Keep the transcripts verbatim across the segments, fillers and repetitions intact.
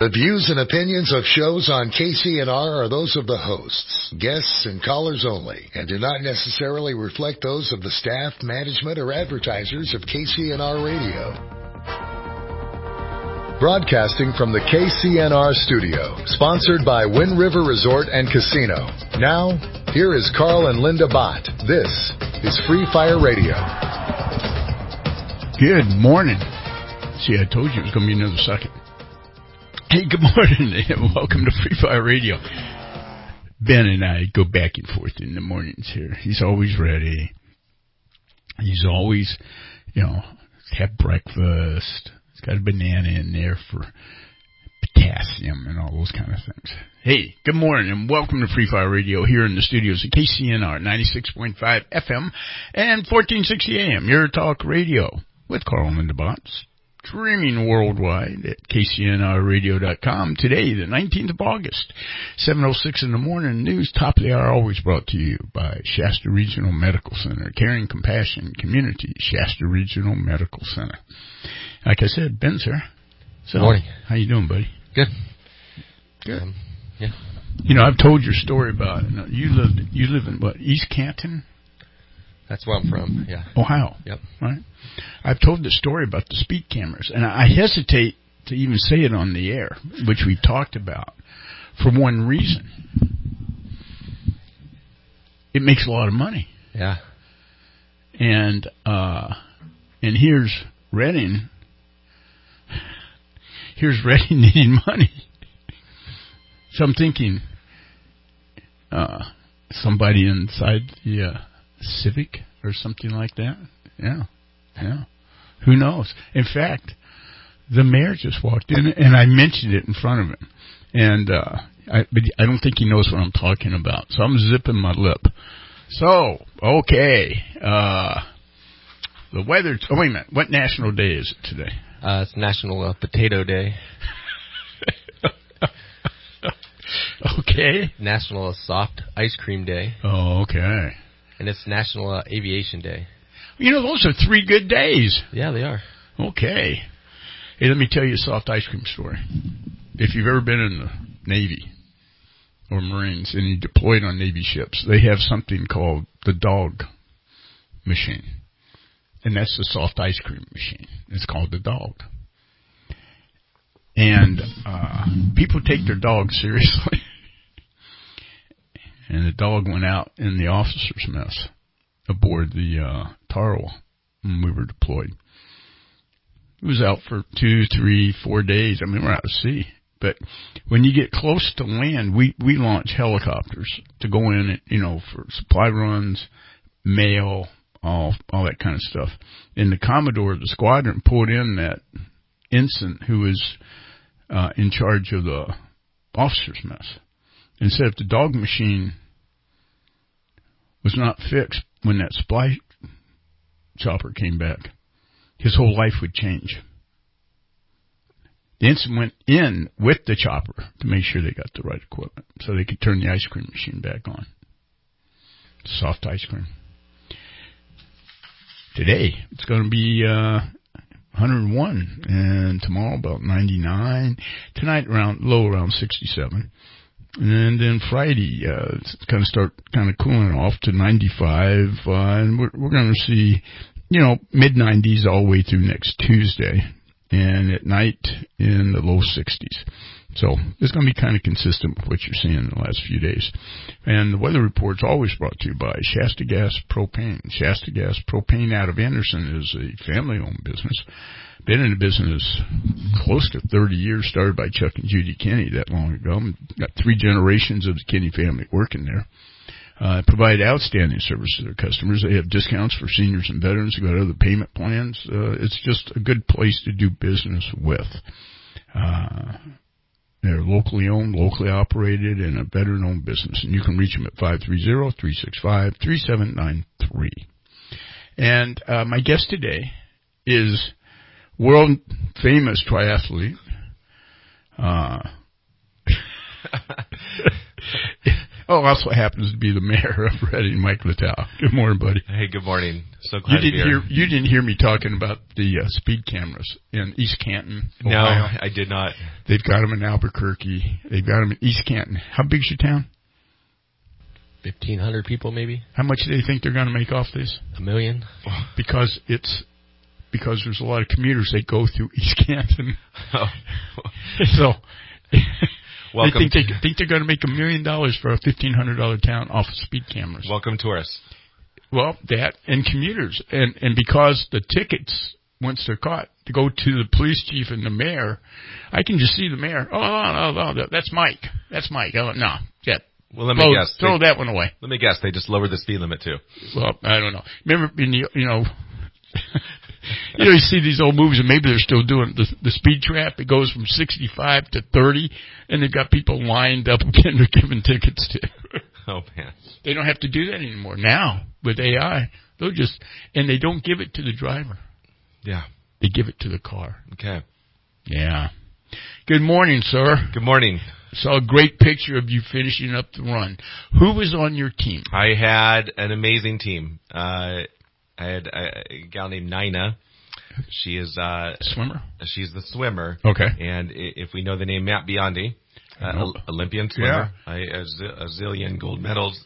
The views and opinions of shows on K C N R are those of the hosts, guests, and callers only, and do not necessarily reflect those of the staff, management, or advertisers of K C N R Radio. Broadcasting from the K C N R studio, sponsored by Wind River Resort and Casino. Now, here is Carl and Linda Bott. This is Free Fire Radio. Good morning. See, I told you it was going to be another second. Hey, good morning, and welcome to Free Fire Radio. Ben and I go back and forth in the mornings here. He's always ready. He's always, you know, have breakfast. He's got a banana in there for potassium and all those kind of things. Hey, good morning, and welcome to Free Fire Radio here in the studios at K C N R ninety-six point five F M and fourteen sixty A M, your talk radio with Carl and Linda Bott. Streaming worldwide at K C N R radio dot com. Today, the nineteenth of August, seven oh six in the morning. News top of the hour always brought to you by Shasta Regional Medical Center. Caring Compassion Community, Shasta Regional Medical Center. Like I said, Ben's here. So, Good morning. How you doing, buddy? Good. Good. Um, yeah. You know, I've told your story about it. You lived, you live in what, East Canton? That's where I'm from, yeah. Ohio. Yep. Right. I've told the story about the speed cameras, and I hesitate to even say it on the air, which we talked about, for one reason. It makes a lot of money. Yeah. And uh, and here's Redding. Here's Redding needing money. So I'm thinking, uh, somebody inside the uh, Civic or something like that. Yeah, yeah. Who knows? In fact, the mayor just walked in, and I mentioned it in front of him. And uh, I, but I don't think he knows what I'm talking about. So I'm zipping my lip. So, okay. Uh, the weather. Oh, wait a minute. What national day is it today? Uh, it's National uh, Potato Day. Okay. National uh, Soft Ice Cream Day. Oh, okay. And it's National uh, Aviation Day. You know, those are three good days. Yeah, they are. Okay. Hey, let me tell you a soft ice cream story. If you've ever been in the Navy or Marines and you deployed on Navy ships, they have something called the dog machine. And that's the soft ice cream machine. It's called the dog. And uh, people take their dog seriously. And the dog went out in the officer's mess aboard the uh, Tarawa when we were deployed. It was out for two, three, four days. I mean, we're out at sea. But when you get close to land, we, we launch helicopters to go in, you know, for supply runs, mail, all all that kind of stuff. And the Commodore of the squadron pulled in that ensign who was uh, in charge of the officer's mess. And said if the dog machine was not fixed when that supply chopper came back, his whole life would change. The ensign went in with the chopper to make sure they got the right equipment so they could turn the ice cream machine back on. Soft ice cream. Today, it's going to be uh, one hundred one, and tomorrow about ninety-nine. Tonight, around low around sixty-seven. And then Friday, uh, it's going to start kind of cooling off to ninety-five, uh, and we're, we're going to see, you know, mid nineties all the way through next Tuesday, and at night in the low sixties. So it's going to be kind of consistent with what you're seeing in the last few days. And the weather report's always brought to you by Shasta Gas Propane. Shasta Gas Propane out of Anderson is a family-owned business. Been in the business close to thirty years, started by Chuck and Judy Kinney that long ago. Got three generations of the Kinney family working there. Uh, provide outstanding service to their customers. They have discounts for seniors and veterans. They've got other payment plans. Uh, it's just a good place to do business with. Uh, they're locally owned, locally operated, and a veteran-owned business. And you can reach them at five three zero, three six five, three seven nine three. And uh, my guest today is world-famous triathlete. Uh, Oh, also happens to be the mayor of Reading, Mike Littell. Good morning, buddy. Hey, good morning. So glad You didn't to be here. hear you didn't hear me talking about the uh, speed cameras in East Canton, No, Ohio. I did not. They've got them in Albuquerque. They've got them in East Canton. How big's your town? fifteen hundred people, maybe How much do they think they're going to make off this? a million. Because it's because there's a lot of commuters that go through East Canton. Oh. So Welcome they think to- they think they're going to make a million dollars for a fifteen hundred dollar town off of speed cameras. Welcome tourists. Well, that and commuters, and and because the tickets, once they're caught, to go to the police chief and the mayor, I can just see the mayor. Oh, no, no, no, that's Mike. That's Mike. Oh, no, yeah. Well, let me Throw, guess. throw They- that one away. Let me guess. They just lowered the speed limit too. Well, I don't know. Remember, in the, you know, you know, you see these old movies, and maybe they're still doing the, the speed trap. It goes from sixty-five to thirty, and they've got people lined up again they're giving tickets to. Oh man. They don't have to do that anymore now with A I. They'll just, and they don't give it to the driver. Yeah. They give it to the car. Okay. Yeah. Good morning, sir. Good morning. Saw a great picture of you finishing up the run. Who was on your team? I had an amazing team. Uh, I had a, a gal named Nina. She is uh, Swimmer? she's the swimmer. Okay. And i- if we know the name Matt Biondi, uh, Nope. Olympian swimmer, I, a, z- a zillion gold medals,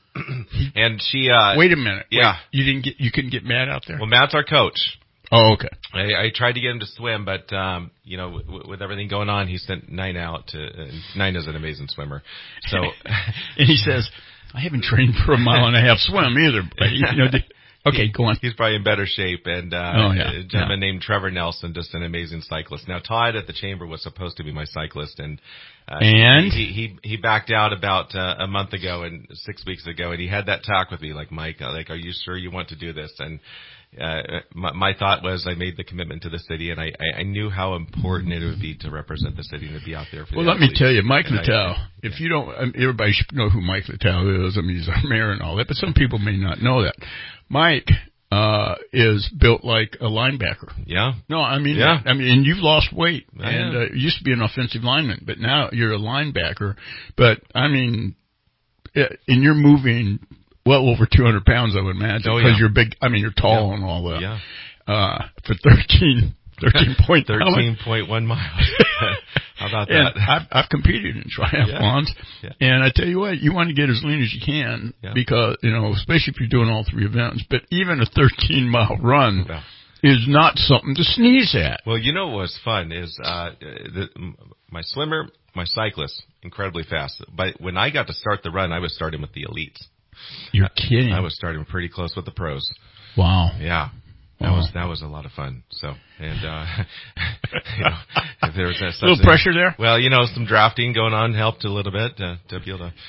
and she. Uh, Wait a minute. Yeah. Wait, you didn't get, you couldn't get Matt out there? Well, Matt's our coach. Oh, okay. I, I tried to get him to swim, but um, you know, w- with everything going on, he sent Nina out to. Uh, Nina's an amazing swimmer, so And he says, I haven't trained for a mile and a half swim either. But, you know, the, okay, he- go on. He's probably in better shape, and uh, Oh, yeah. a gentleman named Trevor Nelson, just an amazing cyclist. Now, Todd at the chamber was supposed to be my cyclist, and uh, And? he, he he backed out about uh, a month ago and six weeks ago, and he had that talk with me, like, Mike, uh, like, are you sure you want to do this? And uh, my, my thought was, I made the commitment to the city, and I, I, I knew how important it would be to represent the city and to be out there for Well, the let me athletes. tell you, Mike And I- Littell, I- if you don't, um, everybody should know who Mike Littell is. I mean, he's our mayor and all that, but some people may not know that. Mike uh is built like a linebacker. Yeah. No, I mean, Yeah. I mean, and you've lost weight, I and am. uh, you used to be an offensive lineman, but now you're a linebacker. But I mean, it, and you're moving well over two hundred pounds, I would imagine, Oh, because yeah. you're big. I mean, you're tall Yeah. and all that. Yeah. Uh, for thirteen, thirteen point Thirteen point one miles. How about And that? I've, I've competed in triathlons, Yeah. and I tell you what, you want to get as lean as you can Yeah. because, you know, especially if you're doing all three events. But even a thirteen mile run Well. is not something to sneeze at. Well, you know what's fun is uh, the, my swimmer, my cyclist, incredibly fast. But when I got to start the run, I was starting with the elites. You're kidding. I was starting pretty close with the pros. Wow. Yeah. That Wow. was that was a lot of fun. So and uh, you know, if there was a such A little pressure there? Well, you know, some drafting going on helped a little bit uh, to be able to.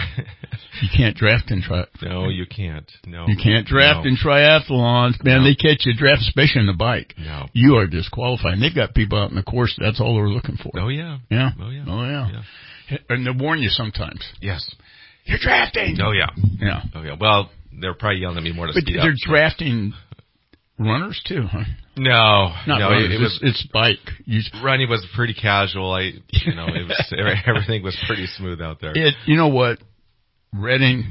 You can't draft in tri- No, you can't. No, You can't draft no. in triathlons. Man, No. they catch you draft, especially in the bike. No. You are disqualified. And they've got people out in the course. That's all they're looking for. Oh yeah. Yeah. Oh yeah. Oh, yeah. And they warn you sometimes. Yes. You're drafting. Oh yeah. Yeah. Oh yeah. Well, they're probably yelling at me more to But speed they're up. drafting runners too, huh? No, Not no, runners. it, it was it's, it's bike. You, running was pretty casual. I, you know, it was everything was pretty smooth out there. it, you know what? Reading,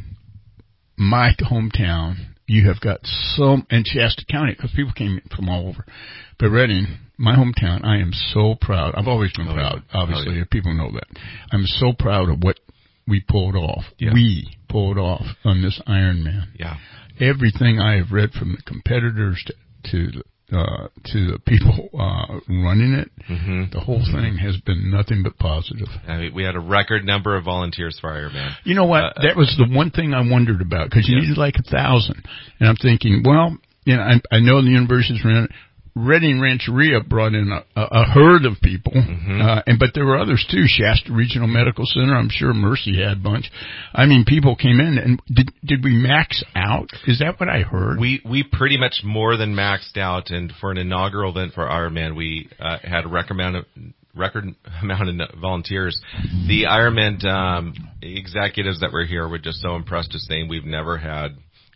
my hometown, you have got so, and Shasta County, because people came from all over. But Reading, my hometown, I am so proud. I've always been Oh, proud, yeah. obviously. Oh, yeah. People know that. I'm so proud of what we pulled off. Yeah. We pulled off on this Ironman. Yeah. Everything I have read from the competitors to, to uh, to the people uh, running it, hmm the whole thing has been nothing but positive. I mean, we had a record number of volunteers for Ironman. You know what? Uh, that was the one thing I wondered about because you Yeah. needed like a thousand, and I'm thinking, well, you know, I, I know the university's running. Reading Rancheria brought in a, a, a herd of people, Mhm. uh, and but there were others too. Shasta Regional Medical Center, I'm sure Mercy had a bunch. I mean, people came in, and did did we max out? Is that what I heard? We we pretty much more than maxed out, and for an inaugural event for Ironman, we uh, had a record amount of record amount of volunteers. The Ironman um, executives that were here were just so impressed, just saying we've never had,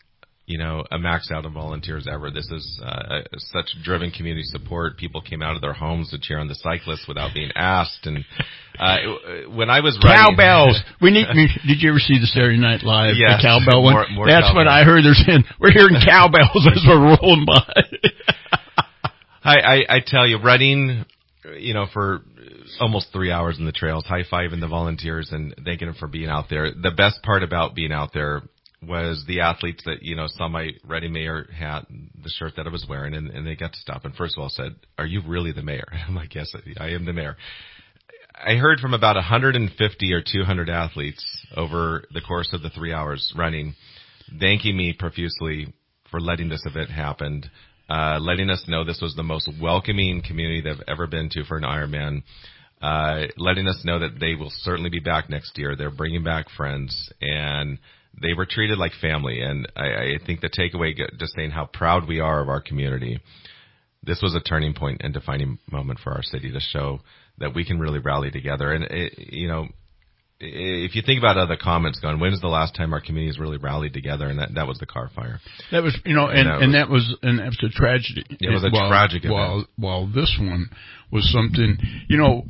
you know, a max out of volunteers ever. This is uh, such driven community support. People came out of their homes to cheer on the cyclists without being asked. And uh, when I was running, cowbells. We need. Did you ever see the Saturday Night Live? Yes, the cowbell one. More, more That's cowbell. what I heard. They're saying we're hearing cowbells as we're rolling by. I, I, I tell you, running, you know, for almost three hours in the trails, high-fiving the volunteers and thanking them for being out there. The best part about being out there was the athletes that, you know, saw my Reading Mayor hat, the shirt that I was wearing, and, and they got to stop and first of all said, "Are you really the mayor?" I'm like, "Yes, I am the mayor." I heard from about one hundred fifty or two hundred athletes over the course of the three hours running, thanking me profusely for letting this event happen, uh, letting us know this was the most welcoming community they've ever been to for an Ironman, uh, letting us know that they will certainly be back next year. They're bringing back friends, and they were treated like family. And I, I think the takeaway, just saying how proud we are of our community, this was a turning point and defining moment for our city to show that we can really rally together. And, it, you know, if you think about other comments going, when is the last time our community has really rallied together? And that, that was the car fire. That was, you know, and, and, that, was, and that was, and that was a tragedy. It was a while, tragic event. While, while this one was something, you know,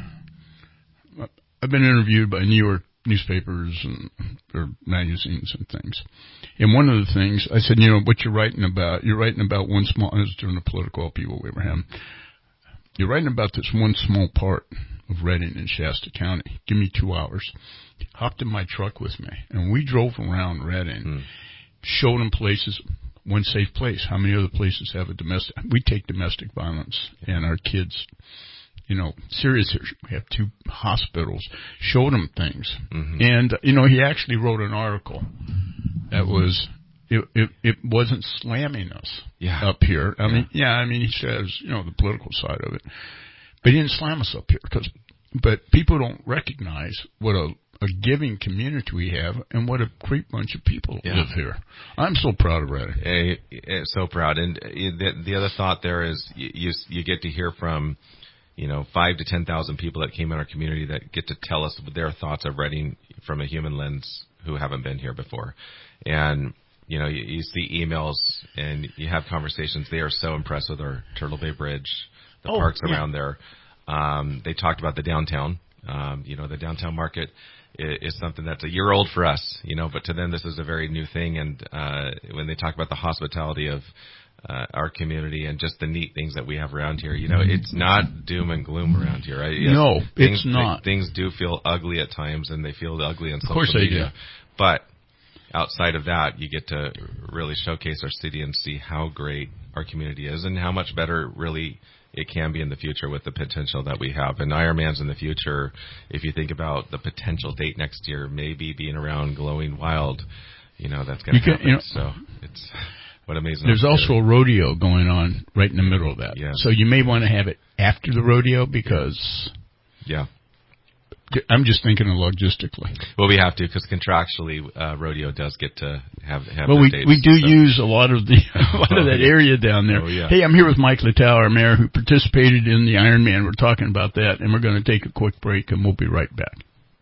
I've been interviewed by New York newspapers and or magazines and things. And one of the things I said, you know, what you're writing about, you're writing about one small, this was during the political upheaval we were having. You're writing about this one small part of Reading and Shasta County. Give me two hours. Hopped in my truck with me, and we drove around Reading, hmm. showed them places, one safe place. How many other places have a domestic? We take domestic violence, and our kids, you know, serious. We have two hospitals. Showed them things, mm-hmm. and you know, he actually wrote an article that was. It, it, it wasn't slamming us yeah. up here. I yeah. mean, yeah, I mean, he says, you know, the political side of it, but he didn't slam us up here because, but people don't recognize what a, a giving community we have and what a great bunch of people yeah. live here. I'm so proud of Reading. Hey, so proud. And the, the other thought there is you, you get to hear from, you know, five to ten thousand people that came in our community that get to tell us their thoughts of Reading from a human lens who haven't been here before. And, you know, you, you see emails and you have conversations. They are so impressed with our Turtle Bay Bridge, the oh, parks yeah. around there. Um, they talked about the downtown. Um, you know, the downtown market is, is something that's a year old for us, you know, but to them this is a very new thing. And uh, when they talk about the hospitality of uh, our community and just the neat things that we have around here, you know, it's not doom and gloom around here, right? Yes, no, things, it's not. Things do feel ugly at times, and they feel ugly on social of course media. They do. But outside of that, you get to really showcase our city and see how great our community is and how much better really it can be in the future with the potential that we have. And Ironman's in the future, if you think about the potential date next year, maybe being around Glowing Wild, you know, that's going to happen. You know, so it's what amazing. There's also a rodeo going on right in the middle of that. Yes. So you may want to have it after the rodeo because... Yeah. I'm just thinking of logistically. Well, we have to because contractually, uh, rodeo does get to have have. Well, we dates, we do so. use a lot of the a lot of that area down there. Oh, yeah. Hey, I'm here with Mike Littell, our mayor, who participated in the Ironman. We're talking about that, and we're going to take a quick break, and we'll be right back.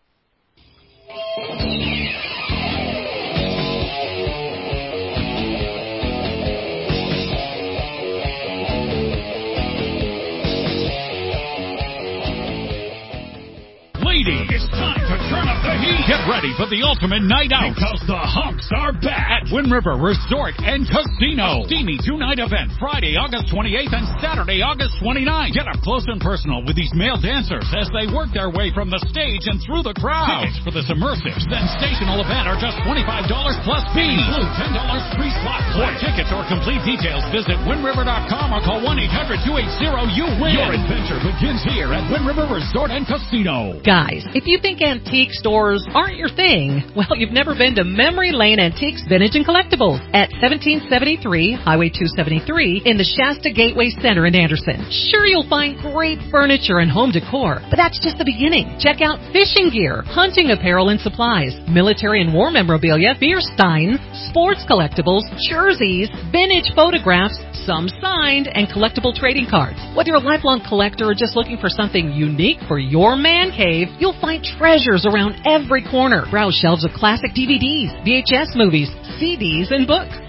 Ladies, it's time to turn up the heat. Get ready for the ultimate night out because the humps are back at Wind River Resort and Casino. A steamy two-night event Friday, August twenty-eighth and Saturday, August twenty-ninth. Get up close and personal with these male dancers as they work their way from the stage and through the crowd. Tickets for this immersive, sensational event are just twenty-five dollars plus fees. Include ten dollars free slot play. For tickets or complete details, visit wind river dot com or call one eight hundred two eight zero U W I N. Your adventure begins here at Wind River Resort and Casino. Guys, if you think antique stores aren't your thing, well, you've never been to Memory Lane Antiques, Vintage, and Collectibles at seventeen seventy-three Highway two seventy-three in the Shasta Gateway Center in Anderson. Sure, you'll find great furniture and home decor, but that's just the beginning. Check out fishing gear, hunting apparel and supplies, military and war memorabilia, beer stein, sports collectibles, jerseys, vintage photographs, some signed, and collectible trading cards. Whether you're a lifelong collector or just looking for something unique for your man cave, you'll find treasures around every corner. Browse shelves of classic D V Ds, V H S movies, C Ds, and books.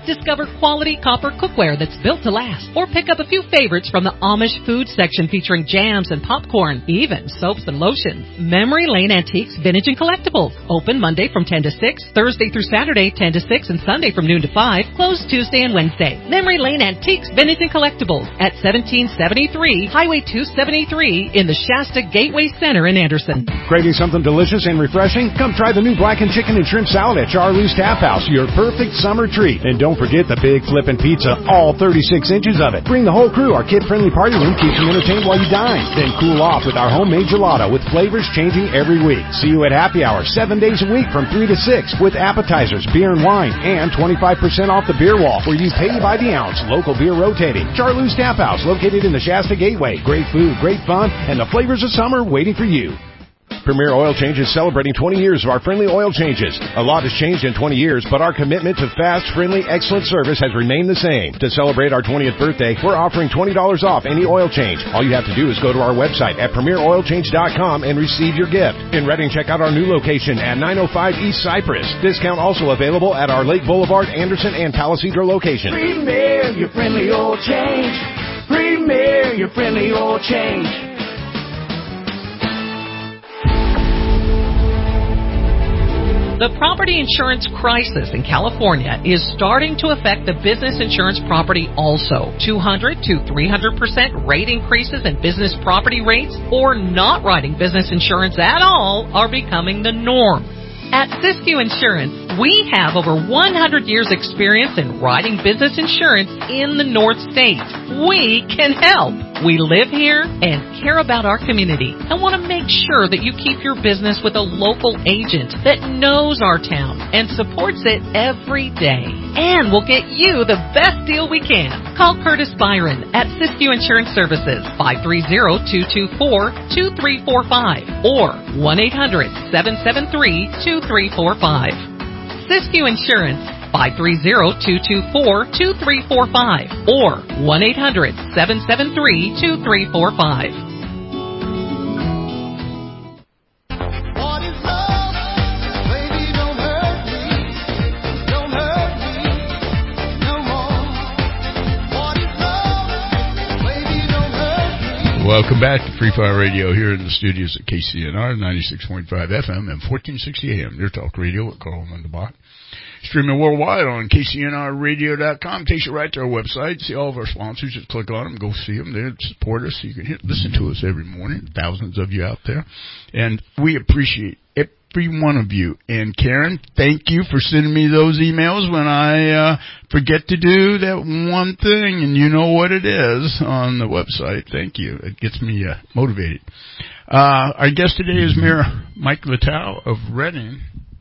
Discover quality copper cookware that's built to last. Or pick up a few favorites from the Amish food section featuring jams and popcorn, even soaps and lotions. Memory Lane Antiques, Vintage and Collectibles. Open Monday from ten to six, Thursday through Saturday ten to six, and Sunday from noon to five. Closed Tuesday and Wednesday. Memory Lane Antiques, Vintage and Collectibles at seventeen seventy-three Highway two seventy-three in the Shasta Gateway Center in Anderson. Craving something delicious and refreshing? Come try the new blackened chicken and shrimp salad at Charlie's Tap House, your perfect summer treat. And don't forget the big flippin' pizza, all thirty-six inches of it. Bring the whole crew. Our kid-friendly party room keeps you entertained while you dine. Then cool off with our homemade gelato with flavors changing every week. See you at happy hour seven days a week from three to six with appetizers, beer and wine, and twenty-five percent off the beer wall where you pay by the ounce. Local beer rotating. Charlie's Tap House, located in the Shasta Gateway. Great food, great fun, and the flavors of summer waiting for you. Premier Oil Change is celebrating twenty years of our friendly oil changes. A lot has changed in twenty years, but our commitment to fast, friendly, excellent service has remained the same. To celebrate our twentieth birthday, we're offering twenty dollars off any oil change. All you have to do is go to our website at premier oil change dot com and receive your gift. In Reading, check out our new location at nine oh five East Cypress. Discount also available at our Lake Boulevard, Anderson, and Palisadro locations. Premier, your friendly oil change. Premier, your friendly oil change. The property insurance crisis in California is starting to affect the business insurance property also. two hundred to three hundred percent rate increases in business property rates or not writing business insurance at all are becoming the norm. At Siskiyou Insurance, we have over one hundred years experience in writing business insurance in the North States. We can help. We live here and care about our community and want to make sure that you keep your business with a local agent that knows our town and supports it every day. And we'll get you the best deal we can. Call Curtis Byron at Siskiyou Insurance Services, five three zero, two two four, two three four five or one eight hundred, seven seven three, two three four five. Siskiyou Insurance, five three zero, two two four, two three four five or one eight hundred, seven seven three, two three four five. Welcome back to Free Fire Radio here in the studios at K C N R, ninety-six point five F M and fourteen sixty A M. Your talk radio with Carl Lindenbach. Streaming worldwide on K C N R radio dot com. Takes you right to our website. See all of our sponsors. Just click on them. Go see them. They support us. So you can hit, listen to us every morning. Thousands of you out there. And we appreciate every one of you. And Karen, thank you for sending me those emails when I uh, forget to do that one thing. And you know what it is on the website. Thank you. It gets me uh, motivated. Uh, our guest today is Mayor Mike Littell of Reading,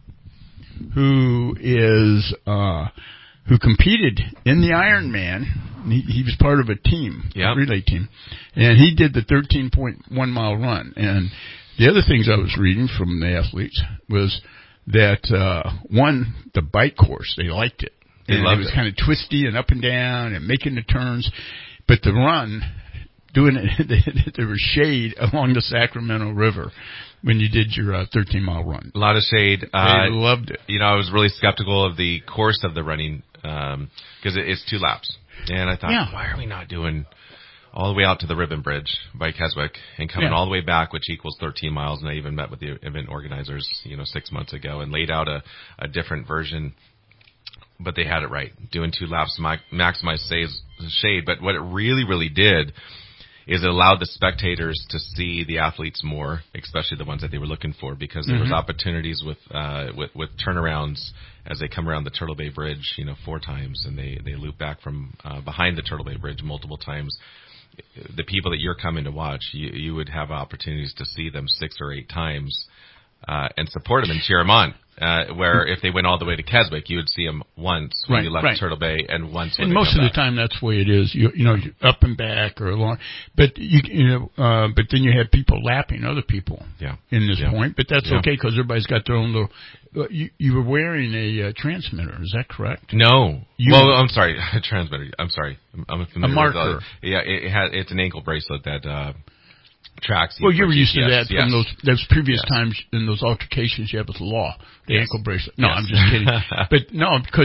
who is uh, who competed in the Ironman. He, he was part of a team, yep. a relay team, and he did the thirteen point one mile run. And the other things I was reading from the athletes was that uh, one, the bike course, they liked it. They and loved it was it. kind of twisty and up and down and making the turns, but the run, doing it, there was shade along the Sacramento River when you did your uh, thirteen mile run. A lot of shade. I uh, loved it. You know, I was really skeptical of the course of the running um, because it, it's two laps. And I thought, yeah. why are we not doing all the way out to the Ribbon Bridge by Keswick and coming yeah. all the way back, which equals thirteen miles. And I even met with the event organizers, you know, six months ago and laid out a, a different version. But they had it right, doing two laps to maximize shade. But what it really, really did is it allowed the spectators to see the athletes more, especially the ones that they were looking for, because there mm-hmm. was opportunities with, uh, with, with turnarounds as they come around the Turtle Bay Bridge, you know, four times, and they, they loop back from, uh, behind the Turtle Bay Bridge multiple times. The people that you're coming to watch, you, you would have opportunities to see them six or eight times, uh, and support them and cheer them on. Uh, where if they went all the way to Keswick, you would see them once when right, you left right. Turtle Bay and once when and they most come of back. the time that's the way it is. You, you know, up and back or along. But you, you know, uh, but then you have people lapping other people yeah. in this yeah. point. But that's yeah. okay because everybody's got their own little. Uh, you, you were wearing a uh, transmitter, is that correct? No. You well, I'm sorry, transmitter. I'm sorry. I'm, I'm familiar a marker. With, uh, yeah, it, it had. It's an ankle bracelet that. Uh, Tracks well, you were used to that yes. from those those previous yes. times in those altercations you had with the law, the yes. ankle bracelet. No, yes. I'm just kidding. But no, because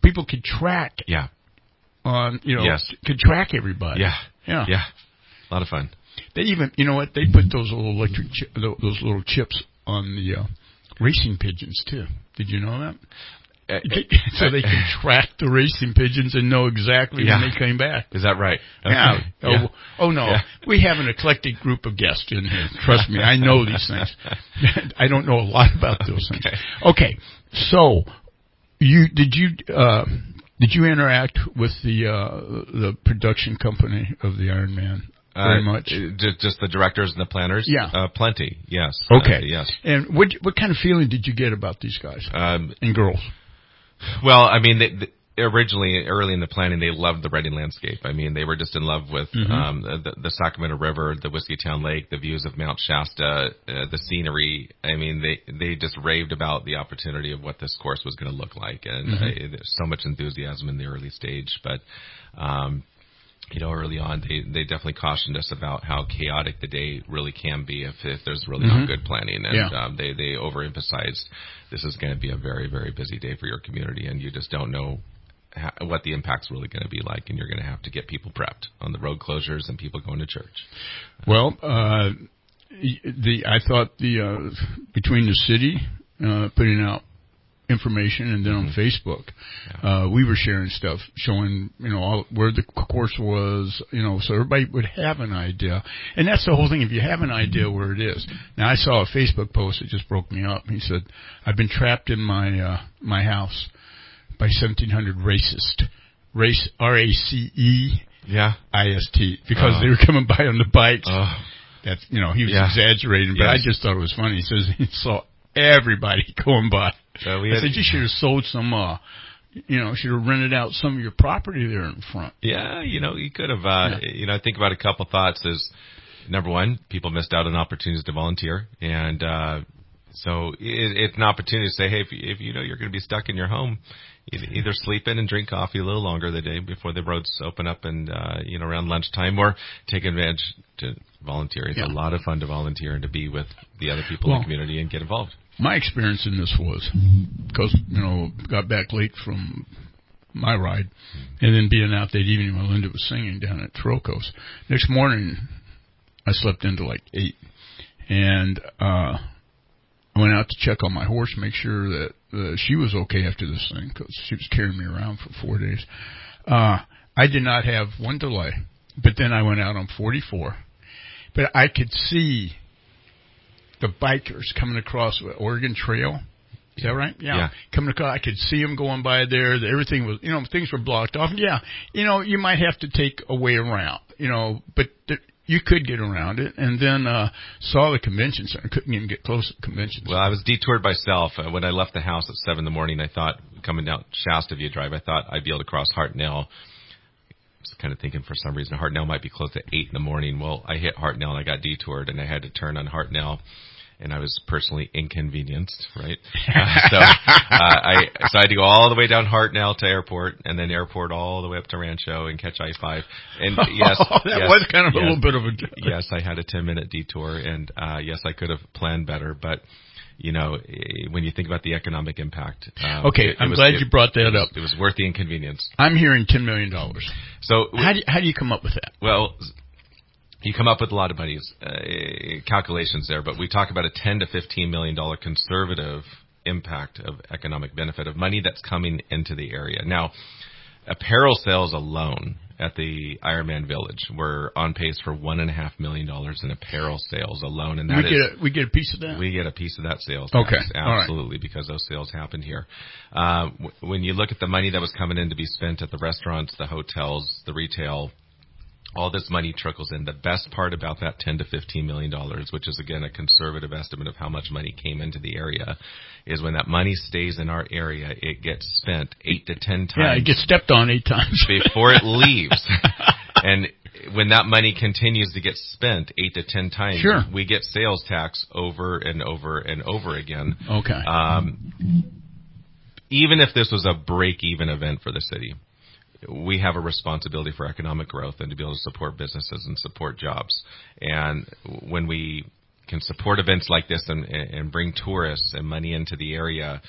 people could track. Yeah. On you know, yes. could track everybody. Yeah. Yeah. Yeah. A lot of fun. They even, you know what? They put those little electric, chi- those little chips on the uh, racing pigeons too. Did you know that? Uh, so they can track the racing pigeons and know exactly yeah. when they came back. Is that right? Okay. Yeah. yeah. Oh, oh no, yeah. We have an eclectic group of guests in here. Trust me, I know these things. I don't know a lot about those things. Okay. Okay, so you did you uh, did you interact with the uh, the production company of the Iron Man? Very uh, much. Just, just the directors and the planners? Yeah. Uh, plenty, yes. Okay. Uh, yes. And what what kind of feeling did you get about these guys um, and girls? Well, I mean, they, they, originally, early in the planning, they loved the Redding landscape. I mean, they were just in love with mm-hmm. um, the, the Sacramento River, the Whiskeytown Lake, the views of Mount Shasta, uh, the scenery. I mean, they they just raved about the opportunity of what this course was going to look like. And mm-hmm. uh, there's so much enthusiasm in the early stage. But, um, you know, early on, they, they definitely cautioned us about how chaotic the day really can be if, if there's really mm-hmm. not good planning. And yeah. um, they, they overemphasized this is going to be a very, very busy day for your community, and you just don't know how, what the impact's really going to be like, and you're going to have to get people prepped on the road closures and people going to church. Well, uh, the I thought the uh, between the city uh, putting out information and then on mm-hmm. Facebook, yeah. uh, we were sharing stuff showing, you know, all, where the course was, you know, so everybody would have an idea. And that's the whole thing. If you have an idea where it is. Now I saw a Facebook post that just broke me up. He said, I've been trapped in my, uh, my house by seventeen hundred racist, race, R A C E Yeah. I S T, because uh, they were coming by on the bikes. Uh, That's, you know, he was yeah. exaggerating, but yes. I just thought it was funny. He says he saw everybody going by. Uh, we I had, said, you should have sold some, uh, you know, should have rented out some of your property there in front. Yeah, you know, you could have, uh, yeah. you know, I think about a couple thoughts is, number one, people missed out on opportunities to volunteer. And, uh, so it, it's an opportunity to say, hey, if you, if you know you're going to be stuck in your home, either sleep in and drink coffee a little longer the day before the roads open up and, uh, you know, around lunchtime, or take advantage to volunteer. It's yeah. a lot of fun to volunteer and to be with the other people well, in the community and get involved. My experience in this was, because, you know, got back late from my ride, and then being out that evening while Linda was singing down at Trocos. Next morning, I slept into like eight, and uh, I went out to check on my horse, make sure that uh, she was okay after this thing, because she was carrying me around for four days. Uh, I did not have one delay, but then I went out on forty-four, but I could see the bikers coming across the Oregon Trail. Is that right? Yeah. yeah. Coming across, I could see them going by there. Everything was, you know, things were blocked off. Yeah. You know, you might have to take a way around, you know, but th- you could get around it. And then, uh, saw the convention center. Couldn't even get close to the convention center. Well, I was detoured myself. Uh, when I left the house at seven in the morning, I thought, coming down Shasta View Drive, I thought I'd be able to cross Hartnell. I was kind of thinking for some reason Hartnell might be close at eight in the morning. Well, I hit Hartnell and I got detoured and I had to turn on Hartnell, and I was personally inconvenienced, right? Uh, so, uh, I, so I had to go all the way down Hartnell to airport, and then airport all the way up to Rancho and catch I five. And yes, that yes, was kind of yes, a little bit of a, yes, I had a ten minute detour, and, uh, yes, I could have planned better, but, you know, when you think about the economic impact. Um, okay, it, I'm it was, glad it, you brought that it was, up. It was worth the inconvenience. I'm hearing ten million dollars. So how do you, how do you come up with that? Well, you come up with a lot of money, uh, calculations there, but we talk about a ten to fifteen million dollar conservative impact of economic benefit of money that's coming into the area. Now, apparel sales alone at the Ironman Village were on pace for one and a half million dollars in apparel sales alone, and that we is get a, we get a piece of that. We get a piece of that sales tax, okay, absolutely, because those sales happened here. Uh, w- when you look at the money that was coming in to be spent at the restaurants, the hotels, the retail, all this money trickles in. The best part about that ten to fifteen million dollars, which is again a conservative estimate of how much money came into the area, is when that money stays in our area, it gets spent eight to ten times. Yeah, it gets stepped on eight times before it leaves. And when that money continues to get spent eight to ten times, sure. we get sales tax over and over and over again. Okay. Um, even if this was a break-even event for the city, we have a responsibility for economic growth and to be able to support businesses and support jobs. And when we can support events like this and, and bring tourists and money into the area,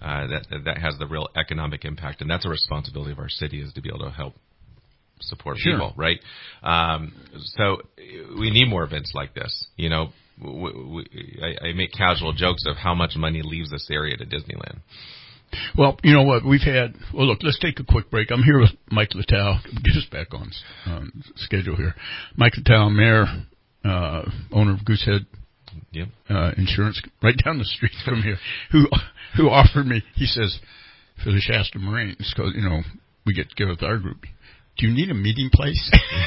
uh, that that has the real economic impact, and that's a responsibility of our city, is to be able to help support Sure. people, right? Um, so we need more events like this. You know, we, we, I, I make casual jokes of how much money leaves this area to Disneyland. Well, you know what, we've had, well, look, let's take a quick break. I'm here with Mike Littell. Get us back on um, schedule here. Mike Littell, mayor, uh, owner of Goosehead Yep. uh, Insurance, right down the street from here, who who offered me, he says, for the Shasta Marines, because, you know, we get together with our group. Do you need a meeting place?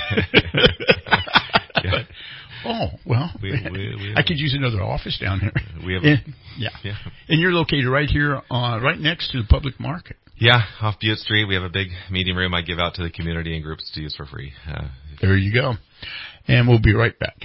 Yeah. But, oh, well, we, we, we I could use another office down here. We have, and, yeah. yeah. And you're located right here, uh, right next to the public market. Yeah, off Butte Street. We have a big meeting room I give out to the community and groups to use for free. Uh, there you go. And we'll be right back.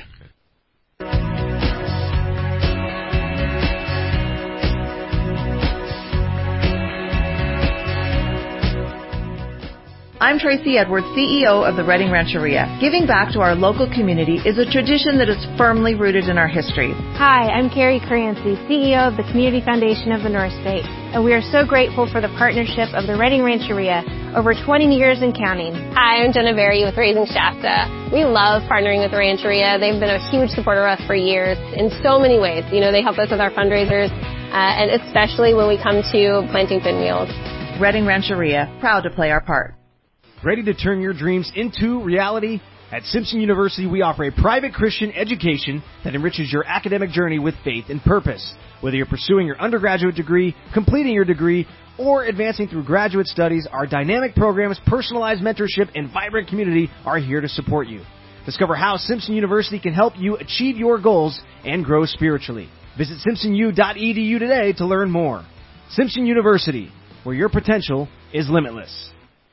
I'm Tracy Edwards, C E O of the Redding Rancheria. Giving back to our local community is a tradition that is firmly rooted in our history. Hi, I'm Carrie Crancy, C E O of the Community Foundation of the North State, and we are so grateful for the partnership of the Redding Rancheria over twenty years and counting. Hi, I'm Jenna Berry with Raising Shasta. We love partnering with the Rancheria. They've been a huge supporter of us for years in so many ways. You know, they help us with our fundraisers, uh, and especially when we come to planting pinwheels. Redding Rancheria, proud to play our part. Ready to turn your dreams into reality? At Simpson University, we offer a private Christian education that enriches your academic journey with faith and purpose. Whether you're pursuing your undergraduate degree, completing your degree, or advancing through graduate studies, our dynamic programs, personalized mentorship, and vibrant community are here to support you. Discover how Simpson University can help you achieve your goals and grow spiritually. Visit simpson u dot e d u today to learn more. Simpson University, where your potential is limitless.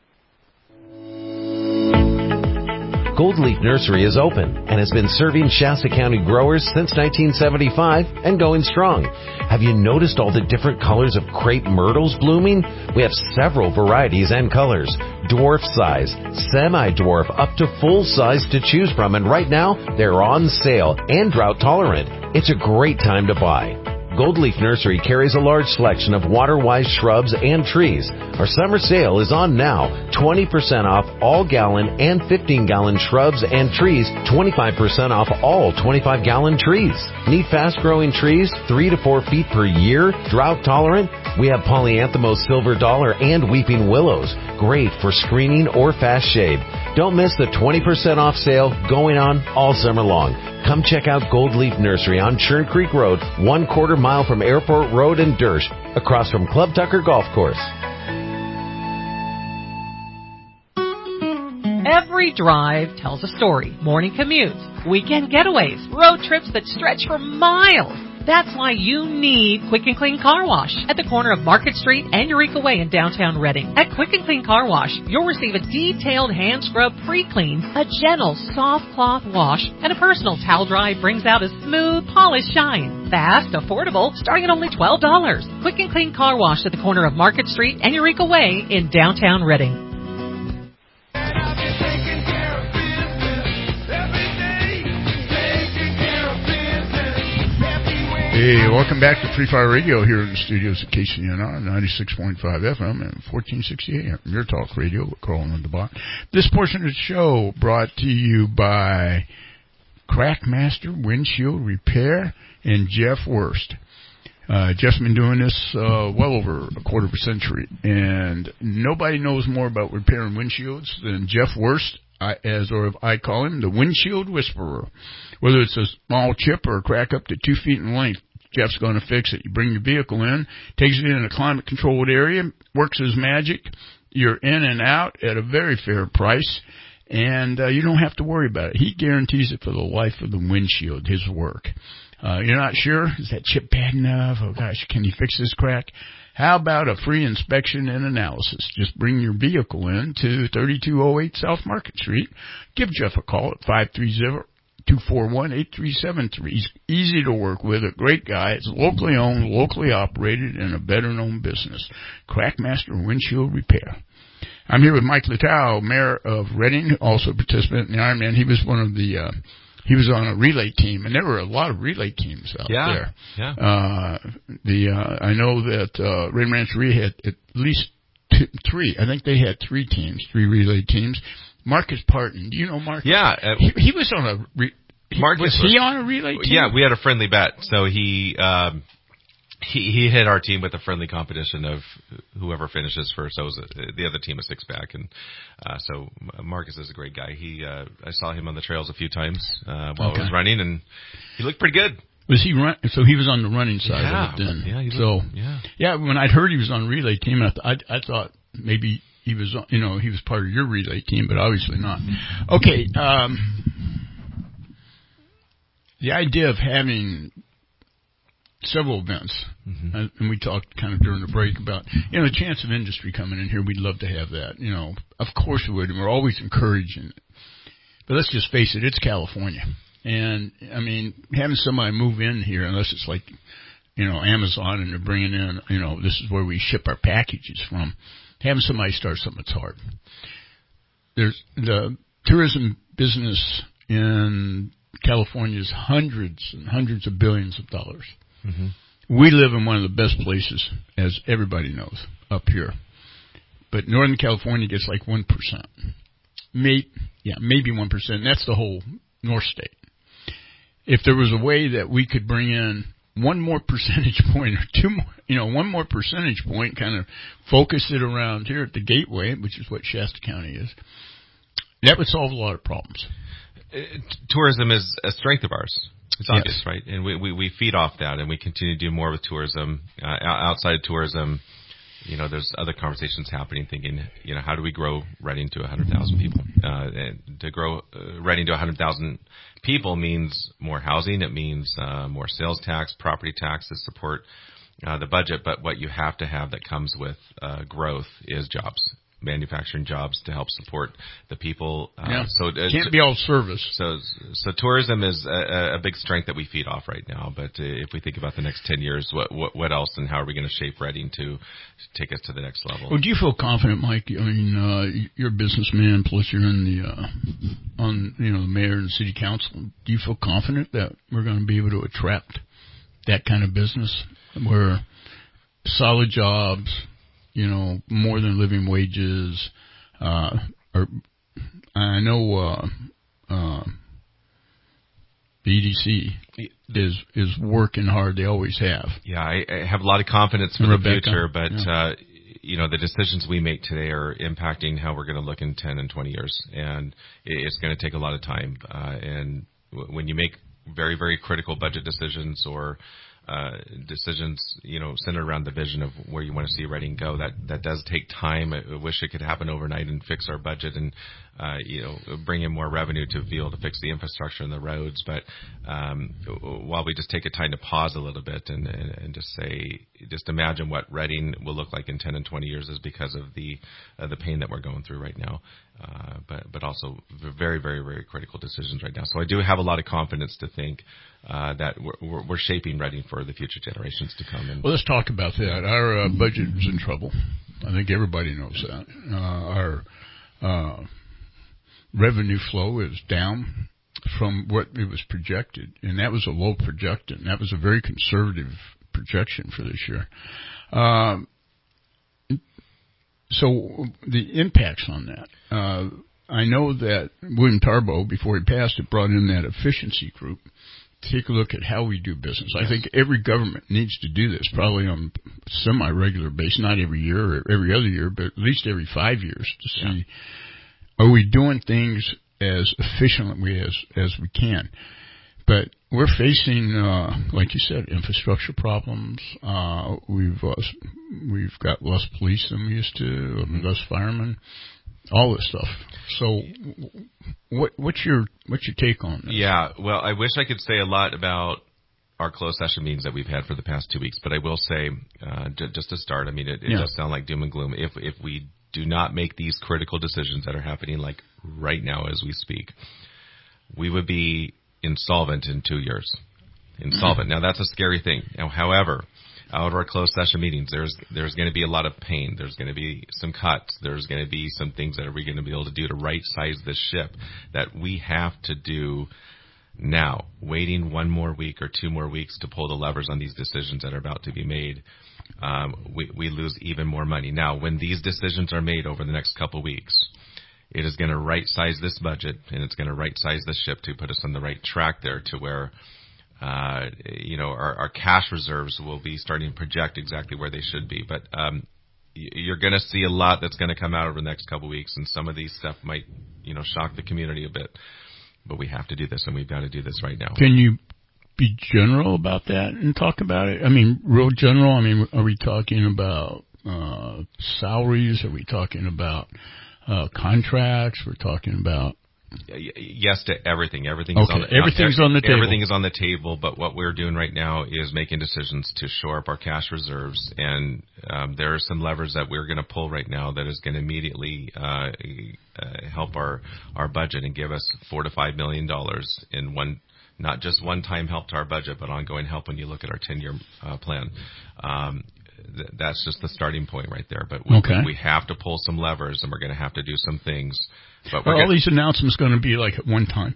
Gold Leaf Nursery is open and has been serving Shasta County growers since nineteen seventy-five and going strong. Have you noticed all the different colors of crepe myrtles blooming? We have several varieties and colors. Dwarf size, semi-dwarf, up to full size to choose from, and right now they're on sale and drought tolerant. It's a great time to buy. Gold Leaf Nursery carries a large selection of water-wise shrubs and trees. Our summer sale is on now. twenty percent off all gallon and fifteen gallon shrubs and trees. twenty-five percent off all twenty-five gallon trees. Need fast-growing trees, three to four feet per year, drought tolerant? We have Polyanthemos silver dollar and weeping willows. Great for screening or fast shade. Don't miss the twenty percent off sale going on all summer long. Come check out Gold Leaf Nursery on Churn Creek Road, one quarter mile from Airport Road and Dersch, across from Club Tucker Golf Course. Every drive tells a story. Morning commutes, weekend getaways, road trips that stretch for miles. That's why you need Quick and Clean Car Wash at the corner of Market Street and Eureka Way in downtown Redding. At Quick and Clean Car Wash, you'll receive a detailed hand scrub pre-clean, a gentle soft cloth wash, and a personal towel dry brings out a smooth, polished shine. Fast, affordable, starting at only twelve dollars. Quick and Clean Car Wash at the corner of Market Street and Eureka Way in downtown Redding. Hey, welcome back to Free Fire Radio here in the studios at K C N R, ninety-six point five F M and fourteen sixty A M. Your talk radio with Carl and the Bot. This portion of the show brought to you by Crackmaster Windshield Repair and Jeff Wurst. Uh, Jeff's been doing this uh, well over a quarter of a century, and nobody knows more about repairing windshields than Jeff Wurst, I, as or I call him, the Windshield Whisperer. Whether it's a small chip or a crack up to two feet in length, Jeff's going to fix it. You bring your vehicle in, takes it in a climate-controlled area, works his magic. You're in and out at a very fair price, and uh, you don't have to worry about it. He guarantees it for the life of the windshield, his work. Uh, you're not sure? Is that chip bad enough? Oh, gosh, can you fix this crack? How about a free inspection and analysis? Just bring your vehicle in to thirty-two oh eight South Market Street. Give Jeff a call at five three zero, two four one, eight three seven three. He's easy to work with, a great guy. It's locally owned, locally operated, and a veteran-owned business. Crackmaster Windshield Repair. I'm here with Mike Littell, mayor of Redding, also participant in the Ironman. He was one of the uh, he was on a relay team, and there were a lot of relay teams out yeah, there. Yeah. Uh, the uh, I know that uh, Red Rancheria had at least two, three. I think they had three teams, three relay teams. Marcus Parton, do you know Marcus? Yeah, uh, he, he was on a. Re- Marcus was, was he on a relay team? Yeah, we had a friendly bet, so he. Um, He he hit our team with a friendly competition of whoever finishes first. So it was a, the other team a six pack, and uh, so Marcus is a great guy. He uh, I saw him on the trails a few times uh, while okay. I was running, and he looked pretty good. Was he run? So he was on the running side yeah, of it then. Yeah, so looked, yeah, yeah. When I'd heard he was on relay team, I, th- I I thought maybe he was you know he was part of your relay team, but obviously not. Okay, um, the idea of having several events, mm-hmm. uh, and we talked kind of during the break about, you know, the chance of industry coming in here. We'd love to have that, you know. Of course we would, and we're always encouraging it. But let's just face it, it's California. And, I mean, having somebody move in here, unless it's like, you know, Amazon and they're bringing in, you know, this is where we ship our packages from, having somebody start something that's hard. There's the tourism business in California is hundreds and hundreds of billions of dollars. Mm-hmm. We live in one of the best places, as everybody knows, up here. But Northern California gets like one percent. Maybe, yeah, maybe one percent. That's the whole North State. If there was a way that we could bring in one more percentage point or two more, you know, one more percentage point, kind of focus it around here at the Gateway, which is what Shasta County is, that would solve a lot of problems. Uh, tourism is a strength of ours. It's obvious, yes. right? And we, we, we feed off that, and we continue to do more with tourism. Uh, outside of tourism, you know, there's other conversations happening thinking, you know, how do we grow Redding to one hundred thousand people? Uh, and to grow uh, Redding to one hundred thousand people means more housing. It means uh, more sales tax, property tax to support uh, the budget. But what you have to have that comes with uh, growth is jobs. Manufacturing jobs to help support the people. Uh, yeah. So it can't be all service. So, so tourism is a, a big strength that we feed off right now. But uh, if we think about the next ten years, what, what, what else and how are we going to shape Redding to take us to the next level? Well, do you feel confident, Mike? I mean, uh, you're a businessman, plus you're in the, uh, on, you know, the mayor and city council. Do you feel confident that we're going to be able to attract that kind of business where solid jobs, you know, more than living wages, uh, or I know, uh, uh, the E D C is, is working hard. They always have. Yeah. I, I have a lot of confidence for and the Rebecca, future, but, yeah. uh, you know, the decisions we make today are impacting how we're going to look in ten and twenty years. And it's going to take a lot of time. Uh, and w- when you make very, very critical budget decisions or, Uh, decisions, you know, centered around the vision of where you want to see Redding go. That that does take time. I wish it could happen overnight and fix our budget and, uh, you know, bring in more revenue to be able to fix the infrastructure and the roads. But um, while we just take a time to pause a little bit and, and, and just say, just imagine what Redding will look like in ten and twenty years is because of the uh, the pain that we're going through right now. Uh, but but also very, very, very critical decisions right now. So I do have a lot of confidence to think uh, that we're, we're shaping Redding for the future generations to come. And well, let's talk about that. Our uh, budget is in trouble. I think everybody knows that. Uh, our uh, revenue flow is down from what it was projected, and that was a low projection. That was a very conservative projection for this year. Um, so the impacts on that. Uh, I know that William Tarbo, before he passed it, brought in that efficiency group to take a look at how we do business. I think every government needs to do this, probably on a semi-regular basis, not every year or every other year, but at least every five years to see, yeah. are we doing things as efficiently as, as we can? But we're facing, uh, like you said, infrastructure problems. Uh, we've, uh, we've got less police than we used to, mm-hmm. less firemen, all this stuff. So what, what's your, what's your take on this? Yeah. Well, I wish I could say a lot about our closed session meetings that we've had for the past two weeks, but I will say, uh, j- just to start, I mean, it, it yeah. does sound like doom and gloom. If, if we do not make these critical decisions that are happening like right now as we speak, we would be insolvent in two years. Insolvent. Now, that's a scary thing. Now, however, out of our closed session meetings, there's there's going to be a lot of pain. There's going to be some cuts. There's going to be some things that we're going to be able to do to right-size this ship that we have to do Now, waiting one more week or two more weeks to pull the levers on these decisions that are about to be made, um, we, we lose even more money. Now, when these decisions are made over the next couple weeks, it is going to right-size this budget, and it's going to right-size the ship to put us on the right track there to where, uh, you know, our, our cash reserves will be starting to project exactly where they should be. But um, you're going to see a lot that's going to come out over the next couple weeks, and some of these stuff might, you know, shock the community a bit. But we have to do this, and we've got to do this right now. Can you be general about that and talk about it? I mean, real general. I mean, are we talking about uh, salaries? Are we talking about uh, contracts? We're talking about yes to everything. Everything okay. is on the, everything's uh, on the table. Everything is on the table. But what we're doing right now is making decisions to shore up our cash reserves, and um, there are some levers that we're going to pull right now that is going to immediately uh, uh, help our our budget and give us four to five million dollars in one. Not just one-time help to our budget, but ongoing help when you look at our ten-year uh, plan. Um, th- that's just the starting point right there. But we, okay. we have to pull some levers, and we're going to have to do some things. But Are all gonna, these announcements going to be like at one time?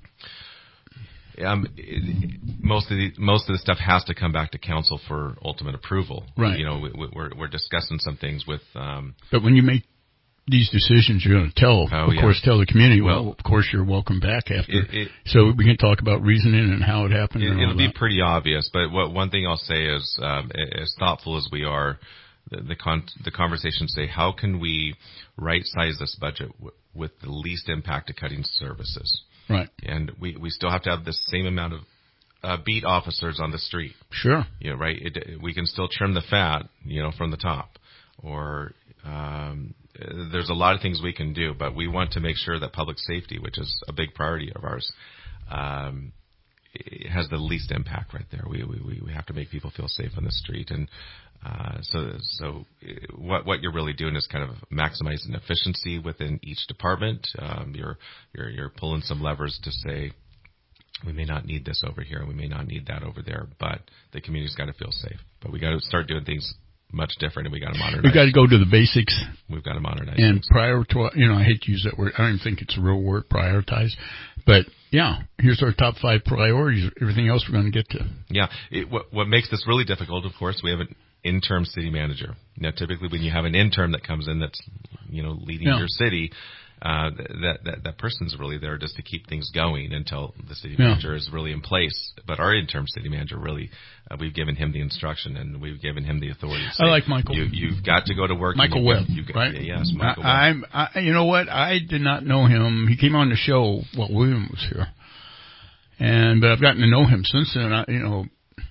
Um, it, most of the most of the stuff has to come back to council for ultimate approval. Right. You know, we, we're we're discussing some things with. Um, but when you make these decisions, you're going to tell, oh, of yeah. course, tell the community. Well, well, of course, you're welcome back after. It, it, so we can talk about reasoning and how it happened. It, and it'll be that. pretty obvious. But what one thing I'll say is, um, as thoughtful as we are, the the, con- the conversations say, how can we right size this budget w- with the least impact to cutting services? Right. And we we still have to have the same amount of uh, beat officers on the street. Sure. You know, right? It, we can still trim the fat, you know, from the top, or um, there's a lot of things we can do, but we want to make sure that public safety, which is a big priority of ours, um, it has the least impact right there. We, we, we have to make people feel safe on the street. And, uh, so, so what, what you're really doing is kind of maximizing efficiency within each department. Um, you're, you're, you're pulling some levers to say, we may not need this over here, we may not need that over there, but the community's got to feel safe. But we got to start doing things much different, and we got to modernize. We got to go to the basics. We've got to modernize and prioritize. You know, I hate to use that word. I don't even think it's a real word, prioritize. But yeah, here's our top five priorities. Everything else we're going to get to. Yeah. It, what, what makes this really difficult, of course, we have an interim city manager. Now, typically, when you have an intern that comes in that's, you know, leading yeah. your city, uh, that, that that person's really there just to keep things going until the city yeah. manager is really in place. But our interim city manager, really, uh, we've given him the instruction and we've given him the authority. I like Michael. You, you've got to go to work. Michael Webb, you've got, right? Yeah, yes, Michael I, Webb. I'm, I, you know what? I did not know him. He came on the show while William was here, and but I've gotten to know him since then. I, you know,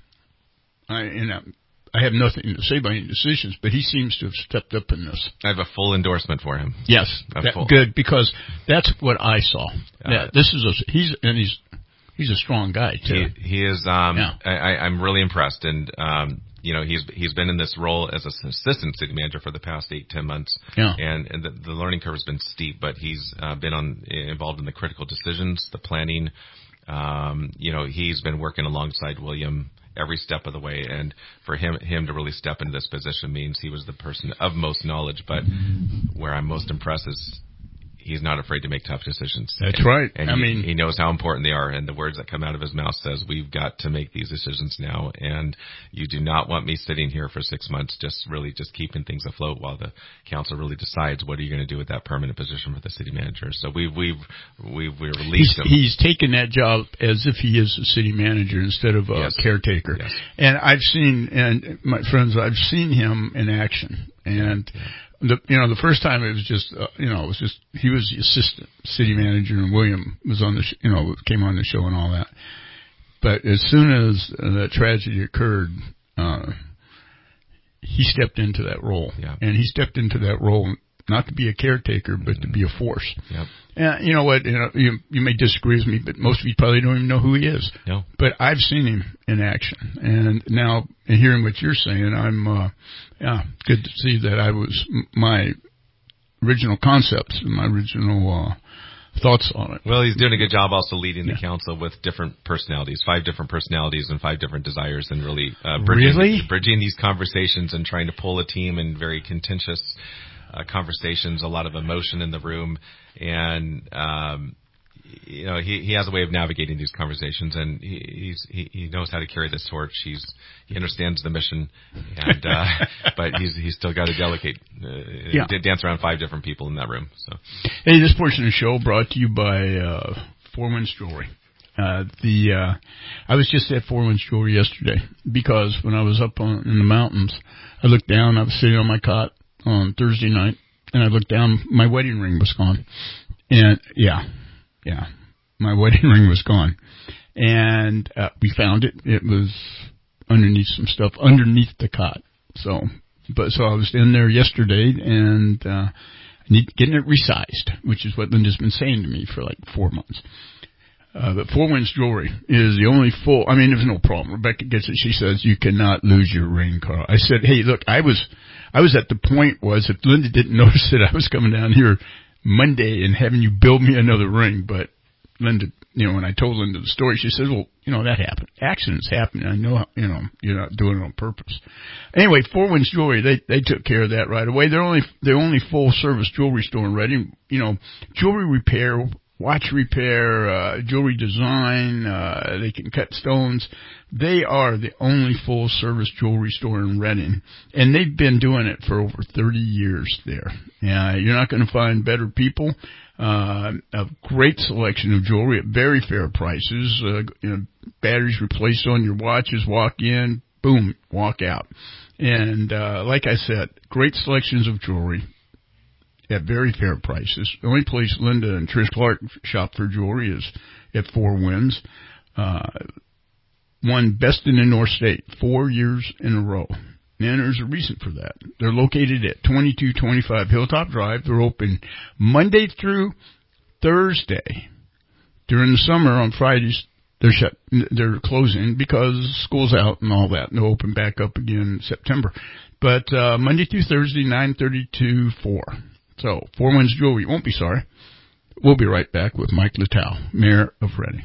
I you know. I have nothing to say about any decisions, but he seems to have stepped up in this. I have a full endorsement for him. Yes, that, good, because that's what I saw. Uh, yeah, this is a he's and he's he's a strong guy too. He, he is. Um, yeah. I, I'm really impressed, and um, you know, he's he's been in this role as an assistant city manager for the past eight ten months. Yeah. and and the, the learning curve has been steep, but he's uh, been on involved in the critical decisions, the planning. Um, you know, he's been working alongside William every step of the way, and for him him to really step into this position means he was the person of most knowledge. But where I'm most impressed is he's not afraid to make tough decisions. That's and, right. And I he, mean, he knows how important they are, and the words that come out of his mouth says, we've got to make these decisions now, and you do not want me sitting here for six months just really just keeping things afloat while the council really decides what are you going to do with that permanent position for the city manager. So we've we've we've, we've released he's, him. He's taken that job as if he is a city manager instead of a yes. caretaker. Yes. And I've seen, and my friends, I've seen him in action, and yeah. The, you know, the first time it was just, uh, you know, it was just, he was the assistant city manager and William was on the, sh- you know, came on the show and all that. But as soon as uh, that tragedy occurred, uh, he stepped into that role. Yeah. And he stepped into that role not to be a caretaker, but mm-hmm. to be a force. Yep. And you know what, you know, you, you may disagree with me, but most of you probably don't even know who he is. No. But I've seen him in action. And now, and hearing what you're saying, I'm, uh, yeah, good to see that I was, my original concepts, my original, uh, thoughts on it. Well, he's doing a good job also leading yeah. the council with different personalities, five different personalities and five different desires, and really, uh, bridging, really? bridging these conversations and trying to pull a team in very contentious Uh, conversations, a lot of emotion in the room, and um, you know, he, he has a way of navigating these conversations, and he, he's, he, he knows how to carry this torch. He's, he understands the mission, and, uh, but he's, he's still got to delegate, uh, yeah. dance around five different people in that room. So, hey, this portion of the show brought to you by, uh, Four Winds Jewelry. Uh, the, uh, I was just at Four Winds Jewelry yesterday because when I was up on, in the mountains, I looked down, I was sitting on my cot on Thursday night, and I looked down, my wedding ring was gone. And, yeah, yeah, my wedding ring was gone. And, uh, we found it. It was underneath some stuff, underneath the cot. So, but, so I was in there yesterday and, uh, need, getting it resized, which is what Linda's been saying to me for like four months. Uh, but Four Winds Jewelry is the only full, I mean, there's no problem. Rebecca gets it. She says, you cannot lose your ring, Carl. I said, hey, look, I was, I was at the point was if Linda didn't notice it, I was coming down here Monday and having you build me another ring. But Linda, you know, when I told Linda the story, she says, well, you know, that happened. Accidents happen. I know, you know, you're not doing it on purpose. Anyway, Four Winds Jewelry, they, they took care of that right away. They're only, they're only full service jewelry store in Reading, you know, jewelry repair, watch repair, uh, jewelry design, uh, they can cut stones. They are the only full service jewelry store in Reading, and they've been doing it for over thirty years there. Yeah, you're not going to find better people. Uh, a great selection of jewelry at very fair prices. Uh, you know, batteries replaced on your watches, walk in, boom, walk out. And, uh, like I said, great selections of jewelry at very fair prices. The only place Linda and Trish Clark shop for jewelry is at Four Winds. Uh, won Best in the North State four years in a row. And there's a reason for that. They're located at twenty-two twenty-five Hilltop Drive. They're open Monday through Thursday. During the summer on Fridays, they're shut, they're closing because school's out and all that. And they'll open back up again in September. But, uh, Monday through Thursday, nine thirty to four. So, Four Winds Jewelry, you won't be sorry. We'll be right back with Mike Littell, Mayor of Reading.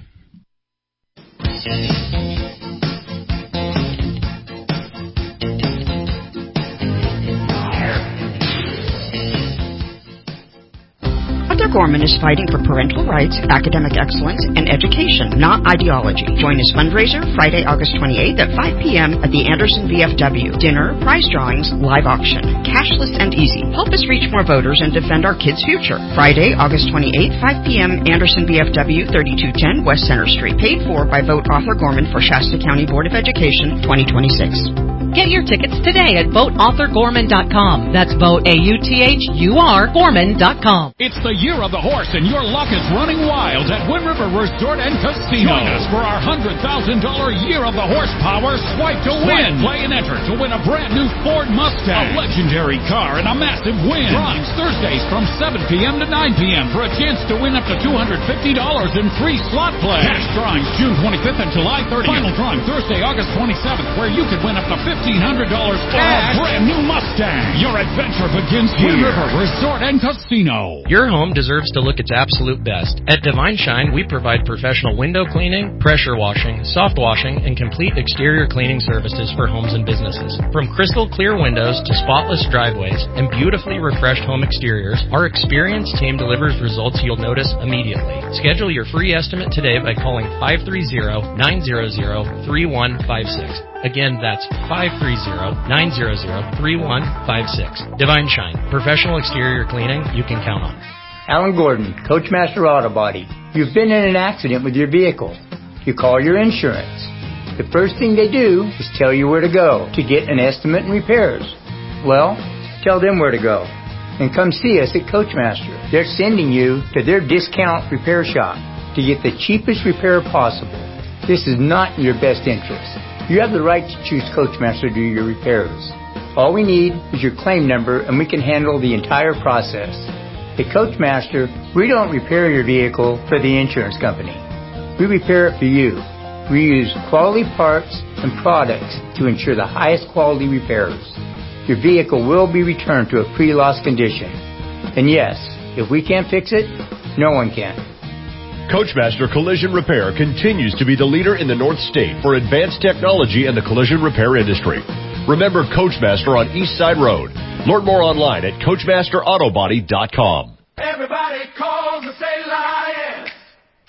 Arthur Gorman is fighting for parental rights, academic excellence, and education, not ideology. Join his fundraiser Friday, August twenty-eighth at five p.m. at the Anderson V F W. Dinner, prize drawings, live auction. Cashless and easy. Help us reach more voters and defend our kids' future. Friday, August twenty-eighth, five p.m. Anderson V F W, thirty-two ten West Center Street. Paid for by Vote Arthur Gorman for Shasta County Board of Education twenty twenty-six. Get your tickets today at vote author gorman dot com. That's vote A U T H U R Gorman dot com. It's the year of the horse, and your luck is running wild at Wind River Resort and Casino. Join us for our one hundred thousand dollars Year of the Horsepower Swipe to Win. Swipe, play, and enter to win a brand new Ford Mustang, a legendary car, and a massive win. Drawings Thursdays from seven p.m. to nine p.m. for a chance to win up to two hundred fifty dollars in free slot play. Cash drawings June twenty-fifth and July thirtieth. Final drawing Thursday, August twenty-seventh, where you could win up to fifteen hundred dollars for a brand new Mustang. Your adventure begins here. Wind River Resort and Casino. Your home deserves to look its absolute best. At Divine Shine, we provide professional window cleaning, pressure washing, soft washing, and complete exterior cleaning services for homes and businesses. From crystal clear windows to spotless driveways and beautifully refreshed home exteriors, our experienced team delivers results you'll notice immediately. Schedule your free estimate today by calling five three zero, nine zero zero, three one five six. Again, that's five three zero, nine zero zero, three one five six. Divine Shine, professional exterior cleaning you can count on. Alan Gordon, Coachmaster Auto Body. You've been in an accident with your vehicle. You call your insurance. The first thing they do is tell you where to go to get an estimate and repairs. Well, tell them where to go. And come see us at Coachmaster. They're sending you to their discount repair shop to get the cheapest repair possible. This is not in your best interest. You have the right to choose Coachmaster to do your repairs. All we need is your claim number and we can handle the entire process. At Coachmaster, we don't repair your vehicle for the insurance company. We repair it for you. We use quality parts and products to ensure the highest quality repairs. Your vehicle will be returned to a pre-loss condition. And yes, if we can't fix it, no one can. Coachmaster Collision Repair continues to be the leader in the North State for advanced technology in the collision repair industry. Remember Coachmaster on East Side Road. Learn more online at coachmaster auto body dot com. Everybody calls and say lion.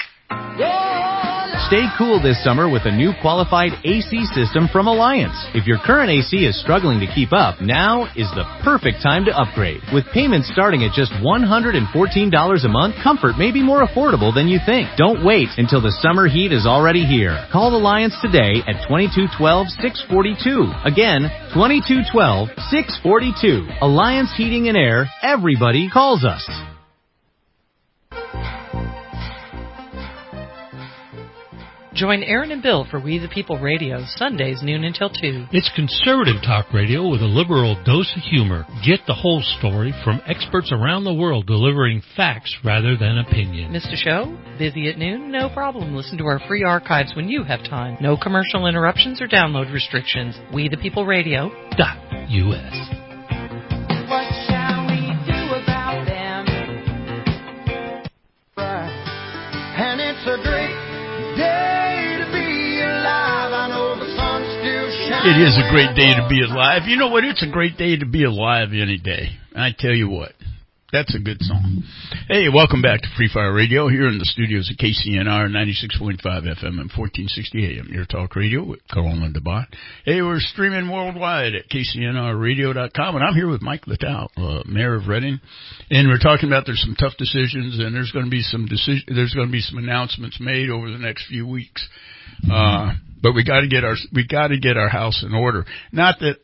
Stay cool this summer with a new qualified A C system from Alliance. If your current A C is struggling to keep up, now is the perfect time to upgrade. With payments starting at just one hundred fourteen dollars a month, comfort may be more affordable than you think. Don't wait until the summer heat is already here. Call Alliance today at twenty-two twelve, six forty-two. Again, twenty-two twelve, six forty-two. Alliance Heating and Air. Everybody calls us. Join Aaron and Bill for We the People Radio, Sundays noon until two. It's conservative talk radio with a liberal dose of humor. Get the whole story from experts around the world delivering facts rather than opinion. Missed a show? Busy at noon? No problem. Listen to our free archives when you have time. No commercial interruptions or download restrictions. We the People Radio dot U S. What shall we do about them? And it's a great day. It is a great day to be alive. You know what? It's a great day to be alive any day. I tell you what. That's a good song. Hey, welcome back to Free Fire Radio here in the studios of K C N R ninety-six point five F M and fourteen sixty A M. Your talk radio with Carl and DeBot. Hey, we're streaming worldwide at K C N R radio dot com, and I'm here with Mike Littell, uh, Mayor of Reading, and we're talking about there's some tough decisions, and there's going to be some decision, there's going to be some announcements made over the next few weeks. Uh, but we got to get our we got to get our house in order. Not that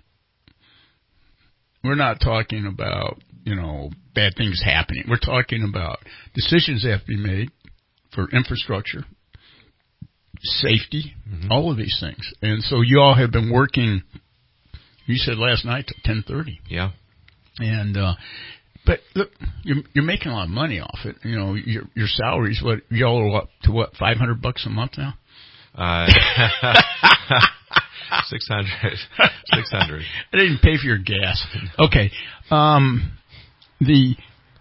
we're not talking about, you know, bad things happening. We're talking about decisions that have to be made for infrastructure, safety, mm-hmm. all of these things. And so you all have been working, you said last night till ten thirty. Yeah. And, uh, but look, you're, you're making a lot of money off it. You know, your, your salaries, what, y'all are up to what, five hundred bucks a month now? Uh, six hundred. six hundred. I didn't pay for your gas. Okay. Um, the,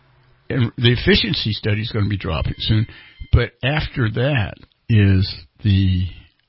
the efficiency study is going to be dropping soon, but after that is the,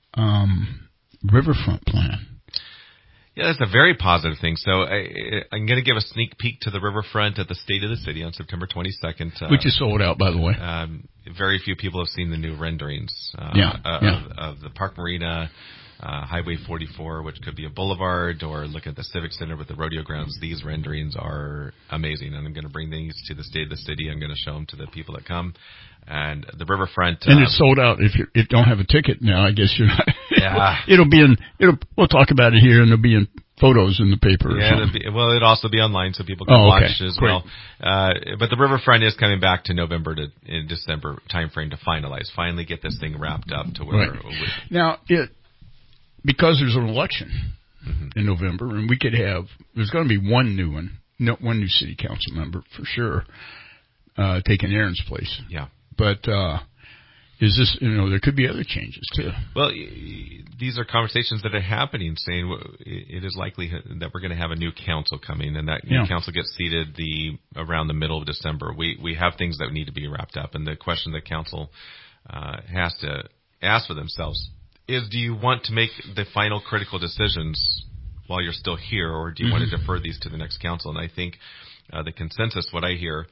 um, riverfront plan. Yeah, that's a very positive thing. So I, I'm going to give a sneak peek to the riverfront at the State of the City on September twenty-second. Uh, Which is sold out, by the way. Um, very few people have seen the new renderings uh, yeah, uh, yeah. Of, of the Park Marina, uh, Highway forty-four, which could be a boulevard, or look at the Civic Center with the rodeo grounds. These renderings are amazing, and I'm going to bring these to the State of the City. I'm going to show them to the people that come. And the riverfront, and uh, it's sold out. If you if you don't have a ticket now, I guess you're not. Yeah, it'll be in. It'll. We'll talk about it here, and it'll be in photos in the paper. Or yeah, something. Be, well, it'll also be online, so people can oh, okay. watch as Great. well. Uh, but the riverfront is coming back to November to in December timeframe to finalize. Finally, get this thing wrapped up to where. Right. We, now, it because there's an election mm-hmm. in November, and we could have. There's going to be one new one, no, one new city council member for sure, uh, taking Aaron's place. Yeah, but. uh Is this, you know, there could be other changes, too. Well, these are conversations that are happening, saying it is likely that we're going to have a new council coming, and that yeah. new council gets seated the around the middle of December. We we have things that need to be wrapped up, and the question the council uh, has to ask for themselves is, do you want to make the final critical decisions while you're still here, or do you mm-hmm. want to defer these to the next council? And I think uh, the consensus, what I hear,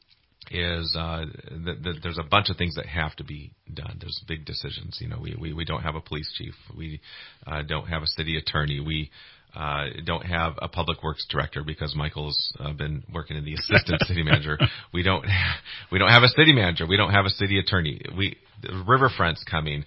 is uh, that, that there's a bunch of things that have to be done. There's big decisions. You know, we, we, we don't have a police chief. We uh, don't have a city attorney. We uh, don't have a public works director because Michael's uh, been working in the assistant city manager. We don't we don't have a city manager. We don't have a city attorney. We the riverfront's coming.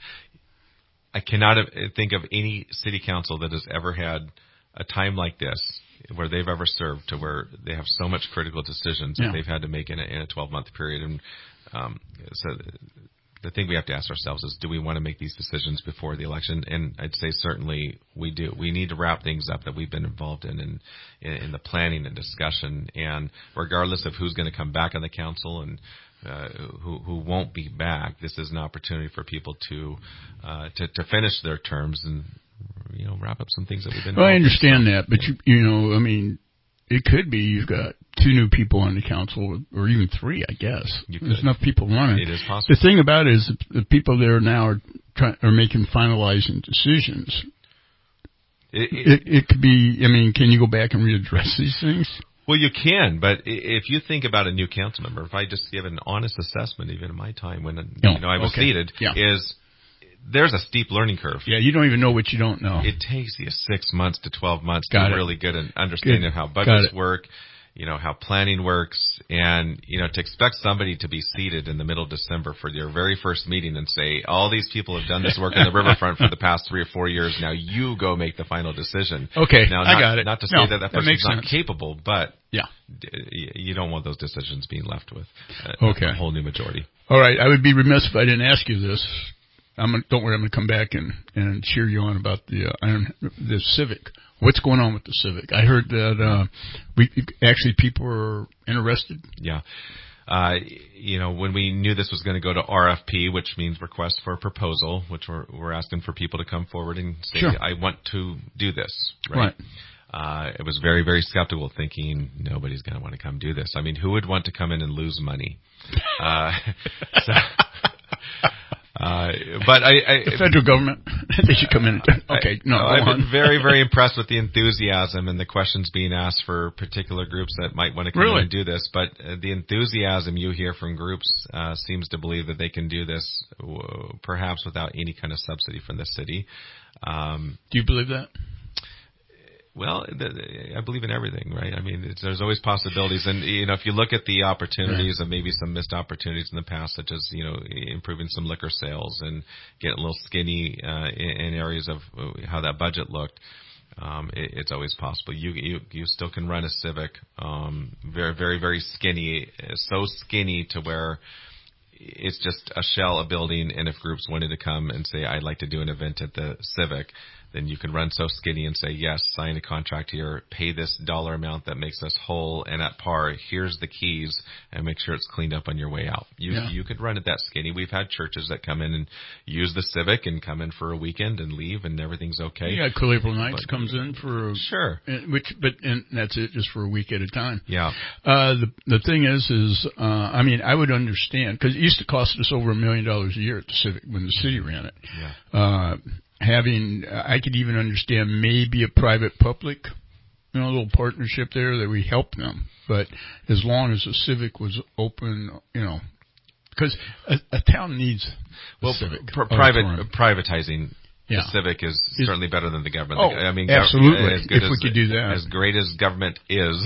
I cannot think of any city council that has ever had a time like this where they've ever served, to where they have so much critical decisions yeah. that they've had to make in a, in a twelve-month period. And um, so the thing we have to ask ourselves is, do we want to make these decisions before the election? And I'd say certainly we do. We need to wrap things up that we've been involved in, in, in the planning and discussion. And regardless of who's going to come back on the council and uh, who, who won't be back, this is an opportunity for people to uh, to, to finish their terms and, you know, wrap up some things that we've been. Well, I understand that, but you, you know, I mean, it could be you've got two new people on the council, or even three, I guess. You There's could. enough people running. It is possible. The thing about it is the people there now are trying, are making finalizing decisions. It, it, it, it could be. I mean, can you go back and readdress these things? Well, you can, but if you think about a new council member, if I just give an honest assessment, even in my time when no. you know I was okay. seated, yeah. is there's a steep learning curve. Yeah, you don't even know what you don't know. It takes you six months to twelve months Got to it. really get an understanding Good. of how budgets work, you know, how planning works, and, you know, to expect somebody to be seated in the middle of December for their very first meeting and say, all these people have done this work in the riverfront for the past three or four years, now you go make the final decision. Okay, now, I not, got it. Not to say no, that that that person's not sense. capable, but yeah. you don't want those decisions being left with a, okay. a whole new majority. All right, I would be remiss if I didn't ask you this. I'm gonna, don't worry, I'm going to come back and, and cheer you on about the uh, Iron, the Civic. What's going on with the Civic? I heard that uh, we actually people are interested. Yeah. Uh, you know, when we knew this was going to go to R F P, which means request for a proposal, which we're, we're asking for people to come forward and say, sure. I want to do this. Right. right. Uh, it was very, very skeptical, thinking nobody's going to want to come do this. I mean, who would want to come in and lose money? Uh, so, Uh, but I, I the federal government they should come in. And, okay, no, I, I've on. been very, very impressed with the enthusiasm and the questions being asked for particular groups that might want to come really? in and do this. But uh, the enthusiasm you hear from groups uh, seems to believe that they can do this, uh, perhaps without any kind of subsidy from the city. Um, do you believe that? Well, I believe in everything, right? I mean, it's, there's always possibilities. And, you know, if you look at the opportunities yeah. and maybe some missed opportunities in the past, such as, you know, improving some liquor sales and getting a little skinny uh, in, in areas of how that budget looked, um, it, it's always possible. You, you you still can run a Civic um, very, very, very skinny, so skinny to where it's just a shell, a building, and if groups wanted to come and say, I'd like to do an event at the Civic, then you can run so skinny and say, yes, sign a contract here, pay this dollar amount that makes us whole and at par. Here's the keys, and make sure it's cleaned up on your way out. You yeah. you could run it that skinny. We've had churches that come in and use the Civic and come in for a weekend and leave, and everything's okay. Yeah, Cool April Nights but, comes in for sure, which but and that's it, just for a week at a time. Yeah. Uh, the the thing is, is uh, I mean, I would understand because it used to cost us over a million dollars a year at the Civic when the city ran it. Yeah. Uh, Having, I could even understand maybe a private-public, you know, a little partnership there that we help them. But as long as the Civic was open, you know, because a, a town needs a well, Civic. Pr- private uh, privatizing. Yeah. The Civic is it's, certainly better than the government. Oh, I mean, absolutely. As good if as, we could do that. As great as government is,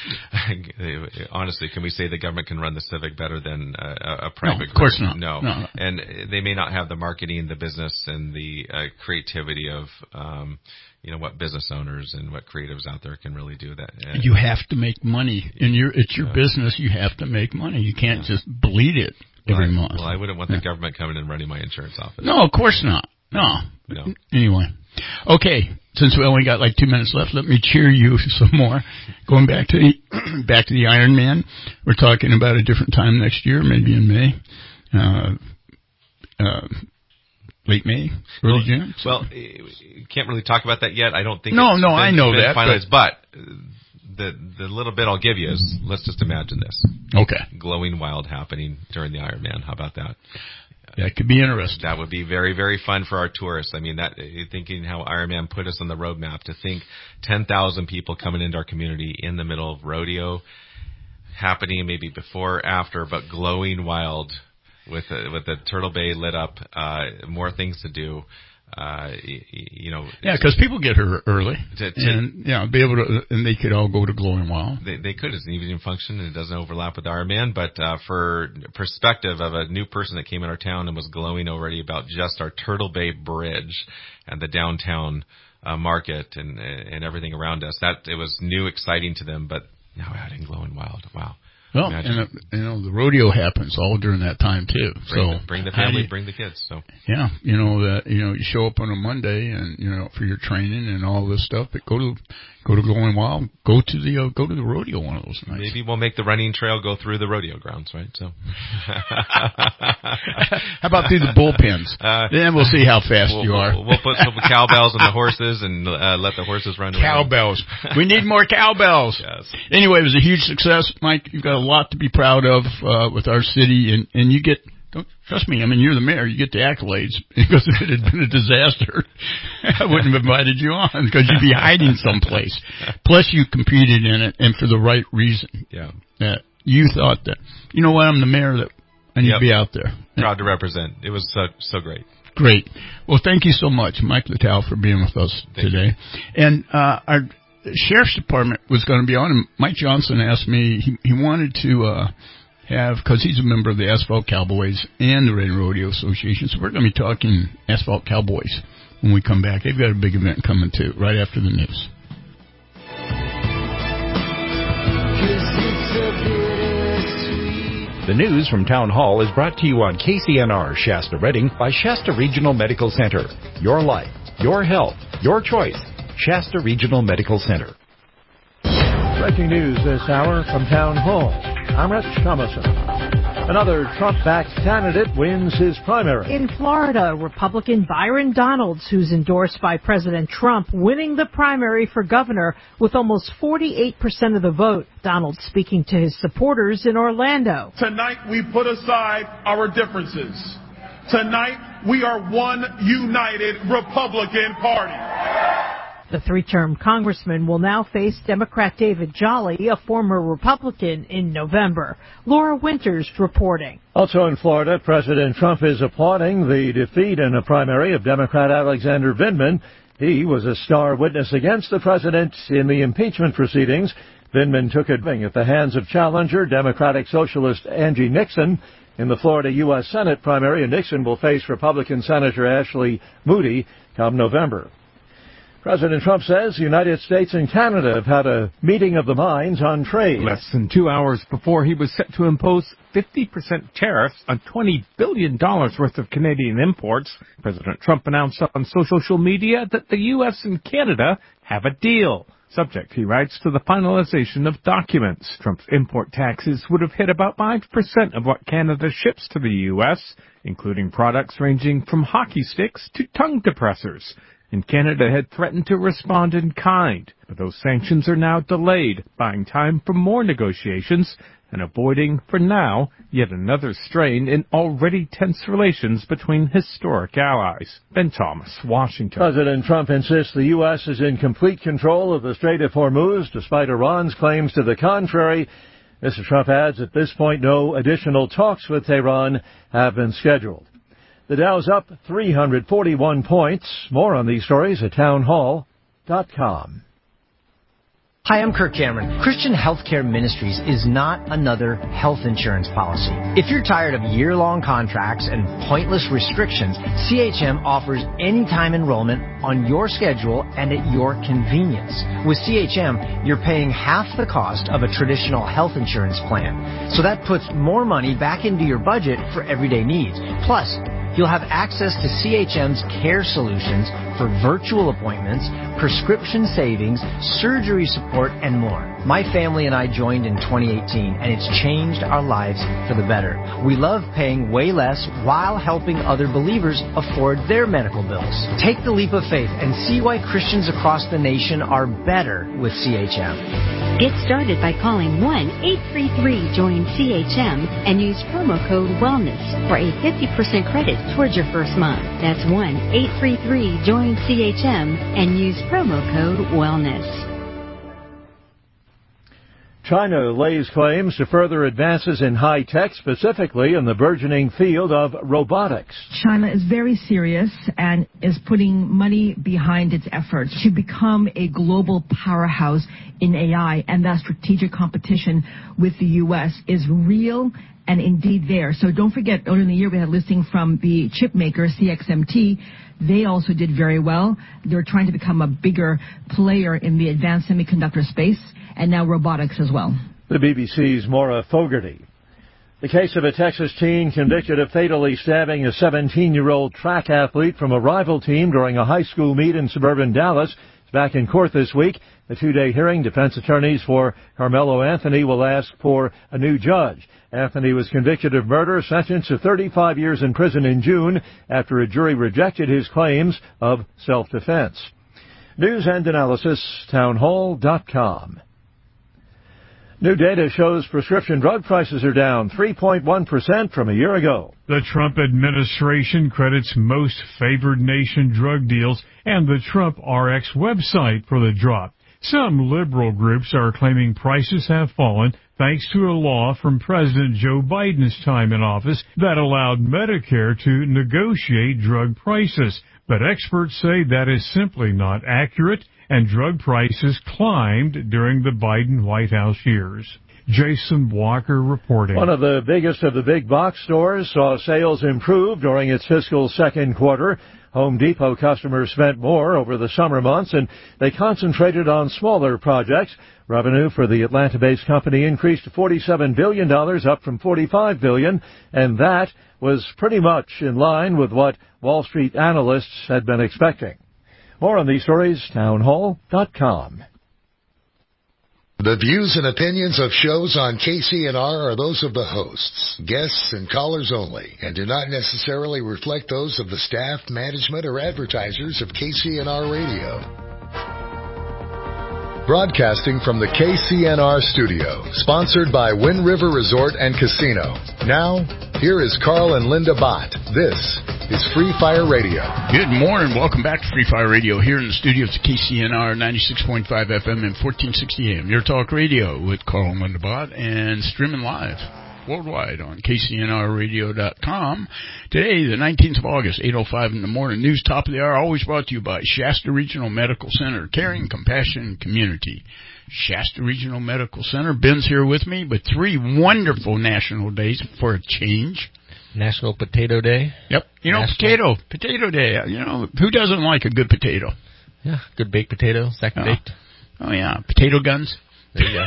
honestly, can we say the government can run the Civic better than a, a private No, of group? course not. No. no. And they may not have the marketing, the business, and the uh, creativity of, um, you know, what business owners and what creatives out there can really do that. And you have to make money. In your, it's your uh, business. You have to make money. You can't yeah. just bleed it every right. month. Well, I wouldn't want yeah. the government coming and running my insurance office. No, of course not. No. No. Anyway. Okay. Since we only got like two minutes left, let me cheer you some more. Going back to the, back to the Iron Man. We're talking about a different time next year, maybe in May. Uh, uh, late May, early well, June. So. Well, you can't really talk about that yet. I don't think No, it's no, been, I know been that. finalized, but, but the the little bit I'll give you is, let's just imagine this. Okay. Glowing Wild happening during the Iron Man. How about that? That could be interesting. That would be very, very fun for our tourists. I mean, that thinking how Ironman put us on the roadmap, to think ten thousand people coming into our community in the middle of rodeo happening, maybe before, after, but Glowing Wild with a, with the Turtle Bay lit up, uh, more things to do. Uh, you, you know, yeah, because people get here early, to, to, and yeah, be able to, and they could all go to Glowing Wild. They, they could. It's an evening function, and it doesn't overlap with Ironman. But uh, for perspective of a new person that came in our town and was glowing already about just our Turtle Bay Bridge and the downtown uh, market and and everything around us, that it was new, exciting to them. But now adding Glowing Wild, wow. Well, Imagine. and uh, you know the rodeo happens all during that time too. Bring so the, bring the family, you, bring the kids. So yeah, you know that you know you show up on a Monday and you know for your training and all this stuff. But go to go to Glowing Wild. Go to the uh, go to the rodeo one of those nights. Maybe we'll make the running trail go through the rodeo grounds, right? So how about through the bullpens? Uh, then we'll see how fast we'll, you are. We'll, we'll put some cowbells on the horses and uh, let the horses run. Cowbells. We need more cowbells. Yes. Anyway, it was a huge success, Mike. You've got a lot to be proud of uh, with our city, and, and you get Don't, trust me, I mean, you're the mayor. You get the accolades because if it had been a disaster, I wouldn't have invited you on because you'd be hiding someplace. Plus, you competed in it, and for the right reason. Yeah. That you thought that, you know what, I'm the mayor, that I need yep. to be out there. Proud to represent. It was so so great. Great. Well, thank you so much, Mike Littell, for being with us thank today. You. And uh, our Sheriff's Department was going to be on, and Mike Johnson asked me, he, he wanted to uh, have, because he's a member of the Asphalt Cowboys and the Reading Rodeo Association, so we're going to be talking Asphalt Cowboys when we come back. They've got a big event coming, too, right after the news. The news from Town Hall is brought to you on K C N R Shasta Reading by Shasta Regional Medical Center. Your life, your health, your choice. Shasta Regional Medical Center. Breaking news this hour from Town Hall. I'm Rich Thomason. Another Trump-backed candidate wins his primary. In Florida, Republican Byron Donalds, who's endorsed by President Trump, winning the primary for governor with almost forty-eight percent of the vote. Donalds speaking to his supporters in Orlando. Tonight we put aside our differences. Tonight we are one united Republican Party. The three-term congressman will now face Democrat David Jolly, a former Republican, in November. Laura Winters reporting. Also in Florida, President Trump is applauding the defeat in a primary of Democrat Alexander Vindman. He was a star witness against the president in the impeachment proceedings. Vindman took it at the hands of challenger Democratic Socialist Angie Nixon. In the Florida U S Senate primary, Nixon will face Republican Senator Ashley Moody come November. President Trump says the United States and Canada have had a meeting of the minds on trade. Less than two hours before he was set to impose fifty percent tariffs on twenty billion dollars worth of Canadian imports, President Trump announced on social media that the U S and Canada have a deal. Subject, he writes, to the finalization of documents. Trump's import taxes would have hit about five percent of what Canada ships to the U S, including products ranging from hockey sticks to tongue depressors. And Canada had threatened to respond in kind, but those sanctions are now delayed, buying time for more negotiations and avoiding, for now, yet another strain in already tense relations between historic allies. Ben Thomas, Washington. President Trump insists the U S is in complete control of the Strait of Hormuz, despite Iran's claims to the contrary. Mister Trump adds at this point no additional talks with Tehran have been scheduled. The Dow's up three hundred forty-one points. More on these stories at town hall dot com. Hi, I'm Kirk Cameron. Christian Healthcare Ministries is not another health insurance policy. If you're tired of year-long contracts and pointless restrictions, C H M offers anytime enrollment on your schedule and at your convenience. With C H M, you're paying half the cost of a traditional health insurance plan. So that puts more money back into your budget for everyday needs. Plus, you'll have access to C H M's care solutions for virtual appointments, prescription savings, surgery support, and more. My family and I joined in twenty eighteen, and it's changed our lives for the better. We love paying way less while helping other believers afford their medical bills. Take the leap of faith and see why Christians across the nation are better with C H M. Get started by calling one eight three three join C H M and use promo code WELLNESS for a fifty percent credit towards your first month. That's one eight three three join C H M and use promo code WELLNESS. China lays claims to further advances in high tech, specifically in the burgeoning field of robotics. China is very serious and is putting money behind its efforts to become a global powerhouse in A I, and that strategic competition with the U S is real and indeed there. So don't forget, earlier in the year we had a listing from the chip maker C X M T. They also did very well. They're trying to become a bigger player in the advanced semiconductor space, and now robotics as well. The B B C's Maura Fogarty. The case of a Texas teen convicted of fatally stabbing a seventeen-year-old track athlete from a rival team during a high school meet in suburban Dallas is back in court this week. The two-day hearing, defense attorneys for Carmelo Anthony will ask for a new judge. Anthony was convicted of murder, sentenced to thirty-five years in prison in June after a jury rejected his claims of self-defense. News and analysis, town hall dot com. New data shows prescription drug prices are down three point one percent from a year ago. The Trump administration credits most favored nation drug deals and the Trump R X website for the drop. Some liberal groups are claiming prices have fallen thanks to a law from President Joe Biden's time in office that allowed Medicare to negotiate drug prices. But experts say that is simply not accurate, and drug prices climbed during the Biden White House years. Jason Walker reporting. One of the biggest of the big box stores saw sales improve during its fiscal second quarter. Home Depot customers spent more over the summer months, and they concentrated on smaller projects. Revenue for the Atlanta-based company increased to forty-seven billion dollars, up from forty-five billion dollars, and that was pretty much in line with what Wall Street analysts had been expecting. More on these stories, townhall dot com. The views and opinions of shows on K C N R are those of the hosts, guests, and callers only, and do not necessarily reflect those of the staff, management, or advertisers of K C N R Radio. Broadcasting from the K C N R studio, sponsored by Wind River Resort and Casino. Now, here is Carl and Linda Bott. This is Free Fire Radio. Good morning. Welcome back to Free Fire Radio here in the studios of K C N R ninety-six point five F M and fourteen sixty A M. Your talk radio with Carl and Linda Bott and streaming live worldwide on K C N R radio dot com. Today, the nineteenth of August, eight oh five in the morning. News top of the hour, always brought to you by Shasta Regional Medical Center. Caring, compassion, community. Shasta Regional Medical Center. Ben's here with me, but three wonderful national days for a change. National Potato Day. Yep. You know, National. potato. Potato Day. You know, who doesn't like a good potato? Yeah, good baked potato, second oh. baked. Oh, yeah. Potato guns. There you go.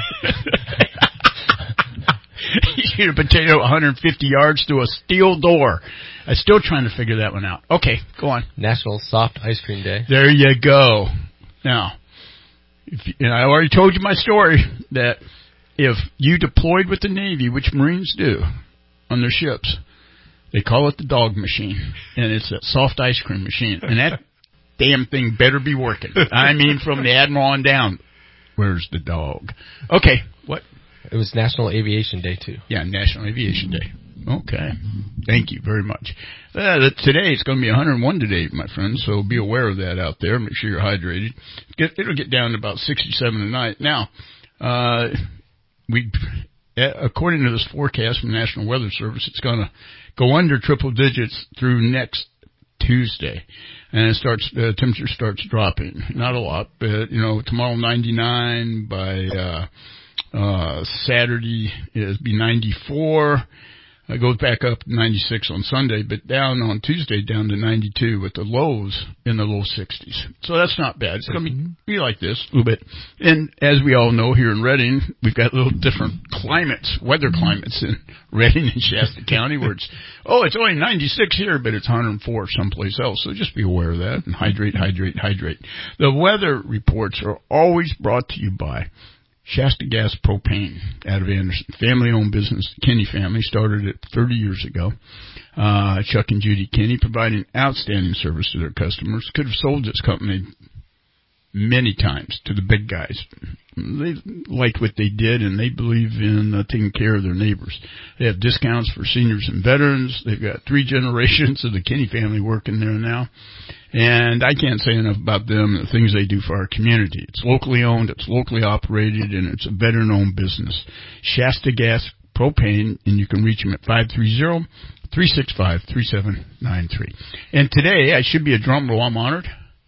You shoot a potato one hundred fifty yards through a steel door. I'm still trying to figure that one out. Okay, go on. National Soft Ice Cream Day. There you go. Now, if you, and I already told you my story that if you deployed with the Navy, which Marines do on their ships, they call it the dog machine, and it's a soft ice cream machine. And that damn thing better be working. I mean, from the Admiral on down. Where's the dog? Okay, what? It was National Aviation Day, too. Yeah, National Aviation Day. Okay. Thank you very much. Uh, today, it's going to be one hundred one today, my friends, so be aware of that out there. Make sure you're hydrated. Get, it'll get down to about sixty-seven tonight. Now, uh, we, according to this forecast from the National Weather Service, it's going to go under triple digits through next Tuesday. And it starts, the uh, temperature starts dropping. Not a lot, but, you know, tomorrow ninety-nine, by, uh, Uh, Saturday is be ninety-four. It goes back up to ninety-six on Sunday, but down on Tuesday down to ninety-two with the lows in the low sixties. So that's not bad. It's going to be, be like this a little bit. And as we all know here in Redding, we've got little different climates, weather climates in Redding and Shasta County where it's, oh, it's only ninety-six here, but it's one hundred four someplace else. So just be aware of that and hydrate, hydrate, hydrate. The weather reports are always brought to you by Shasta Gas Propane out of Anderson. Family-owned business. The Kinney family started it thirty years ago. Uh, Chuck and Judy Kinney providing outstanding service to their customers. Could have sold this company many times to the big guys. They liked what they did, and they believe in uh, taking care of their neighbors. They have discounts for seniors and veterans. They've got three generations of the Kinney family working there now. And I can't say enough about them and the things they do for our community. It's locally owned, it's locally operated, and it's a veteran-owned business. Shasta Gas Propane, and you can reach them at five three zero, three six five, three seven nine three. And today, I should be a drum roll. I'm honored.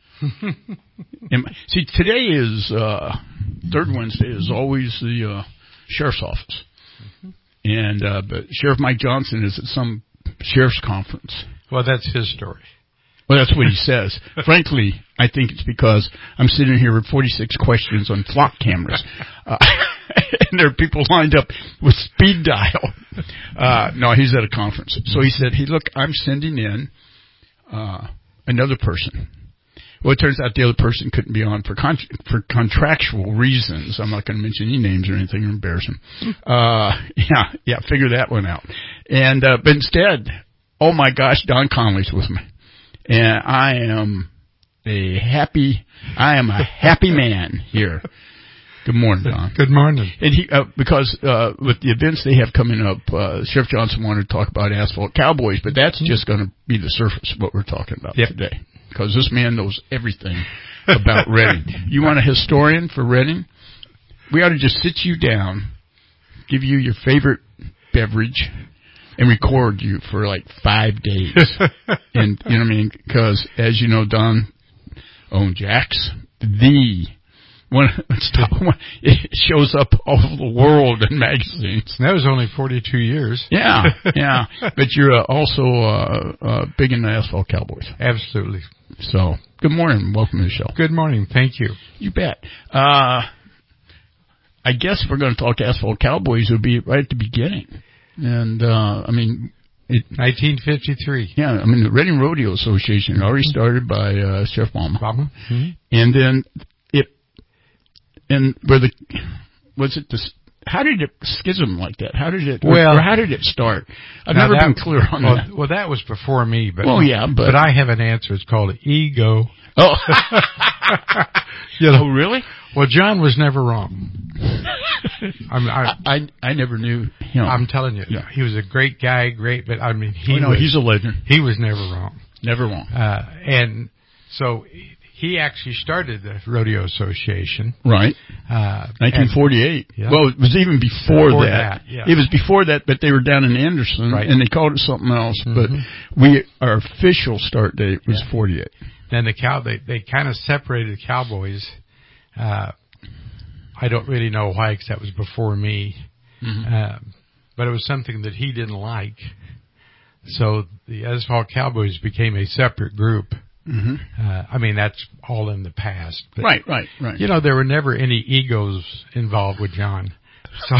See, today is, uh, third Wednesday is always the uh, sheriff's office. Mm-hmm. And, uh, but Sheriff Mike Johnson is at some sheriff's conference. Well, that's his story. Well, that's what he says. Frankly, I think it's because I'm sitting here with forty-six questions on flock cameras. Uh, and there are people lined up with speed dial. Uh, no, he's at a conference. So he said, hey, look, I'm sending in uh, another person. Well, it turns out the other person couldn't be on for con- for contractual reasons. I'm not going to mention any names or anything or embarrass him. Uh, yeah, yeah, figure that one out. And, uh, but instead, oh my gosh, Don Conley's with me. And I am a happy, I am a happy man here. Good morning, Don. Good morning. And he, uh, because uh, with the events they have coming up, uh, Sheriff Johnson wanted to talk about Asphalt Cowboys, but that's mm-hmm. just going to be the surface of what we're talking about yep. today. Because this man knows everything about Reading. You want a historian for Reading? We ought to just sit you down, give you your favorite beverage, and record you for like five days. And, you know what I mean? Because, as you know, Don owned Jack's, the one, it shows up all over the world in magazines. That was only forty-two years. Yeah, yeah. But you're uh, also uh, uh, big in the Asphalt Cowboys. Absolutely. So, good morning. Welcome to the show. Good morning. Thank you. You bet. Uh, I guess if we're going to talk Asphalt Cowboys, it would be right at the beginning. And, uh, I mean... It, nineteen fifty-three. Yeah, I mean, the Reading Rodeo Association already started by uh, Sheriff Bama. Bama. Mm-hmm. And then it... And where the... Was it the... How did it schism like that? How did it... Well, or how did it start? I've never that, been clear on well, that. Well, that was before me, but... Well, yeah, but... But I have an answer. It's called ego. Oh. You know, oh, really? Well, John was never wrong. I'm, I, I I never knew him. I'm telling you, yeah. He was a great guy, great, but I mean, he oh, no, was, he's a legend. He was never wrong. Never wrong. Uh, and so he actually started the Rodeo Association. Right. Uh, nineteen forty-eight. And, yeah. Well, it was even before, before that. that yeah. It was before that, but they were down in Anderson, right. and they called it something else. Mm-hmm. But we, our official start date was yeah. forty-eight. Then the cow, they, they kind of separated the Cowboys. Uh, I don't really know why, because that was before me. Mm-hmm. Uh, but it was something that he didn't like. So the Asphalt Cowboys became a separate group. Mm-hmm. Uh, I mean, that's all in the past. But, right, right, right. You know, there were never any egos involved with John. So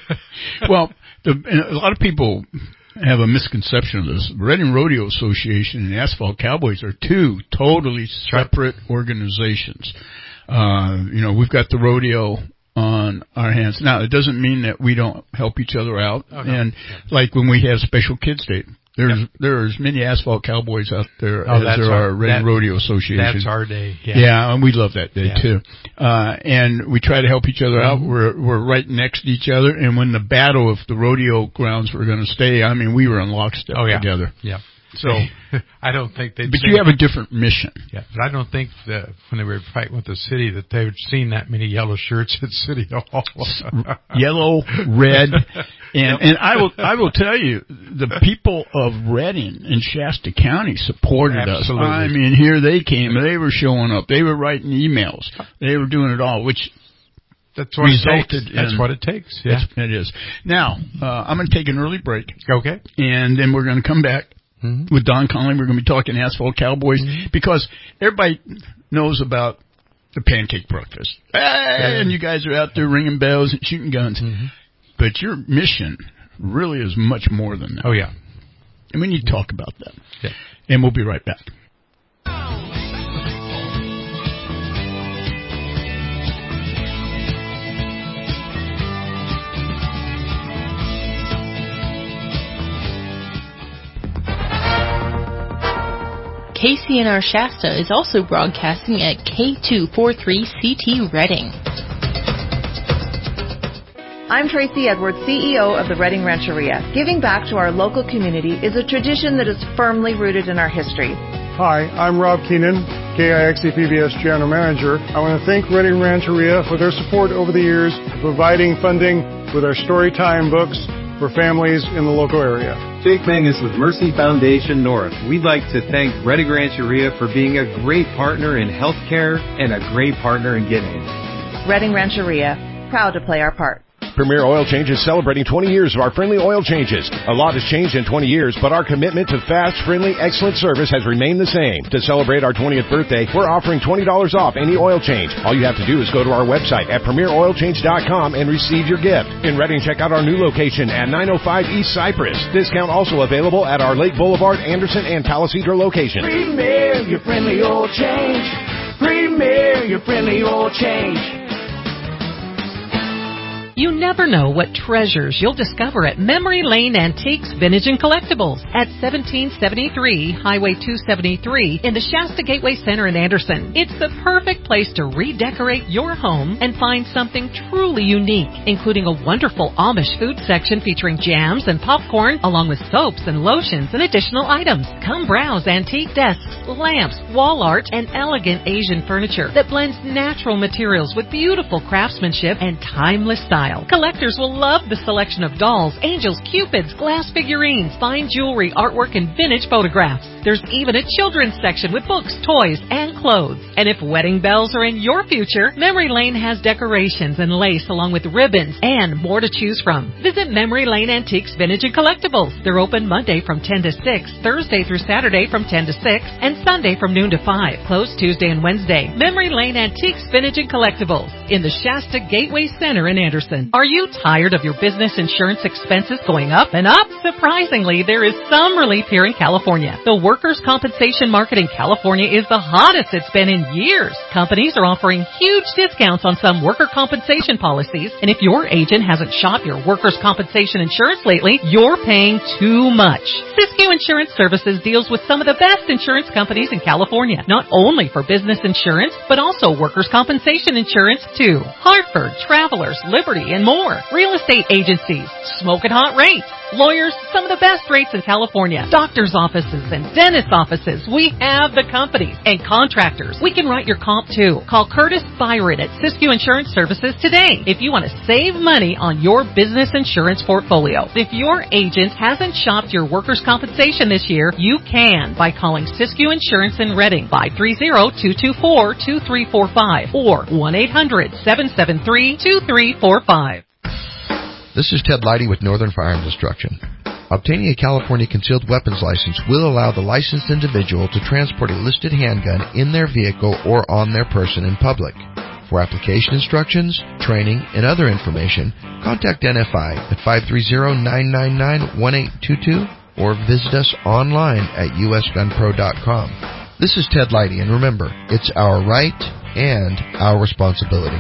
well, the, and a lot of people have a misconception of this. The Reading Rodeo Association and the Asphalt Cowboys are two totally separate organizations. Uh, you know, we've got the rodeo on our hands. Now, it doesn't mean that we don't help each other out. Oh, no. And yeah. like when we have Special Kids Day, there's yeah. there are as many Asphalt Cowboys out there oh, as there our, are Reading that, Rodeo Association. That's our day. Yeah, yeah and we love that day yeah. too. Uh, and we try to help each other out. Mm-hmm. We're we're right next to each other. And when the battle of the rodeo grounds were going to stay, I mean, we were in lockstep oh, yeah. together. Yeah. So I don't think they. But you have a different mission. Yeah, but I don't think that when they were fighting with the city that they've seen that many yellow shirts at City Hall. Yellow, red, and and I will I will tell you, the people of Reading and Shasta County supported Absolutely. us. I mean, here they came. They were showing up. They were writing emails. They were doing it all, which. That's what resulted it takes. That's in, what it takes. Yeah, it is. Now uh, I'm going to take an early break. Okay, and then we're going to come back. Mm-hmm. With Don Conley, we're going to be talking Asphalt Cowboys mm-hmm. because everybody knows about the pancake breakfast. Hey, yeah. And you guys are out there ringing bells and shooting guns. Mm-hmm. But your mission really is much more than that. Oh, yeah. And we need to talk about that. Yeah. And we'll be right back. K C N R Shasta is also broadcasting at K two forty-three C T Reading. I'm Tracy Edwards, C E O of the Reading Rancheria. Giving back to our local community is a tradition that is firmly rooted in our history. Hi, I'm Rob Keenan, K I X E P B S General Manager. I want to thank Reading Rancheria for their support over the years, providing funding with our story time books for families in the local area. Jake Mangus with Mercy Foundation North. We'd like to thank Reading Rancheria for being a great partner in healthcare and a great partner in getting. Reading Rancheria, proud to play our part. Premier Oil Change is celebrating twenty years of our friendly oil changes. A lot has changed in twenty years, but our commitment to fast, friendly, excellent service has remained the same. To celebrate our twentieth birthday, we're offering twenty dollars off any oil change. All you have to do is go to our website at premier oil change dot com and receive your gift. In Reading, check out our new location at nine oh five East Cypress. Discount also available at our Lake Boulevard, Anderson, and Palisadro locations. Premier, your friendly oil change. Premier, your friendly oil change. You never know what treasures you'll discover at Memory Lane Antiques, Vintage and Collectibles at seventeen seventy-three Highway two seventy-three in the Shasta Gateway Center in Anderson. It's the perfect place to redecorate your home and find something truly unique, including a wonderful Amish food section featuring jams and popcorn, along with soaps and lotions and additional items. Come browse antique desks, lamps, wall art, and elegant Asian furniture that blends natural materials with beautiful craftsmanship and timeless style. Collectors will love the selection of dolls, angels, cupids, glass figurines, fine jewelry, artwork, and vintage photographs. There's even a children's section with books, toys, and clothes. And if wedding bells are in your future, Memory Lane has decorations and lace along with ribbons and more to choose from. Visit Memory Lane Antiques, Vintage and Collectibles. They're open Monday from ten to six, Thursday through Saturday from ten to six, and Sunday from noon to five. Closed Tuesday and Wednesday. Memory Lane Antiques, Vintage and Collectibles in the Shasta Gateway Center in Anderson. Are you tired of your business insurance expenses going up and up? Surprisingly, there is some relief here in California. The workers' compensation market in California is the hottest it's been in years. Companies are offering huge discounts on some worker compensation policies, and if your agent hasn't shopped your workers' compensation insurance lately, you're paying too much. Siskiyou Insurance Services deals with some of the best insurance companies in California, not only for business insurance, but also workers' compensation insurance too. Hartford, Travelers, Liberty, and more. Real estate agencies, smoking hot rates. Lawyers, some of the best rates in California. Doctors' offices and dentist offices. We have the companies and contractors. We can write your comp too. Call Curtis Byron at Siskiyou Insurance Services today if you want to save money on your business insurance portfolio. If your agent hasn't shopped your workers' compensation this year, you can by calling Siskiyou Insurance in Redding, five three zero, two two four, two three four five or one eight hundred, seven seven three, two three four five. This is Ted Leidy with Northern Firearms Instruction. Obtaining a California concealed weapons license will allow the licensed individual to transport a listed handgun in their vehicle or on their person in public. For application instructions, training, and other information, contact N F I at five three zero, nine nine nine, one eight two two or visit us online at u s gun pro dot com. This is Ted Leidy, and remember, it's our right and our responsibility.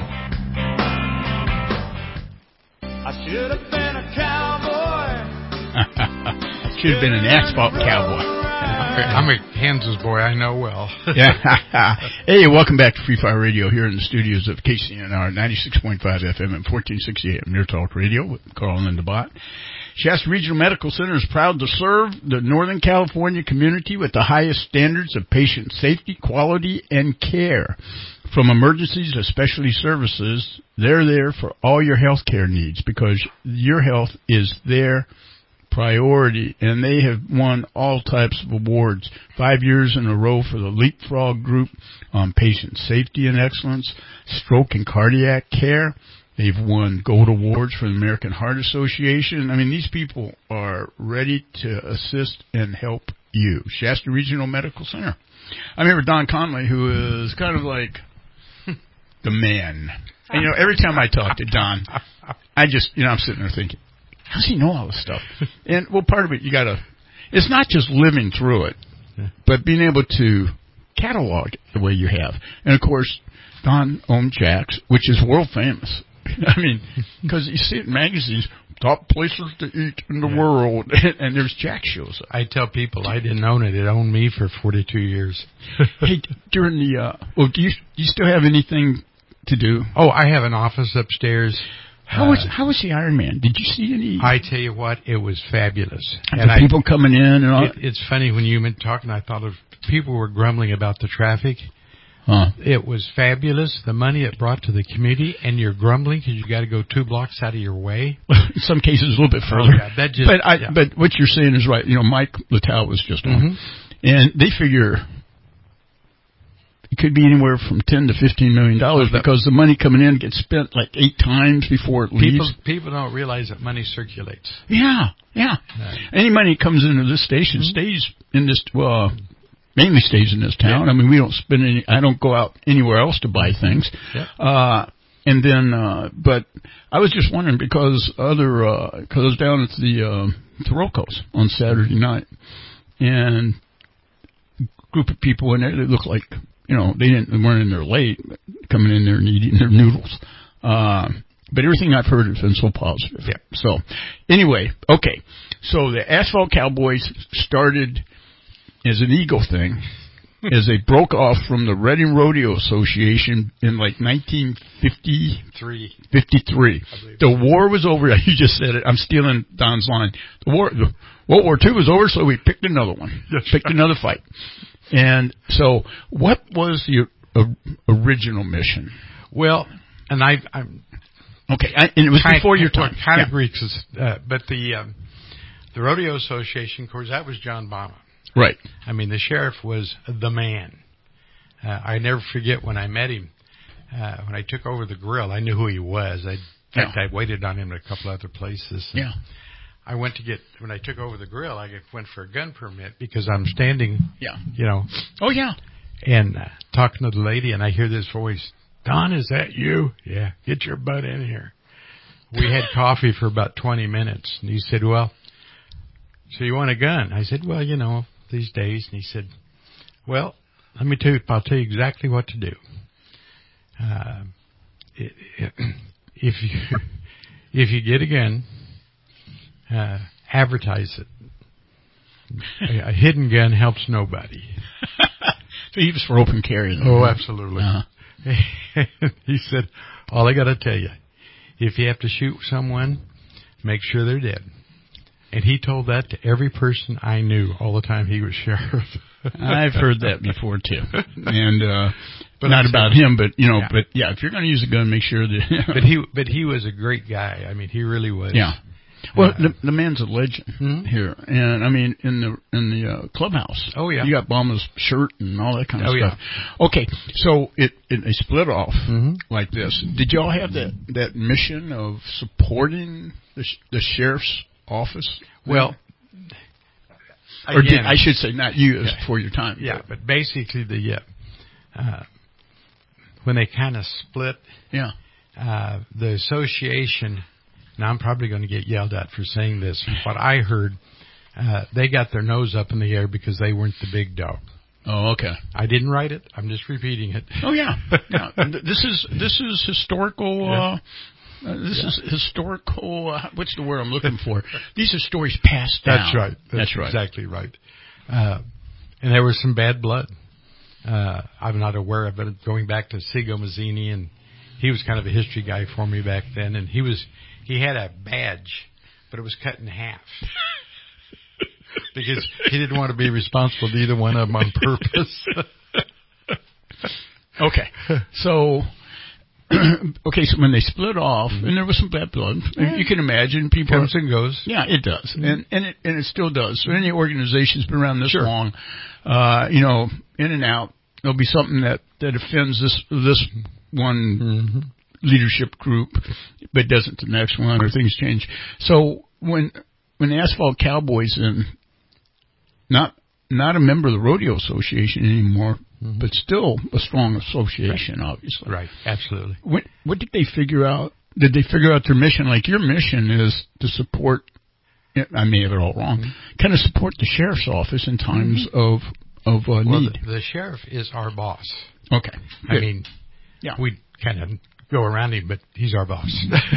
I should have been a cowboy. Should have been an asphalt cowboy. I'm a Kansas boy. I know well. Yeah. Hey, welcome back to Free Fire Radio here in the studios of K C N R ninety-six point five F M and fourteen sixty A M Near Talk Radio with Carl and Linda Bott. Shasta Regional Medical Center is proud to serve the Northern California community with the highest standards of patient safety, quality, and care. From emergencies to specialty services, they're there for all your health care needs because your health is their priority, and they have won all types of awards, five years in a row for the Leapfrog Group on patient safety and excellence, stroke and cardiac care. They've won gold awards for the American Heart Association. I mean, these people are ready to assist and help you. Shasta Regional Medical Center. I'm here with Don Conley, who is kind of like the man. And, you know, every time I talk to Don, I just, you know, I'm sitting there thinking, how does he know all this stuff? And, well, part of it, you got to, it's not just living through it, but being able to catalog it the way you have. And, of course, Don owned Jack's, which is world famous. I mean, because you see it in magazines, top places to eat in the yeah. world, and there's Jack shows up. I tell people I didn't own it. It owned me for forty-two years. Hey, during the, uh, well, do you, do you still have anything to do? Oh, I have an office upstairs. How was, uh, how was the Iron Man? Did you see any? I tell you what, it was fabulous. And the people I, coming in and all. It, it's funny, when you were talking, I thought of people were grumbling about the traffic. Huh. It was fabulous, the money it brought to the community, and you're grumbling because you got to go two blocks out of your way. In some cases, a little bit further. Oh, yeah, that just, but, I, yeah. but what you're saying is right. You know, Mike Littell was just on, mm-hmm. and they figure it could be anywhere from ten to fifteen million dollars oh, because the money coming in gets spent like eight times before it leaves. People, people don't realize that money circulates. Yeah, yeah. Right. Any money comes into this station mm-hmm. stays in this. Well. Mainly stays in this town. Yeah. I mean, we don't spend any, I don't go out anywhere else to buy things. Yeah. Uh, and then, uh, but I was just wondering because other, uh, cause I was down at the, uh, Torocos on Saturday night and a group of people in there, they looked like, you know, they didn't, they weren't in there late, but coming in there and eating their noodles. Uh, But everything I've heard has been so positive. Yeah. So, anyway, okay. So the Asphalt Cowboys started as an Eagle thing, as they broke off from the Reading Rodeo Association in like nineteen fifty-three. fifty-three. The war was over. You just said it. I'm stealing Don's line. The war, the World War Two was over, so we picked another one. Picked another fight. And so, what was the uh, original mission? Well, and I, I'm okay, I, and it was kind, before your time. Kind yeah. of Greeks, uh, but the um, the Rodeo Association, of course, that was John Bama. Right. I mean, the sheriff was the man. Uh, I never forget when I met him. Uh, when I took over the grill, I knew who he was. I, in fact, Yeah. I waited on him at a couple other places. And Yeah. I went to get, when I took over the grill, I went for a gun permit because I'm standing, Yeah. you know. Oh, yeah. And uh, talking to the lady, and I hear this voice, Don, is that you? Yeah, get your butt in here. We had coffee for about twenty minutes, and he said, well, so you want a gun? I said, well, you know, these days. And he said, well, let me tell you, I'll tell you exactly what to do. Uh, it, it, if you if you get a gun, uh, advertise it. A, a hidden gun helps nobody. So he was for open carry. Then, Oh, right? absolutely. Uh-huh. He said, all I got to tell you, if you have to shoot someone, make sure they're dead. And he told that to every person I knew all the time he was sheriff. I've heard that before too, and uh, but not about him, but you know, yeah. but yeah, if you're going to use a gun, make sure that. but he, but he was a great guy. I mean, he really was. Yeah. Well, Uh, the, the man's a legend hmm? here, and I mean, in the in the uh, clubhouse. Oh yeah. You got Bama's shirt and all that kind of Oh, stuff. Okay, so it it they split off Mm-hmm. like this. Did y'all have that that mission of supporting the sh- the sheriff's office? Well. Or did, Again, I should say not you, as yeah. for your time. Yeah, but basically the uh, uh, when they kind of split, Yeah. uh, the association. Now I'm probably going to get yelled at for saying this. From what I heard, uh, they got their nose up in the air because they weren't the big dog. Oh, okay. I didn't write it. I'm just repeating it. Oh yeah. yeah. Th- This is this is historical. Yeah. Uh, uh, this Yeah. is historical. Uh, what's the word I'm looking for? These are stories passed down. That's right. That's, That's right. Exactly right. Uh, and there was some bad blood. Uh, I'm not aware of it. Going back to Sigo Mazzini, and he was kind of a history guy for me back then. And he was he had a badge, but it was cut in half because he didn't want to be responsible to either one of them on purpose. Okay. So. Okay, so when they split off, and there was some bad blood, Yeah. you can imagine people. Comes and goes. Yeah, it does, Mm-hmm. and and it and it still does. So any organization's been around this Sure. long, uh, you know, in and out, there'll be something that that offends this this one Mm-hmm. leadership group, but doesn't the next one, or things change. So when when the Asphalt Cowboys in, not not a member of the Rodeo Association anymore, Mm-hmm. but still a strong association, obviously. Right, absolutely. What what did they figure out? Did they figure out their mission? Like your mission is to support. I may have it all wrong. Mm-hmm. Kind of support the sheriff's office in times of of uh, Well, need. the, the sheriff is our boss. Okay, I good. mean, Yeah. we kind of go around him, but he's our boss.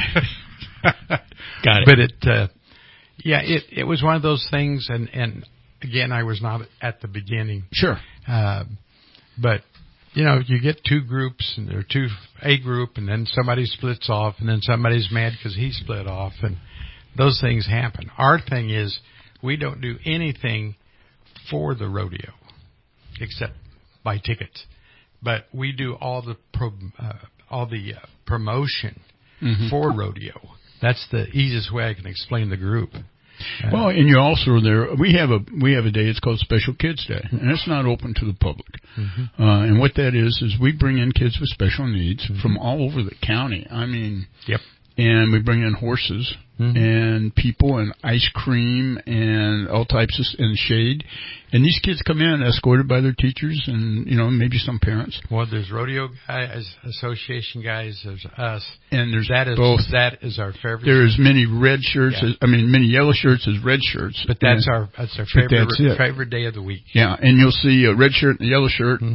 Got it. But it, uh, yeah, it it was one of those things, and and again, I was not at the beginning. Sure. Uh, but you know, you get two groups, and there are two a group, and then somebody splits off, and then somebody's mad because he split off, and those things happen. Our thing is, we don't do anything for the rodeo except buy tickets, but we do all the pro, uh, all the uh, promotion Mhm. for rodeo. That's the easiest way I can explain the group. Uh, Well, and you're also there. We have a we have a day. It's called Special Kids Day, and it's not open to the public. Mhm. Uh, and what that is is we bring in kids with special needs from all over the county. I mean, Yep. And we bring in horses Mhm. and people and ice cream and all types of and shade. And these kids come in escorted by their teachers and you know maybe some parents. Well, there's rodeo guys, association guys, there's us, and there's that is both. that is our favorite. There's many red shirts. Yeah. As, I mean, many yellow shirts as red shirts. But that's and, our that's our but favorite that's it. favorite day of the week. Yeah, and you'll see a red shirt and a yellow shirt. Mm-hmm.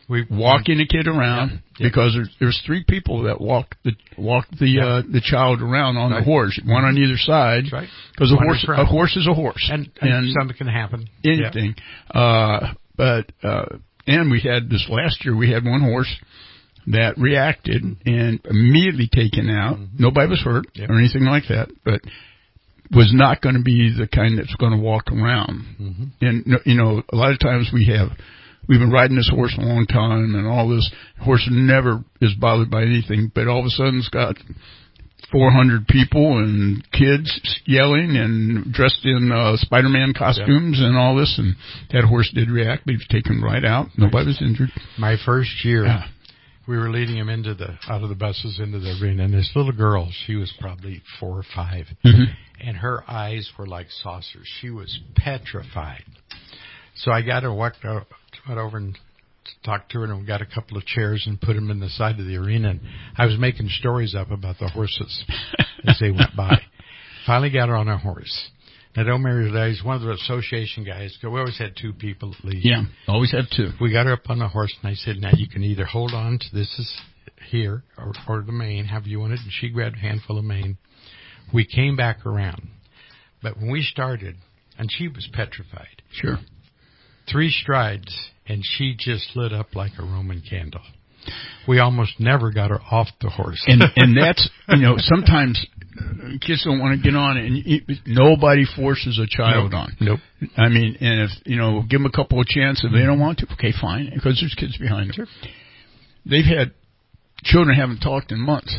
We walking a kid around yeah, yeah. because there's there's three people that walk the walk the yeah. uh, the child around on right. the horse, one on either side. Right. Because a horse a horse is a horse, and, and, and something can happen. Anything. Yeah. Uh, but uh, and we had this last year. We had one horse that reacted and immediately taken out. Mm-hmm. Nobody was hurt yep. or anything like that, but was not going to be the kind that's going to walk around. Mm-hmm. And, you know, a lot of times we have, we've been riding this horse a long time and all this. Horse never is bothered by anything, but all of a sudden it's got four hundred people and kids yelling and dressed in uh, Spider-Man costumes yeah. and all this, and that horse did react, but he was taken right out. Nobody was injured. My first year, yeah. we were leading him into the out of the buses into the arena, and this little girl, she was probably four or five, mm-hmm. and her eyes were like saucers. She was petrified. So I got her, walked, uh, went over and talked to her, and we got a couple of chairs and put them in the side of the arena. And I was making stories up about the horses as they went by. Finally got her on a horse. Now, don't marry today. He's one of the association guys. We always had two people at least. Yeah, always have two. We got her up on the horse, and I said, now you can either hold on to this is here or, or the mane, however you want it. And she grabbed a handful of mane. We came back around. But when we started, and she was petrified. Sure. Three strides, and she just lit up like a Roman candle. We almost never got her off the horse. And and that's, you know, sometimes kids don't want to get on it, and you, nobody forces a child nope. on. Nope. I mean, and if, you know, give them a couple of chances. If they don't want to, okay, fine, because there's kids behind them. Sure. They've had children haven't talked in months.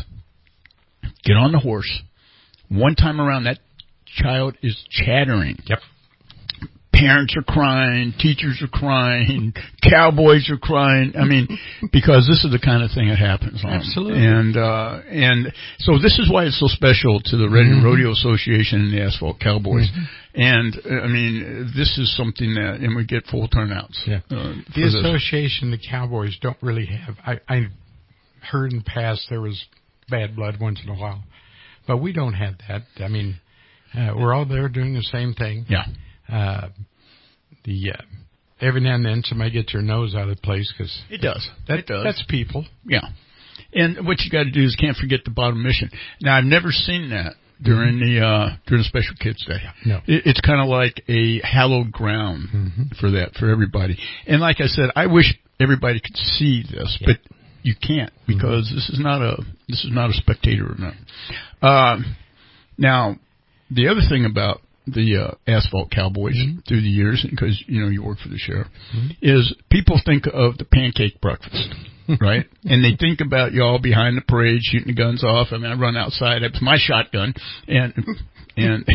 Get on the horse. One time around, that child is chattering. Yep. Parents are crying, teachers are crying, cowboys are crying. I mean, because this is the kind of thing that happens. On. Absolutely. And uh, and so this is why it's so special to the Reading mm-hmm. Rodeo Association and the Asphalt Cowboys. Mm-hmm. And I mean, this is something that, and we get full turnouts. Yeah. Uh, the association, this. the Cowboys don't really have. I, I heard in the past there was bad blood once in a while, but we don't have that. I mean, uh, we're all there doing the same thing. Yeah. Uh, the uh, every now and then somebody gets their nose out of place because it does. That, it does. That's people. Yeah. And what you got to do is can't forget the bottom mission. Now I've never seen that during mm-hmm. the uh, during the Special Kids Day. No. It, it's kind of like a hallowed ground mm-hmm. for that for everybody. And like I said, I wish everybody could see this, yeah. but you can't because mm-hmm. this is not a this is not a spectator event. Um, now the other thing about the uh, Asphalt Cowboys mm-hmm. through the years, because, you know, you work for the sheriff, mm-hmm. is people think of the pancake breakfast, right? And they think about y'all behind the parade shooting the guns off. I mean, I run outside. It's my shotgun. And and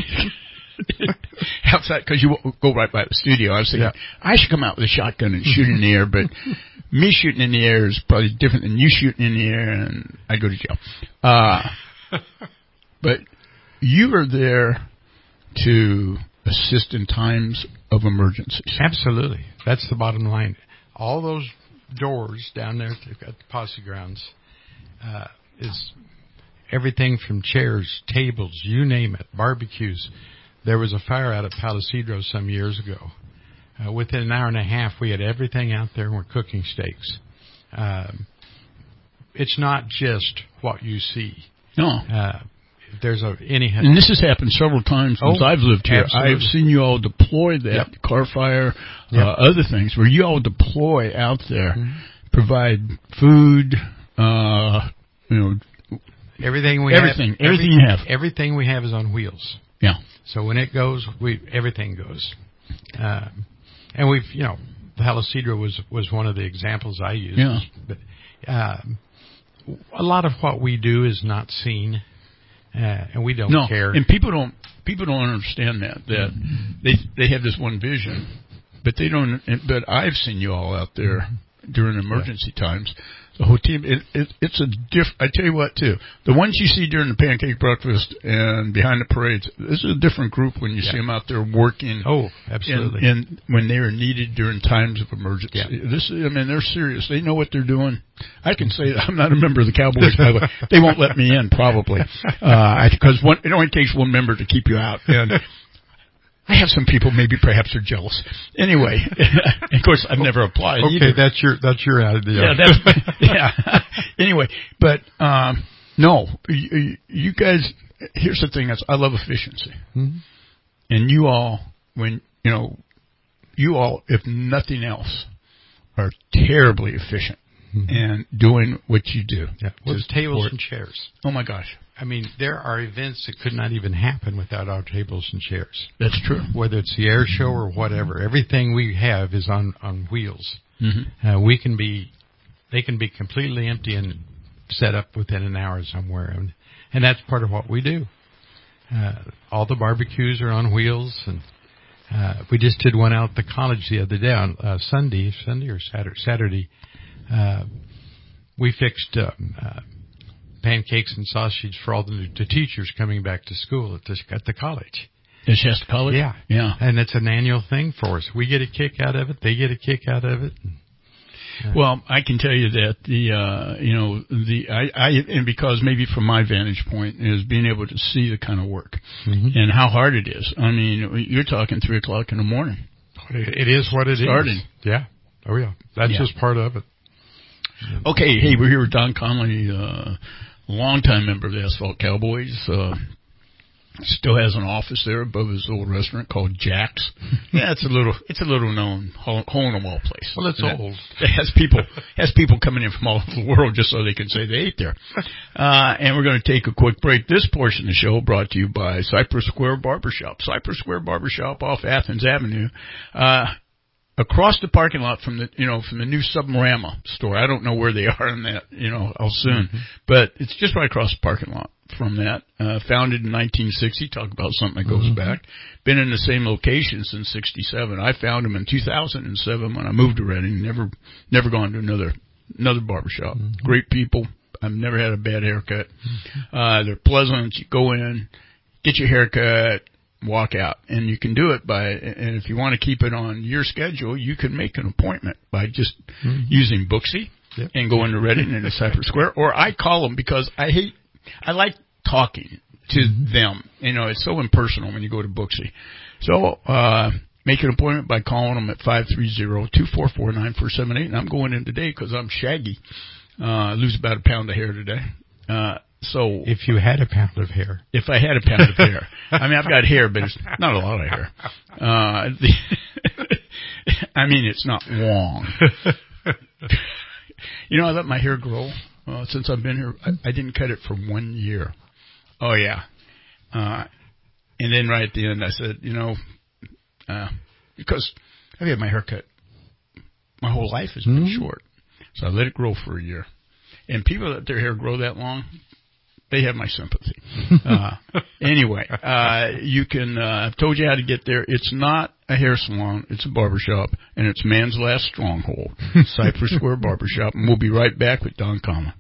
outside, because you go right by the studio. I was thinking, yeah. I should come out with a shotgun and shoot in the air, but me shooting in the air is probably different than you shooting in the air, and I go to jail. Uh, but you are there to assist in times of emergencies. Absolutely. That's the bottom line. All those doors down there at the posse grounds uh, is everything from chairs, tables, you name it, barbecues. There was a fire out at Palisadro some years ago. Uh, within an hour and a half, we had everything out there and we're cooking steaks. Um, it's not just what you see. No. Uh, There's a any and this has happened several times since oh, I've lived here. Absolutely. I've seen you all deploy that yep. car fire, yep. uh, other things where you all deploy out there, mm-hmm. provide food, uh, you know, everything we everything, have, everything every, you have, everything we have is on wheels. Yeah. So when it goes, we everything goes, um, and we've you know, Palisadro was was one of the examples I used. Yeah. But um, a lot of what we do is not seen. Uh, and we don't no, care. And people don't people don't understand that that mm-hmm. they they have this one vision, but they don't. But I've seen you all out there during emergency yeah. times. The whole team. It, it, it's a diff. I tell you what, too. The ones you see during the pancake breakfast and behind the parades. This is a different group when you yeah. see them out there working. Oh, absolutely. And, and when they are needed during times of emergency. Yeah. This. I mean, they're serious. They know what they're doing. I can say that I'm not a member of the Cowboys, by the way. They won't let me in, probably, because uh, it only takes one member to keep you out. And I have some people, maybe perhaps are jealous. Anyway, of course, I've never applied. Okay, either. that's your that's your idea. Yeah, that's yeah. Anyway, but um, no, you, you guys. Here's the thing: is I love efficiency, mm-hmm. and you all, when you know, you all, if nothing else, are terribly efficient mm-hmm. and doing what you do. Yeah. With tables and chairs. Oh my gosh. I mean, there are events that could not even happen without our tables and chairs. That's true. Whether it's the air show or whatever, everything we have is on, on wheels. Mm-hmm. Uh, we can be, they can be completely empty and set up within an hour somewhere, and, and that's part of what we do. Uh, all the barbecues are on wheels, and uh, we just did one out at the college the other day on uh, Sunday, Sunday or Saturday. Saturday, uh, we fixed. Uh, uh, pancakes and sausage for all the, the teachers coming back to school at the, at the college. At Shasta College? Yeah. Yeah. And it's an annual thing for us. We get a kick out of it. They get a kick out of it. Uh, well, I can tell you that the, uh, you know, the, I, I, and because maybe from my vantage point is being able to see the kind of work mm-hmm. and how hard it is. I mean, you're talking three o'clock in the morning. It is what it Starting. is. Yeah. Oh, yeah. That's yeah. just part of it. Okay. Hey, we're here with Don Conley, uh, longtime member of the Asphalt Cowboys. Uh, still has an office there above his old restaurant called Jack's. Yeah, it's a little, it's a little known hole, hole in the wall place. Well, it's that, old. It has people, has people coming in from all over the world just so they can say they ate there. Uh, and we're going to take a quick break. This portion of the show brought to you by Cypress Square Barbershop. Cypress Square Barbershop off Athens Avenue. Uh, Across the parking lot from the, you know, from the new Submarama store. I don't know where they are in that, you know, I'll soon. Mm-hmm. But it's just right across the parking lot from that. Uh, founded in nineteen sixty. Talk about something that goes mm-hmm. back. Been in the same location since sixty-seven. I found them in two thousand seven when I moved to Reading. Never, never gone to another, another barbershop. Mm-hmm. Great people. I've never had a bad haircut. Mm-hmm. Uh, they're pleasant. You go in, get your haircut, walk out, and you can do it by, and if you want to keep it on your schedule, you can make an appointment by just mm-hmm. using Booksy yep. and going to Reading and Cypress Square, or I call them because I hate, I like talking to mm-hmm. them. You know, it's so impersonal when you go to Booksy. So, uh, make an appointment by calling them at five three zero, two four four, nine four seven eight, and I'm going in today because I'm shaggy. Uh, lose about a pound of hair today. Uh, So if you had a pound of hair, if I had a pound of hair, I mean, I've got hair, but it's not a lot of hair. Uh, the, I mean, it's not long. You know, I let my hair grow uh, since I've been here. I, I didn't cut it for one year. Oh yeah. Uh, and then right at the end, I said, you know, uh, because I've had my hair cut my whole life has been mm-hmm. short, so I let it grow for a year. And people that let their hair grow that long, they have my sympathy. uh, anyway, uh, you can, uh, I've told you how to get there. It's not a hair salon. It's a barbershop, and it's man's last stronghold, Cypress Square Barbershop. And we'll be right back with Don Conley.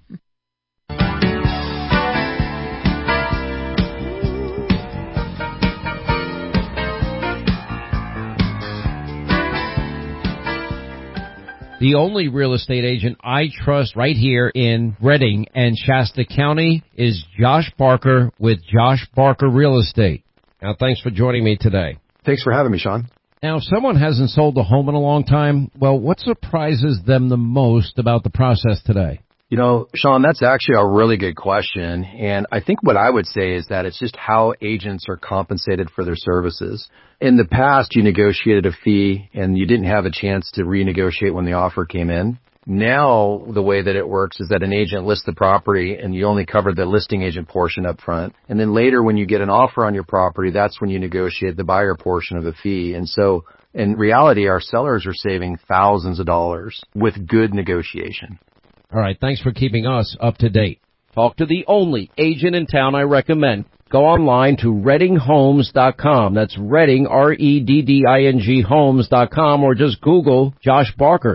The only real estate agent I trust right here in Reading and Shasta County is Josh Barker with Josh Barker Real Estate. Now, thanks for joining me today. Thanks for having me, Sean. Now, if someone hasn't sold a home in a long time, well, what surprises them the most about the process today? You know, Sean, that's actually a really good question. And I think what I would say is that it's just how agents are compensated for their services. In the past, you negotiated a fee and you didn't have a chance to renegotiate when the offer came in. Now, the way that it works is that an agent lists the property and you only cover the listing agent portion up front. And then later, when you get an offer on your property, that's when you negotiate the buyer portion of the fee. And so in reality, our sellers are saving thousands of dollars with good negotiation. All right, thanks for keeping us up to date. Talk to the only agent in town I recommend. Go online to reading homes dot com. That's Reading, R E D D I N G, homes dot com, or just Google Josh Barker.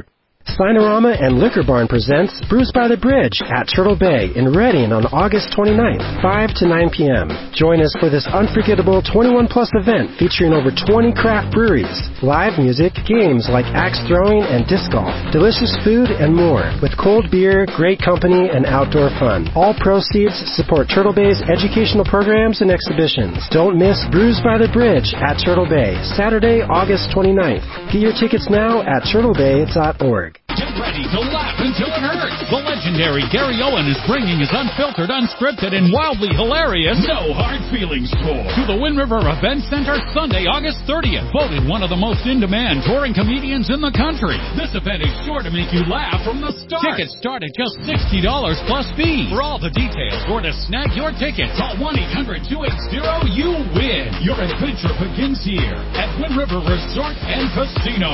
Spinorama and Liquor Barn presents Brews by the Bridge at Turtle Bay in Redding on August twenty-ninth, five to nine p.m. Join us for this unforgettable twenty-one plus event featuring over twenty craft breweries, live music, games like axe throwing and disc golf, delicious food, and more, with cold beer, great company, and outdoor fun. All proceeds support Turtle Bay's educational programs and exhibitions. Don't miss Brews by the Bridge at Turtle Bay, Saturday, August twenty-ninth. Get your tickets now at turtle bay dot org. Get ready to laugh until it hurts. The legendary Gary Owen is bringing his unfiltered, unscripted, and wildly hilarious No Hard Feelings tour to the Wind River Event Center Sunday, August thirtieth. Voted one of the most in-demand touring comedians in the country. This event is sure to make you laugh from the start. Tickets start at just sixty dollars plus fees. For all the details or to snag your ticket, call one eight hundred two eight zero you win. Your adventure begins here at Wind River Resort and Casino.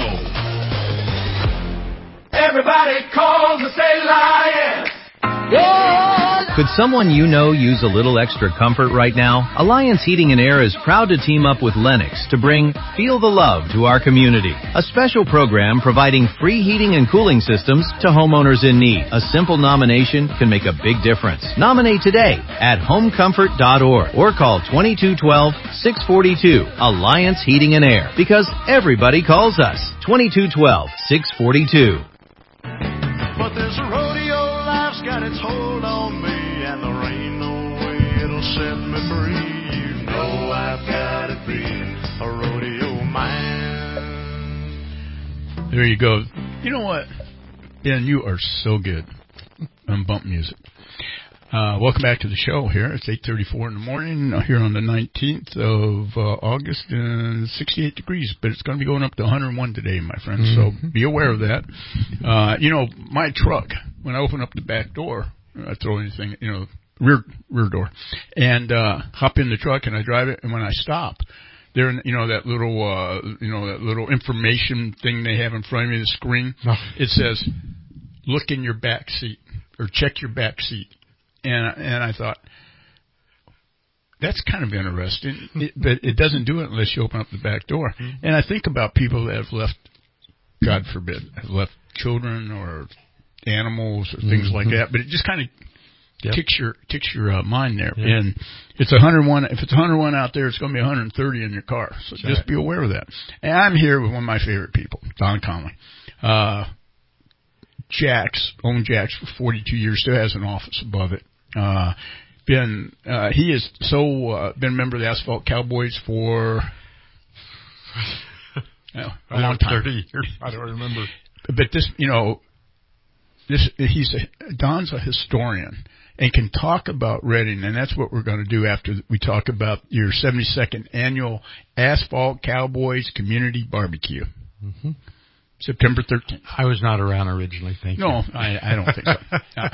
Everybody calls and say lion. Could someone you know use a little extra comfort right now? Alliance Heating and Air is proud to team up with Lennox to bring Feel the Love to our community. A special program providing free heating and cooling systems to homeowners in need. A simple nomination can make a big difference. Nominate today at home comfort dot org or call twenty-two twelve, six forty-two. Alliance Heating and Air. Because everybody calls us. twenty-two twelve, six forty-two. But this rodeo life's got its hold on me, and there ain't no way it'll set me free. You know I've gotta be a rodeo man. There you go. You know what? Ben, you are so good on bump music. Uh, welcome back to the show here. It's eight thirty-four in the morning uh, here on the nineteenth of uh, August, and sixty-eight degrees, but it's going to be going up to one hundred one today, my friends, mm-hmm. So be aware of that. Uh, you know, my truck, when I open up the back door, I throw anything, you know, rear rear door, and uh, hop in the truck, and I drive it, and when I stop, there, you know, that little, uh, you know, that little information thing they have in front of me, the screen, oh. It says, look in your back seat, or check your back seat. And and I thought, that's kind of interesting, it, but it doesn't do it unless you open up the back door. Mm-hmm. And I think about people that have left, God forbid, have left children or animals or things mm-hmm. like that. But it just kind of yep. ticks your ticks your uh, mind there. Yep. And it's one hundred one. If it's one hundred one out there, it's going to be one hundred thirty in your car. So That's just right. be aware of that. And I'm here with one of my favorite people, Don Conley. Uh, Jack's owned Jack's for forty-two years. Still has an office above it. Uh, been, uh, he has so, uh, been a member of the Asphalt Cowboys for you know, a long time. thirty years. I don't remember. But this, you know, this, he's a, Don's a historian and can talk about Redding, and that's what we're going to do after we talk about your seventy-second annual Asphalt Cowboys Community Barbecue. Mm-hmm. September thirteenth. I was not around originally, thank no, you. No, I, I don't think so. Uh,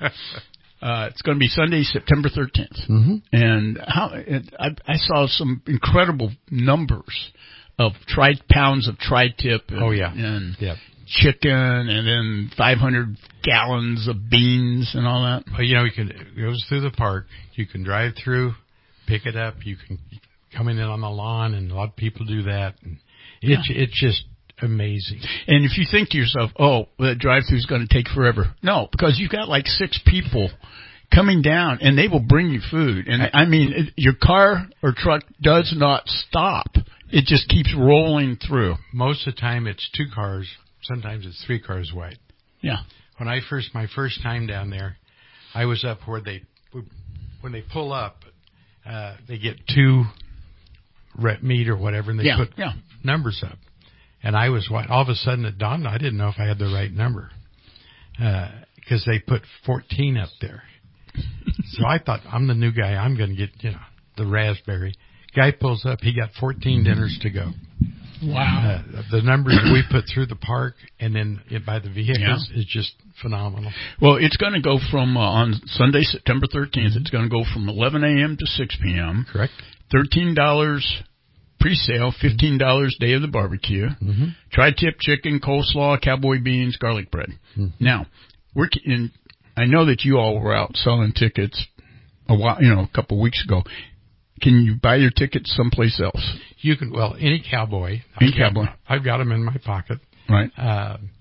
Uh, it's going to be Sunday, September thirteenth. Mm-hmm. And how it, I, I saw some incredible numbers of tri pounds of tri-tip. And, oh, yeah. And yep. chicken, and then five hundred gallons of beans and all that. Well, you know, you can, it goes through the park. You can drive through, pick it up. You can come in on the lawn, and a lot of people do that. And it's, yeah. it's just amazing. And if you think to yourself, oh, well, that drive-through is going to take forever. No, because you've got like six people coming down, and they will bring you food. And I mean, it, your car or truck does not stop. It just keeps rolling through. Most of the time, it's two cars. Sometimes it's three cars wide. Yeah. When I first, my first time down there, I was up where they, when they pull up, uh, they get two rep meat or whatever, and they yeah. put yeah. numbers up. And I was, all of a sudden it dawned, I didn't know if I had the right number. Because uh, they put fourteen up there. So I thought, I'm the new guy, I'm going to get, you know, the raspberry. Guy pulls up, he got fourteen dinners to go. Wow. Uh, the numbers we put through the park and then it, by the vehicles yeah. is just phenomenal. Well, it's going to go from, uh, on Sunday, September thirteenth, mm-hmm. it's going to go from eleven a.m. to six p.m. Correct. thirteen dollars pre-sale, fifteen dollars day of the barbecue, mm-hmm. tri-tip chicken, coleslaw, cowboy beans, garlic bread. Mm-hmm. Now, we're in, I know that you all were out selling tickets a while, you know, a couple of weeks ago. Can you buy your tickets someplace else? You can, well, any cowboy. Any I've cowboy. Got, I've got them in my pocket. Right. Uh,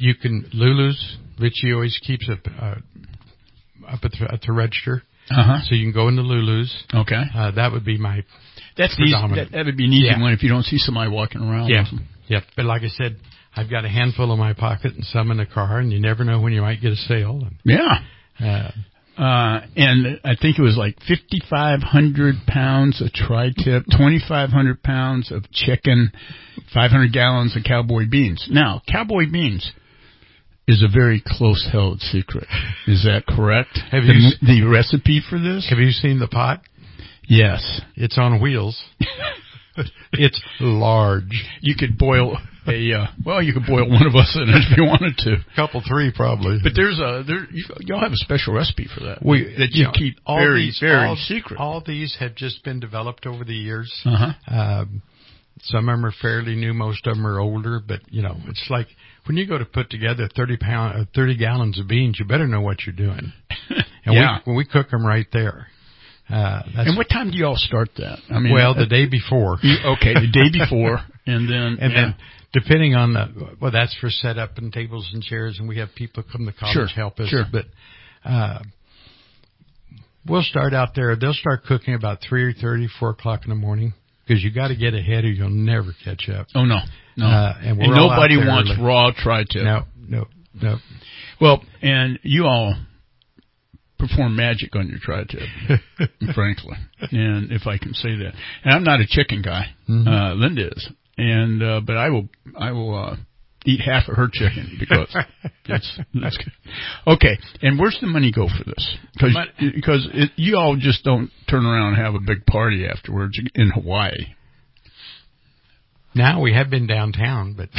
you can Lulu's. Richie always keeps up uh, up at the, at the register, uh-huh. so you can go into Lulu's. Okay, uh, that would be my that's easy. That, that would be an easy yeah. one if you don't see somebody walking around. Yeah, with them. Yep. But like I said, I've got a handful in my pocket and some in the car, and you never know when you might get a sale. And, yeah. Uh, Uh, and I think it was like fifty-five hundred pounds of tri-tip, twenty-five hundred pounds of chicken, five hundred gallons of cowboy beans. Now, cowboy beans is a very close-held secret. Is that correct? Have the, you the recipe for this? Have you seen the pot? Yes. It's on wheels. It's large. You could boil a, uh, well, you could boil one of us in it if you wanted to. Couple, three, probably. But there's a, there, you, y'all have a special recipe for that. We, that you, you know, keep all very, these, very all, secret. All these have just been developed over the years. Uh-huh. Um, some of them are fairly new. Most of them are older. But, you know, it's like when you go to put together thirty pound, uh, thirty gallons of beans, you better know what you're doing. And yeah. we, when we cook them right there. Uh, that's and what time do you all start that? I mean, well, the uh, day before. Okay, the day before, and then and yeah. then depending on the well, that's for setup and tables and chairs, and we have people come to college sure, help us. Sure. But uh, we'll start out there. They'll start cooking about three thirty, four o'clock in the morning because you got to get ahead, or you'll never catch up. Oh no, no. Uh, and we're and all nobody out there wants early. raw tri-tip. No, no, no. Well, and you all perform magic on your tri-tip, frankly, and if I can say that. And I'm not a chicken guy. Mm-hmm. Uh, Linda is, and uh, but I will, I will uh, eat half of her chicken because that's that's good. Okay. And where's the money go for this? Because because it, you all just don't turn around and have a big party afterwards in Hawaii. Now we have been downtown, but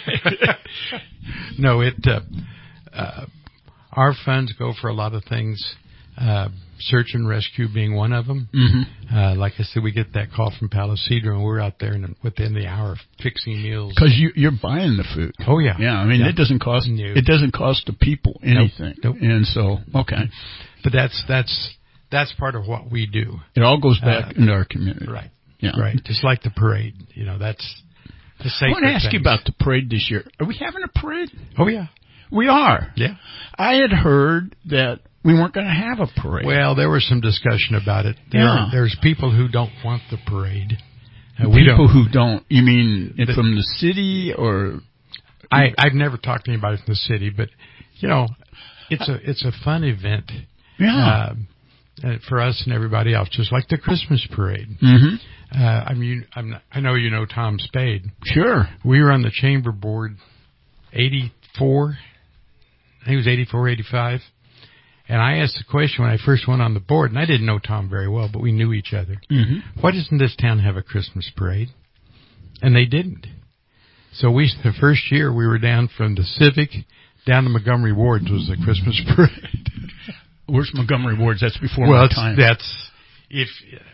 no, it. Uh, uh, Our funds go for a lot of things, uh, search and rescue being one of them. Mm-hmm. Uh, like I said, we get that call from Palisadro, and we're out there in, within the hour fixing meals. Because you, you're buying the food. Oh, yeah. Yeah, I mean, yeah. it doesn't cost no. it doesn't cost the people anything. Nope. Nope. And so, okay. But that's that's that's part of what we do. It all goes back uh, into our community. Right. Yeah. Right. Just like the parade. You know, that's the sacred I want to ask things. you about the parade this year. Are we having a parade? Oh, yeah. We are. Yeah. I had heard that we weren't going to have a parade. Well, there was some discussion about it. There yeah. are, there's people who don't want the parade. Uh, we people don't. who don't. You mean the, from the city or? I I've never talked to anybody from the city, but you know, it's a it's a fun event. Yeah. Uh, for us and everybody else, just like the Christmas parade. Mm-hmm. Uh, I mean, I'm not, I know you know Tom Spade. Sure. We were on the chamber board, eighty-four. I think it was eighty-four, eighty-five. And I asked the question when I first went on the board, and I didn't know Tom very well, but we knew each other. Mm-hmm. Why doesn't this town have a Christmas parade? And they didn't. So we, the first year we were down from the Civic down to Montgomery Wards was the Christmas parade. Where's Montgomery Wards? That's before well, my it's, time. that's, if,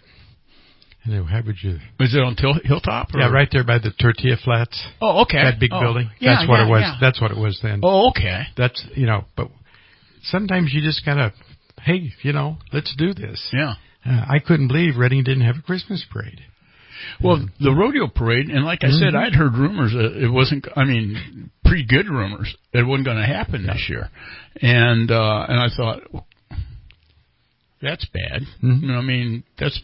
I know, how would you? Was it on Till- Hilltop? Or? Yeah, right there by the Tortilla Flats. Oh, okay. That big oh. building. Yeah, That's what yeah, it was. Yeah. That's what it was then. Oh, okay. That's, you know, but sometimes you just gotta, hey, you know, let's do this. Yeah. Uh, I couldn't believe Reading didn't have a Christmas parade. Well, the rodeo parade, and like I mm-hmm. said, I'd heard rumors that it wasn't, I mean, pretty good rumors that it wasn't going to happen no. this year. And, uh, and I thought, well, that's bad. Mm-hmm. You know, I mean, that's,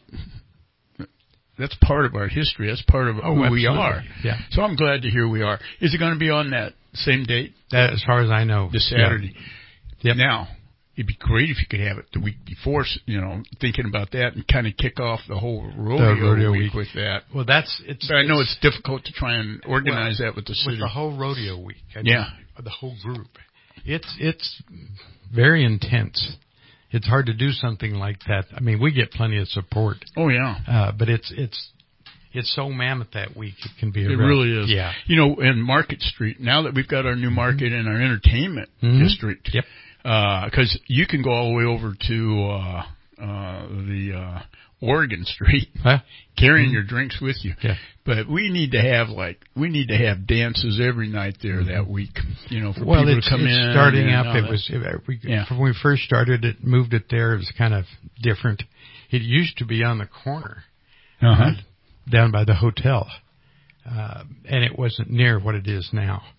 that's part of our history. That's part of oh, who absolutely. we are. Yeah. So I'm glad to hear we are. Is it going to be on that same date? That, as far as I know. This Saturday. Yeah. Yep. Now, it'd be great if you could have it the week before, you know, thinking about that and kind of kick off the whole rodeo, the rodeo week, week with that. Well, that's, it's. But I know it's, it's difficult to try and organize well, that with the city. With the whole rodeo week. I mean, yeah. The whole group. It's, it's very intense. It's hard to do something like that. I mean, we get plenty of support. Oh, yeah. Uh, but it's, it's, it's so mammoth that week. It can be a It real, really is. Yeah. You know, in Market Street, now that we've got our new market and our entertainment mm-hmm. district. Yep. Because uh, you can go all the way over to uh, uh, the uh, Oregon Street, huh? carrying mm-hmm. your drinks with you. Yeah. But we need to have like we need to have dances every night there mm-hmm. that week. You know, for well, people it's, to come it's in. Starting and up, it that. was it, we, yeah. when we first started it, moved it there. It was kind of different. It used to be on the corner, uh-huh. uh, down by the hotel, uh, and it wasn't near what it is now.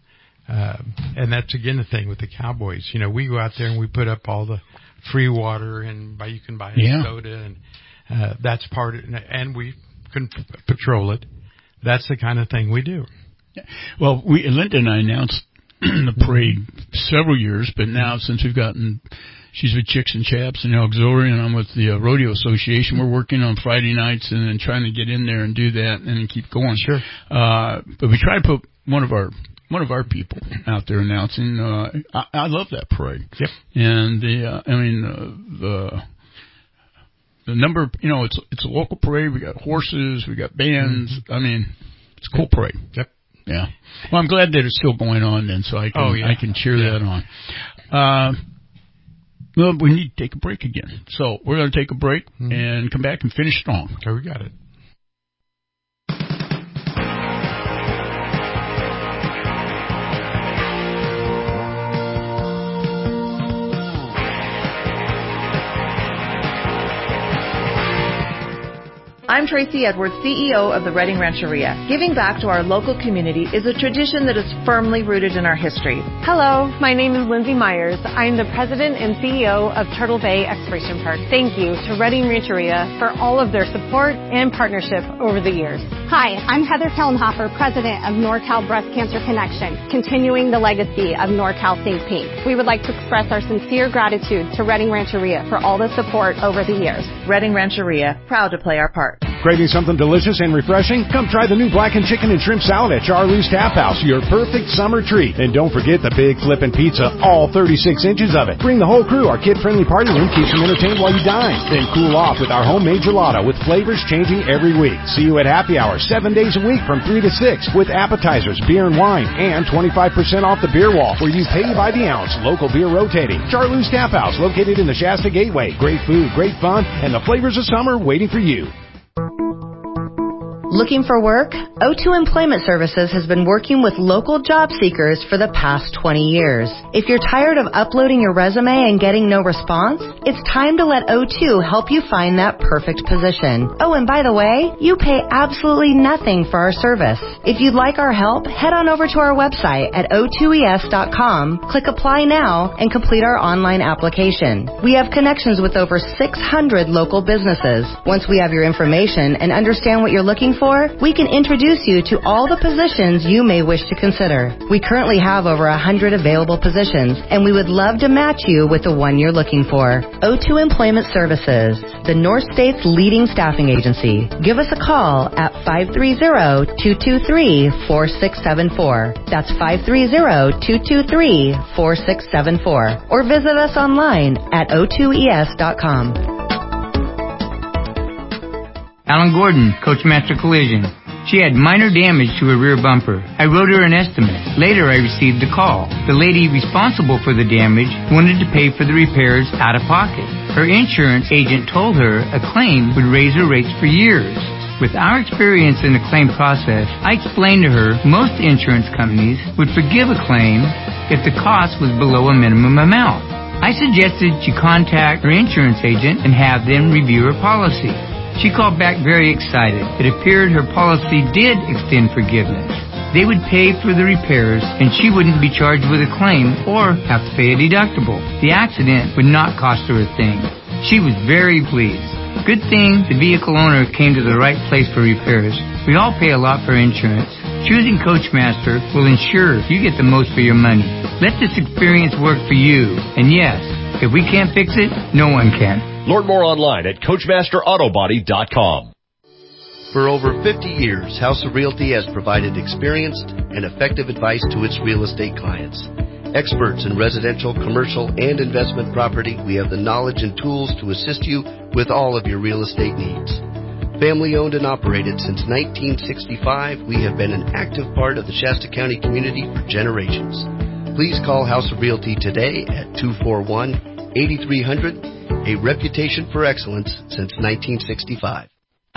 Uh, and that's again the thing with the Cowboys. You know, we go out there and we put up all the free water and buy, you can buy a yeah. soda, and uh, that's part of it. And we can p- patrol it. That's the kind of thing we do. Well, we Linda and I announced the parade several years, but now since we've gotten, she's with Chicks and Chaps and Auxiliary, and I'm with the uh, Rodeo Association. We're working on Friday nights and then trying to get in there and do that and then keep going. Sure. Uh, but we try to put one of our one of our people out there announcing. Uh, I, I love that parade. Yep. And the, uh, I mean, uh, the. The number, you know, it's it's a local parade. We got horses, we got bands. Mm-hmm. I mean, it's a cool parade. Yep. Yeah. Well, I'm glad that it's still going on then, so I can oh, yeah. I can cheer yeah. that on. Uh, well, we need to take a break again, so we're going to take a break mm-hmm. and come back and finish strong. Okay, we got it. I'm Tracy Edwards, C E O of the Redding Rancheria. Giving back to our local community is a tradition that is firmly rooted in our history. Hello, my name is Lindsay Myers. I'm the president and C E O of Turtle Bay Exploration Park. Thank you to Redding Rancheria for all of their support and partnership over the years. Hi, I'm Heather Kellenhofer, president of NorCal Breast Cancer Connection, continuing the legacy of NorCal Think Pink. We would like to express our sincere gratitude to Redding Rancheria for all the support over the years. Redding Rancheria, proud to play our part. Craving something delicious and refreshing? Come try the new blackened chicken and shrimp salad at Charlie's Tap House, your perfect summer treat. And don't forget the big flippin' pizza, all thirty-six inches of it. Bring the whole crew. Our kid-friendly party room keeps them entertained while you dine. Then cool off with our homemade gelato with flavors changing every week. See you at happy hour seven days a week from three to six with appetizers, beer and wine, and twenty-five percent off the beer wall where you pay by the ounce. Local beer rotating. Charlie's Tap House, located in the Shasta Gateway. Great food, great fun, and the flavors of summer waiting for you. Looking for work? O two Employment Services has been working with local job seekers for the past twenty years. If you're tired of uploading your resume and getting no response, it's time to let O two help you find that perfect position. Oh, and by the way, you pay absolutely nothing for our service. If you'd like our help, head on over to our website at O two E S dot com, click Apply Now, and complete our online application. We have connections with over six hundred local businesses. Once we have your information and understand what you're looking for, we can introduce you to all the positions you may wish to consider. We currently have over one hundred available positions, and we would love to match you with the one you're looking for. O two Employment Services, the North State's leading staffing agency. Give us a call at five three zero, two two three, four six seven four. That's five three zero, two two three, four six seven four. Or visit us online at O two E S dot com. Alan Gordon, Coachmaster Collision. She had minor damage to her rear bumper. I wrote her an estimate. Later, I received a call. The lady responsible for the damage wanted to pay for the repairs out of pocket. Her insurance agent told her a claim would raise her rates for years. With our experience in the claim process, I explained to her most insurance companies would forgive a claim if the cost was below a minimum amount. I suggested she contact her insurance agent and have them review her policy. She called back very excited. It appeared her policy did extend forgiveness. They would pay for the repairs, and she wouldn't be charged with a claim or have to pay a deductible. The accident would not cost her a thing. She was very pleased. Good thing the vehicle owner came to the right place for repairs. We all pay a lot for insurance. Choosing Coachmaster will ensure you get the most for your money. Let this experience work for you. And yes, if we can't fix it, no one can. Learn more online at Coachmaster Auto Body dot com. For over fifty years, House of Realty has provided experienced and effective advice to its real estate clients. Experts in residential, commercial, and investment property, we have the knowledge and tools to assist you with all of your real estate needs. Family owned and operated since nineteen sixty-five, we have been an active part of the Shasta County community for generations. Please call House of Realty today at two four one, eight three zero zero, a reputation for excellence since nineteen sixty-five.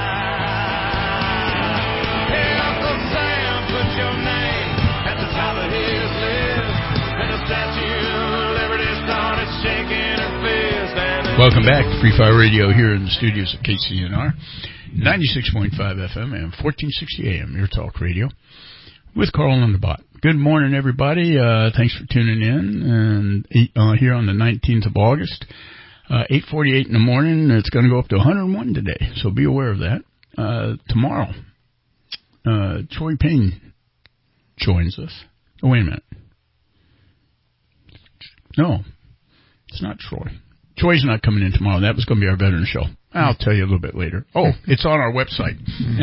Welcome back to Free Fire Radio here in the studios of K C N R, ninety-six point five F M and fourteen sixty A M, your talk radio, with Carl Underbot Good morning, everybody. Uh, thanks for tuning in. And uh, here on the nineteenth of August, uh, eight forty-eight in the morning. It's going to go up to one hundred one today, so be aware of that. Uh, tomorrow, uh, Troy Payne joins us. Oh, wait a minute. No, it's not Troy. Troy's not coming in tomorrow. That was going to be our veteran show. I'll tell you a little bit later. Oh, it's on our website.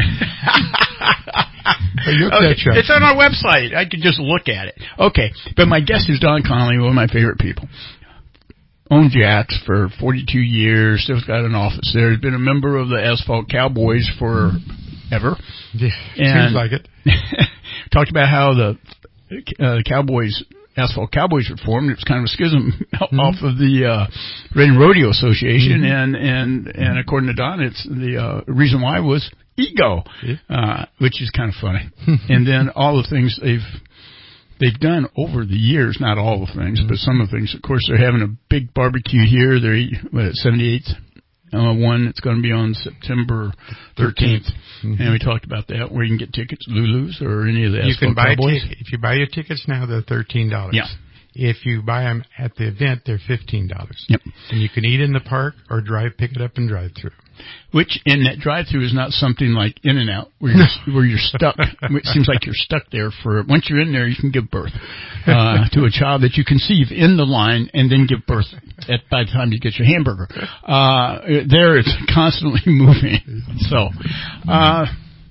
Okay, it's on our website. I could just look at it. Okay, but my guest is Don Connolly, one of my favorite people. Owned Jack's for forty-two years. Still got an office there. He's been a member of the Asphalt Cowboys forever. Yeah, and seems like it. Talked about how the uh, Cowboys, Asphalt Cowboys were formed. It was kind of a schism mm-hmm. off of the uh, Reading Rodeo Association, mm-hmm. and and and according to Don, it's the uh, reason why was ego, yeah. uh, which is kind of funny. And then all the things they've they've done over the years, not all the things, mm-hmm. but some of the things. Of course, they're having a big barbecue here. They're what, seventy-eighth uh, one. It's going to be on September thirteenth, mm-hmm. and we talked about that. Where you can get tickets, Lulu's or any of the you Asphalt can buy Cowboys. T- if you buy your tickets now, they're thirteen dollars. Yeah. If you buy them at the event, they're fifteen dollars. Yep. And you can eat in the park or drive, pick it up and drive through. Which, in that drive-through is not something like In-N-Out, where you're, where you're stuck. It seems like you're stuck there for, once you're in there, you can give birth uh, to a child that you conceive in the line and then give birth at, by the time you get your hamburger. Uh, there it's constantly moving. So, uh,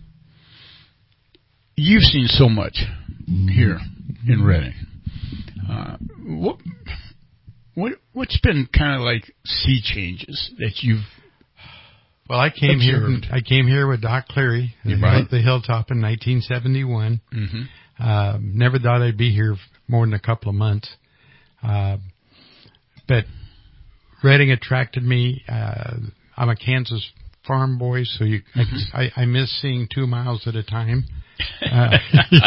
you've seen so much here in Reading. Uh, what, what, what's been kind of like sea changes that you've Well, I came observed? here. I came here with Doc Cleary, the, right. the Hilltop in nineteen seventy-one. Mm-hmm. Uh, never thought I'd be here more than a couple of months, uh, but Reading attracted me. Uh, I'm a Kansas farm boy, so you, mm-hmm. I, I miss seeing two miles at a time. Uh,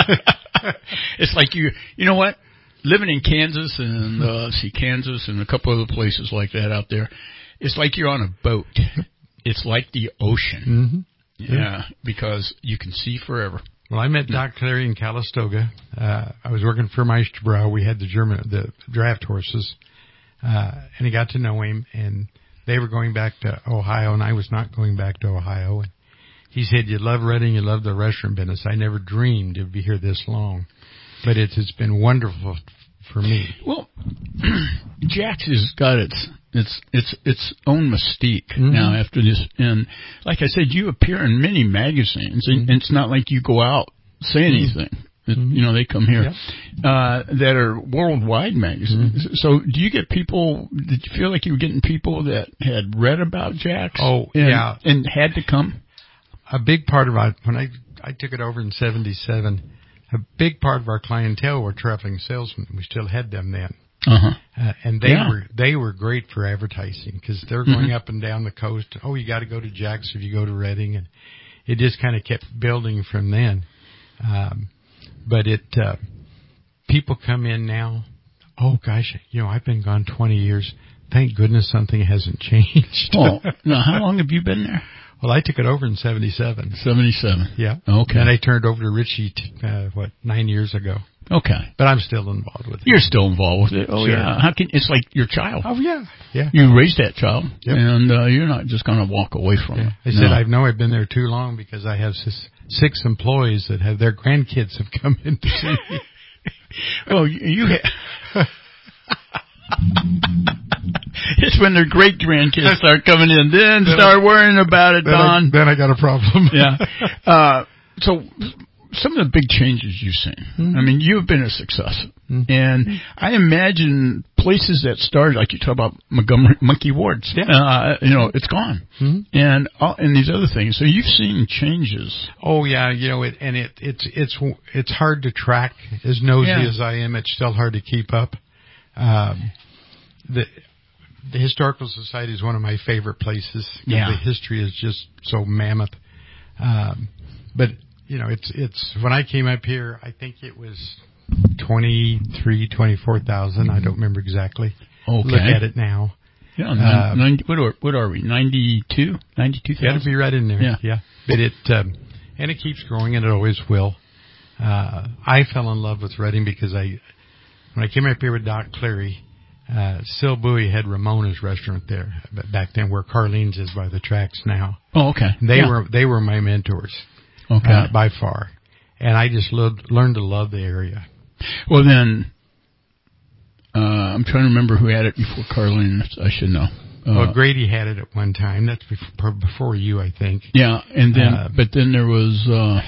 it's like you, you know what? Living in Kansas and uh, see Kansas and a couple other places like that out there, it's like you're on a boat. It's like the ocean. Mm-hmm. Yeah, yeah, because you can see forever. Well, I met Doc Cleary in Calistoga. Uh, I was working for Meisterbrow. We had the German, the draft horses, uh, and he got to know him. And they were going back to Ohio, and I was not going back to Ohio. And he said, "You love Reading, you love the restaurant business." I never dreamed it'd be here this long, but it's it's been wonderful for me. Well, Jack's has got its its its its own mystique mm-hmm. now after this, and like I said, you appear in many magazines, and, mm-hmm. and it's not like you go out say anything. Mm-hmm. You know, they come here yep. uh, that are worldwide magazines. Mm-hmm. So, do you get people? Did you feel like you were getting people that had read about Jack's? Oh, and, yeah, and had to come. A big part of it when I I took it over in seventy-seven. A big part of our clientele were traveling salesmen. We still had them then. Uh-huh. Uh, and they yeah. were they were great for advertising because they're going mm-hmm. up and down the coast. Oh, you got to go to Jack's if you go to Reading, and it just kind of kept building from then. Um, but it uh, people come in now. Oh gosh, you know I've been gone twenty years. Thank goodness something hasn't changed. Oh, now how long have you been there? Well, I took it over in seventy-seven. seventy-seven. Yeah. Okay. And I turned over to Richie, t- uh, what, nine years ago. Okay. But I'm still involved with it. You're still involved with it. Oh, sure. yeah. How can, it's like your child. Oh, yeah. Yeah. You raised that child. Yep. And uh, you're not just going to walk away from yeah. it. I no. said, I know I've been there too long because I have six, six employees that have their grandkids have come in to see me. Well, you, you ha- it's when their great grandkids start coming in, then, then start I, worrying about it, then Don. I, then I got a problem. yeah. Uh, so some of the big changes you've seen. Mm-hmm. I mean, you've been a success, mm-hmm. and I imagine places that started, like you talk about Montgomery Monkey Wards. Yeah. Uh, you know, it's gone, mm-hmm. and uh, and these other things. So you've seen changes. Oh yeah, you know it, and it it's it's it's hard to track. As nosy yeah. as I am, it's still hard to keep up. Um, the the Historical Society is one of my favorite places. Yeah. The history is just so mammoth. Um, but you know, it's it's when I came up here, I think it was twenty-three, twenty-four thousand. I don't remember exactly. Okay. Look at it now. Yeah. Uh, ninety, what are what are we? Ninety-two, ninety-two thousand. Got to be right in there. Yeah. Yeah. But it um, and it keeps growing, and it always will. uh, I fell in love with Reading because I, when I came up here with Doc Cleary, uh, Sil Bowie had Ramona's restaurant there back then, where Carlene's is by the tracks now. Oh, okay. They yeah. were they were my mentors, okay, uh, by far, and I just loved, learned to love the area. Well, then, uh, I'm trying to remember who had it before Carlene. I should know. Uh, Well, Grady had it at one time. That's before, before you, I think. Yeah, and then, uh, but then there was, uh,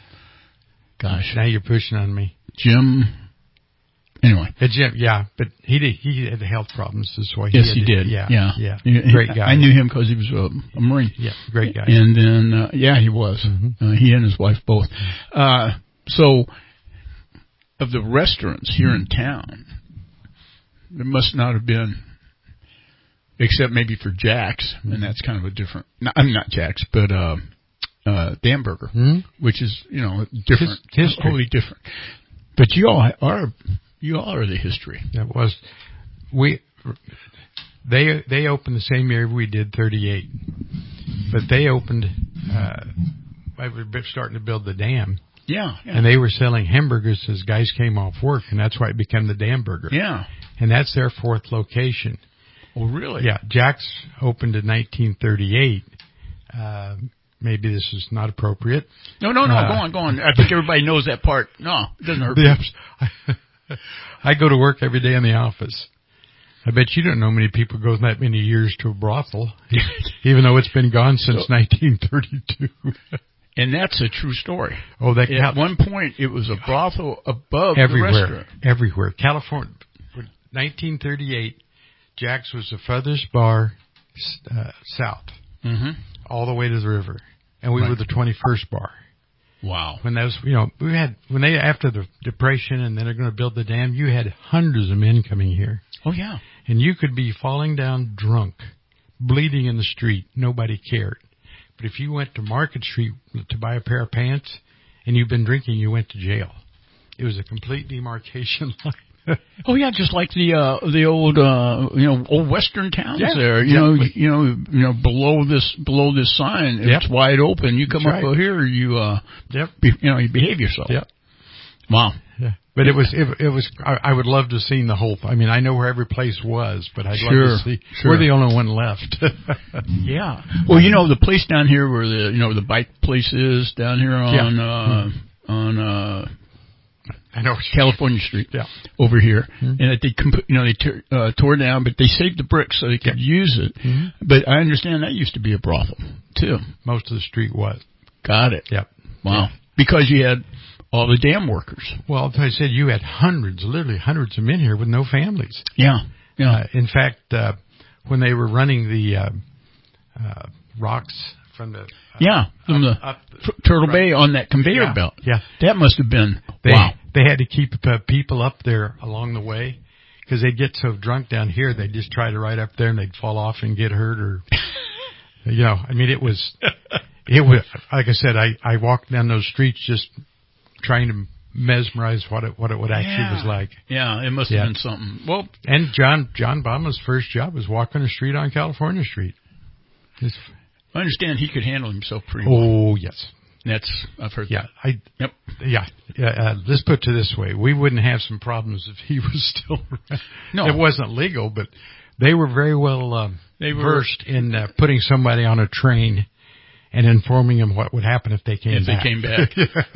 gosh, now you're pushing on me, Jim. Anyway, uh, Jim, yeah, but he did. He had health problems. That's why. He yes, had he to, did. Yeah, yeah, yeah. He, Great guy. I knew him because he was a, a Marine. Yeah, great guy. And then, uh, yeah, he was. Mm-hmm. Uh, he and his wife both. Uh, so, of the restaurants here in town, there must not have been. Except maybe for Jack's, and that's kind of a different. No, I'm not Jack's, but uh, uh, Dan Burger, mm-hmm. which is you know different, His, totally different. But you all are you all are the history. That was we. They they opened the same year we did, thirty-eight, but they opened. Uh, I was starting to build the dam. Yeah, yeah, and they were selling hamburgers as guys came off work, and that's why it became the Dan Burger. Yeah, and that's their fourth location. Oh, really? Yeah, Jack's opened in nineteen thirty-eight. Uh, maybe this is not appropriate. No, no, no. Uh, go on, go on. I think everybody knows that part. No, it doesn't hurt. Yeah. I go to work every day in the office. I bet you don't know many people go that many years to a brothel, even though it's been gone since so, nineteen thirty-two. And that's a true story. Oh, that at Cal- one point it was a brothel above everywhere, the restaurant. Everywhere. California, nineteen thirty-eight. Jack's was the furthest bar uh, south, mm-hmm. all the way to the river, and we right. were the twenty-first bar. Wow! When that was, you know, we had when they after the depression, and then they're going to build the dam. You had hundreds of men coming here. Oh yeah, and you could be falling down drunk, bleeding in the street. Nobody cared. But if you went to Market Street to buy a pair of pants, and you've been drinking, you went to jail. It was a complete demarcation line. Oh yeah, just like the uh the old uh you know old western towns yeah, there. You exactly. know you know you know below this below this sign yep. it's wide open. You come That's up right. here, you uh yep. be, you know you behave yourself. Yep. Wow. Yeah. But it was it, it was I, I would love to have seen the whole. I mean I know where every place was, but I'd sure, love to see. Sure. We're the only one left. Yeah. Well, you know the place down here where the you know the bike place is down here on yeah. uh mm-hmm. on uh. I know California Street, yeah. over here, mm-hmm. and that they, comp- you know, they t- uh, tore down, but they saved the bricks so they could yeah. use it. Mm-hmm. But I understand that used to be a brothel too. Most of the street was. Got it. Yep. Wow. Yeah. Because you had all the dam workers. Well, as I said, you had hundreds, literally hundreds of men here with no families. Yeah. Yeah. Uh, in fact, uh, when they were running the uh, uh, rocks from the uh, yeah from up, the up, F- Turtle right. Bay on that conveyor yeah. belt. Yeah. That must have been they, wow. They had to keep uh, people up there along the way because they'd get so drunk down here they'd just try to ride up there and they'd fall off and get hurt or you know. I mean, it was it was like I said. I I walked down those streets just trying to mesmerize what it what it would actually yeah. was like. Yeah, it must yeah. have been something. Well, and John John Bauma's first job was walking the street on California Street. His, I understand he could handle himself pretty oh, well. Oh yes, that's I've heard. Yeah, that. I yep. Yeah, uh, let's put it this way: we wouldn't have some problems if he was still around. No, it wasn't legal, but they were very well um, they were, versed in uh, putting somebody on a train and informing them what would happen if they came if back. they came back.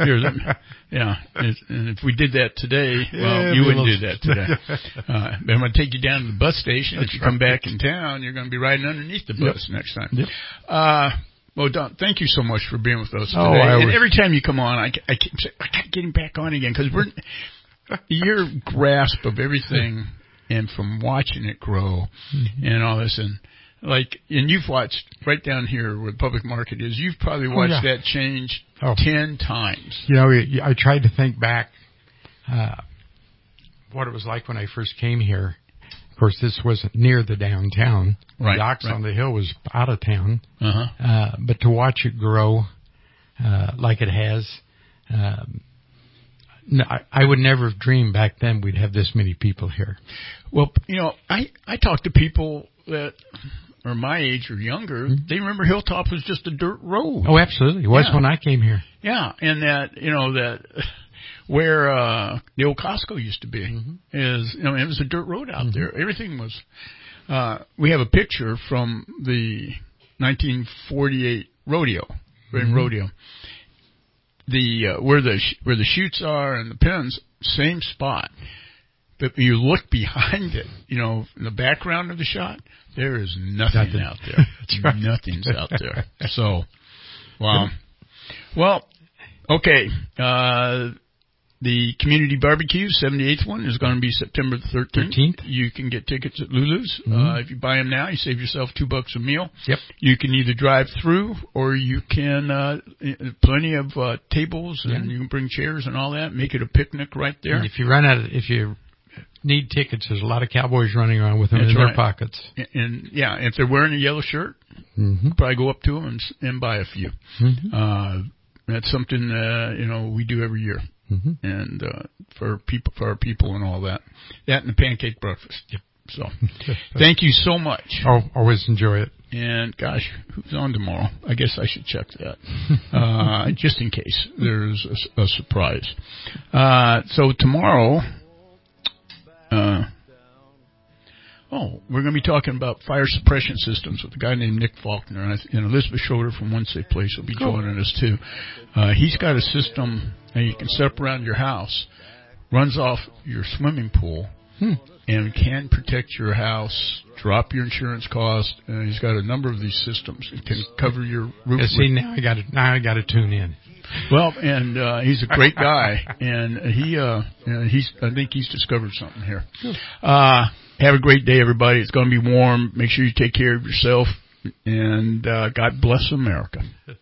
yeah, and if we did that today, well, yeah, you wouldn't little... do that today. uh, I'm going to take you down to the bus station. That's if you right. come back in town, you're going to be riding underneath the bus yep. next time. Yep. Uh, well, Don, thank you so much for being with us today. Oh, I and was... every time you come on, I, I keep saying, I got to get him back on again because we're your grasp of everything and from watching it grow mm-hmm. and all this and. Like, and you've watched right down here where the public market is, you've probably watched oh, yeah. that change oh. ten times. You know, I tried to think back uh, what it was like when I first came here. Of course, this wasn't near the downtown. Right. Docks right. on the Hill was out of town. Uh-huh. Uh, but to watch it grow uh, like it has, um, no, I, I would never have dreamed back then we'd have this many people here. Well, you know, I, I talk to people that are my age or younger, mm-hmm. they remember Hilltop was just a dirt road. Oh, absolutely. It was yeah. when I came here. Yeah, and that, you know, that where uh, the old Costco used to be. Mm-hmm. Is you know, it was a dirt road out mm-hmm. there. Everything was. Uh, we have a picture from the nineteen forty-eight rodeo, mm-hmm. rodeo. The uh, where the where the chutes are and the pins, same spot. But you look behind it, you know, in the background of the shot, there is nothing, nothing. out there. Right. Nothing's out there. So, wow. Well, okay. Uh, the community barbecue, seventy-eighth one, is going to be September the thirteenth. You can get tickets at Lulu's. Mm-hmm. Uh, if you buy them now, you save yourself two bucks a meal. Yep. You can either drive through or you can, uh, plenty of, uh, tables and yeah. you can bring chairs and all that. Make it a picnic right there. And if you run out of, if you need tickets, there's a lot of cowboys running around with them That's in right. their pockets. And, and yeah, if they're wearing a yellow shirt, mm-hmm. probably go up to them and, and buy a few. Mm-hmm. Uh, that's something, uh, you know, we do every year. Mm-hmm. And, uh, for people, for our people and all that. That and the pancake breakfast. Yep. So, thank you so much. Oh, always enjoy it. And gosh, who's on tomorrow? I guess I should check that, uh, just in case there's a, a surprise. Uh, so tomorrow, uh, oh, we're going to be talking about fire suppression systems with a guy named Nick Faulkner, and, and Elizabeth Schroeder from One Safe Place will be cool. joining us too. Uh, he's got a system that you can set up around your house, runs off your swimming pool, hmm. and can protect your house, drop your insurance cost. And he's got a number of these systems. It can cover your roof. Yeah, see, now I got to now I got to tune in. Well, and uh, he's a great guy, and he uh, he's I think he's discovered something here. Uh, have a great day, everybody. It's going to be warm. Make sure you take care of yourself, and uh, God bless America.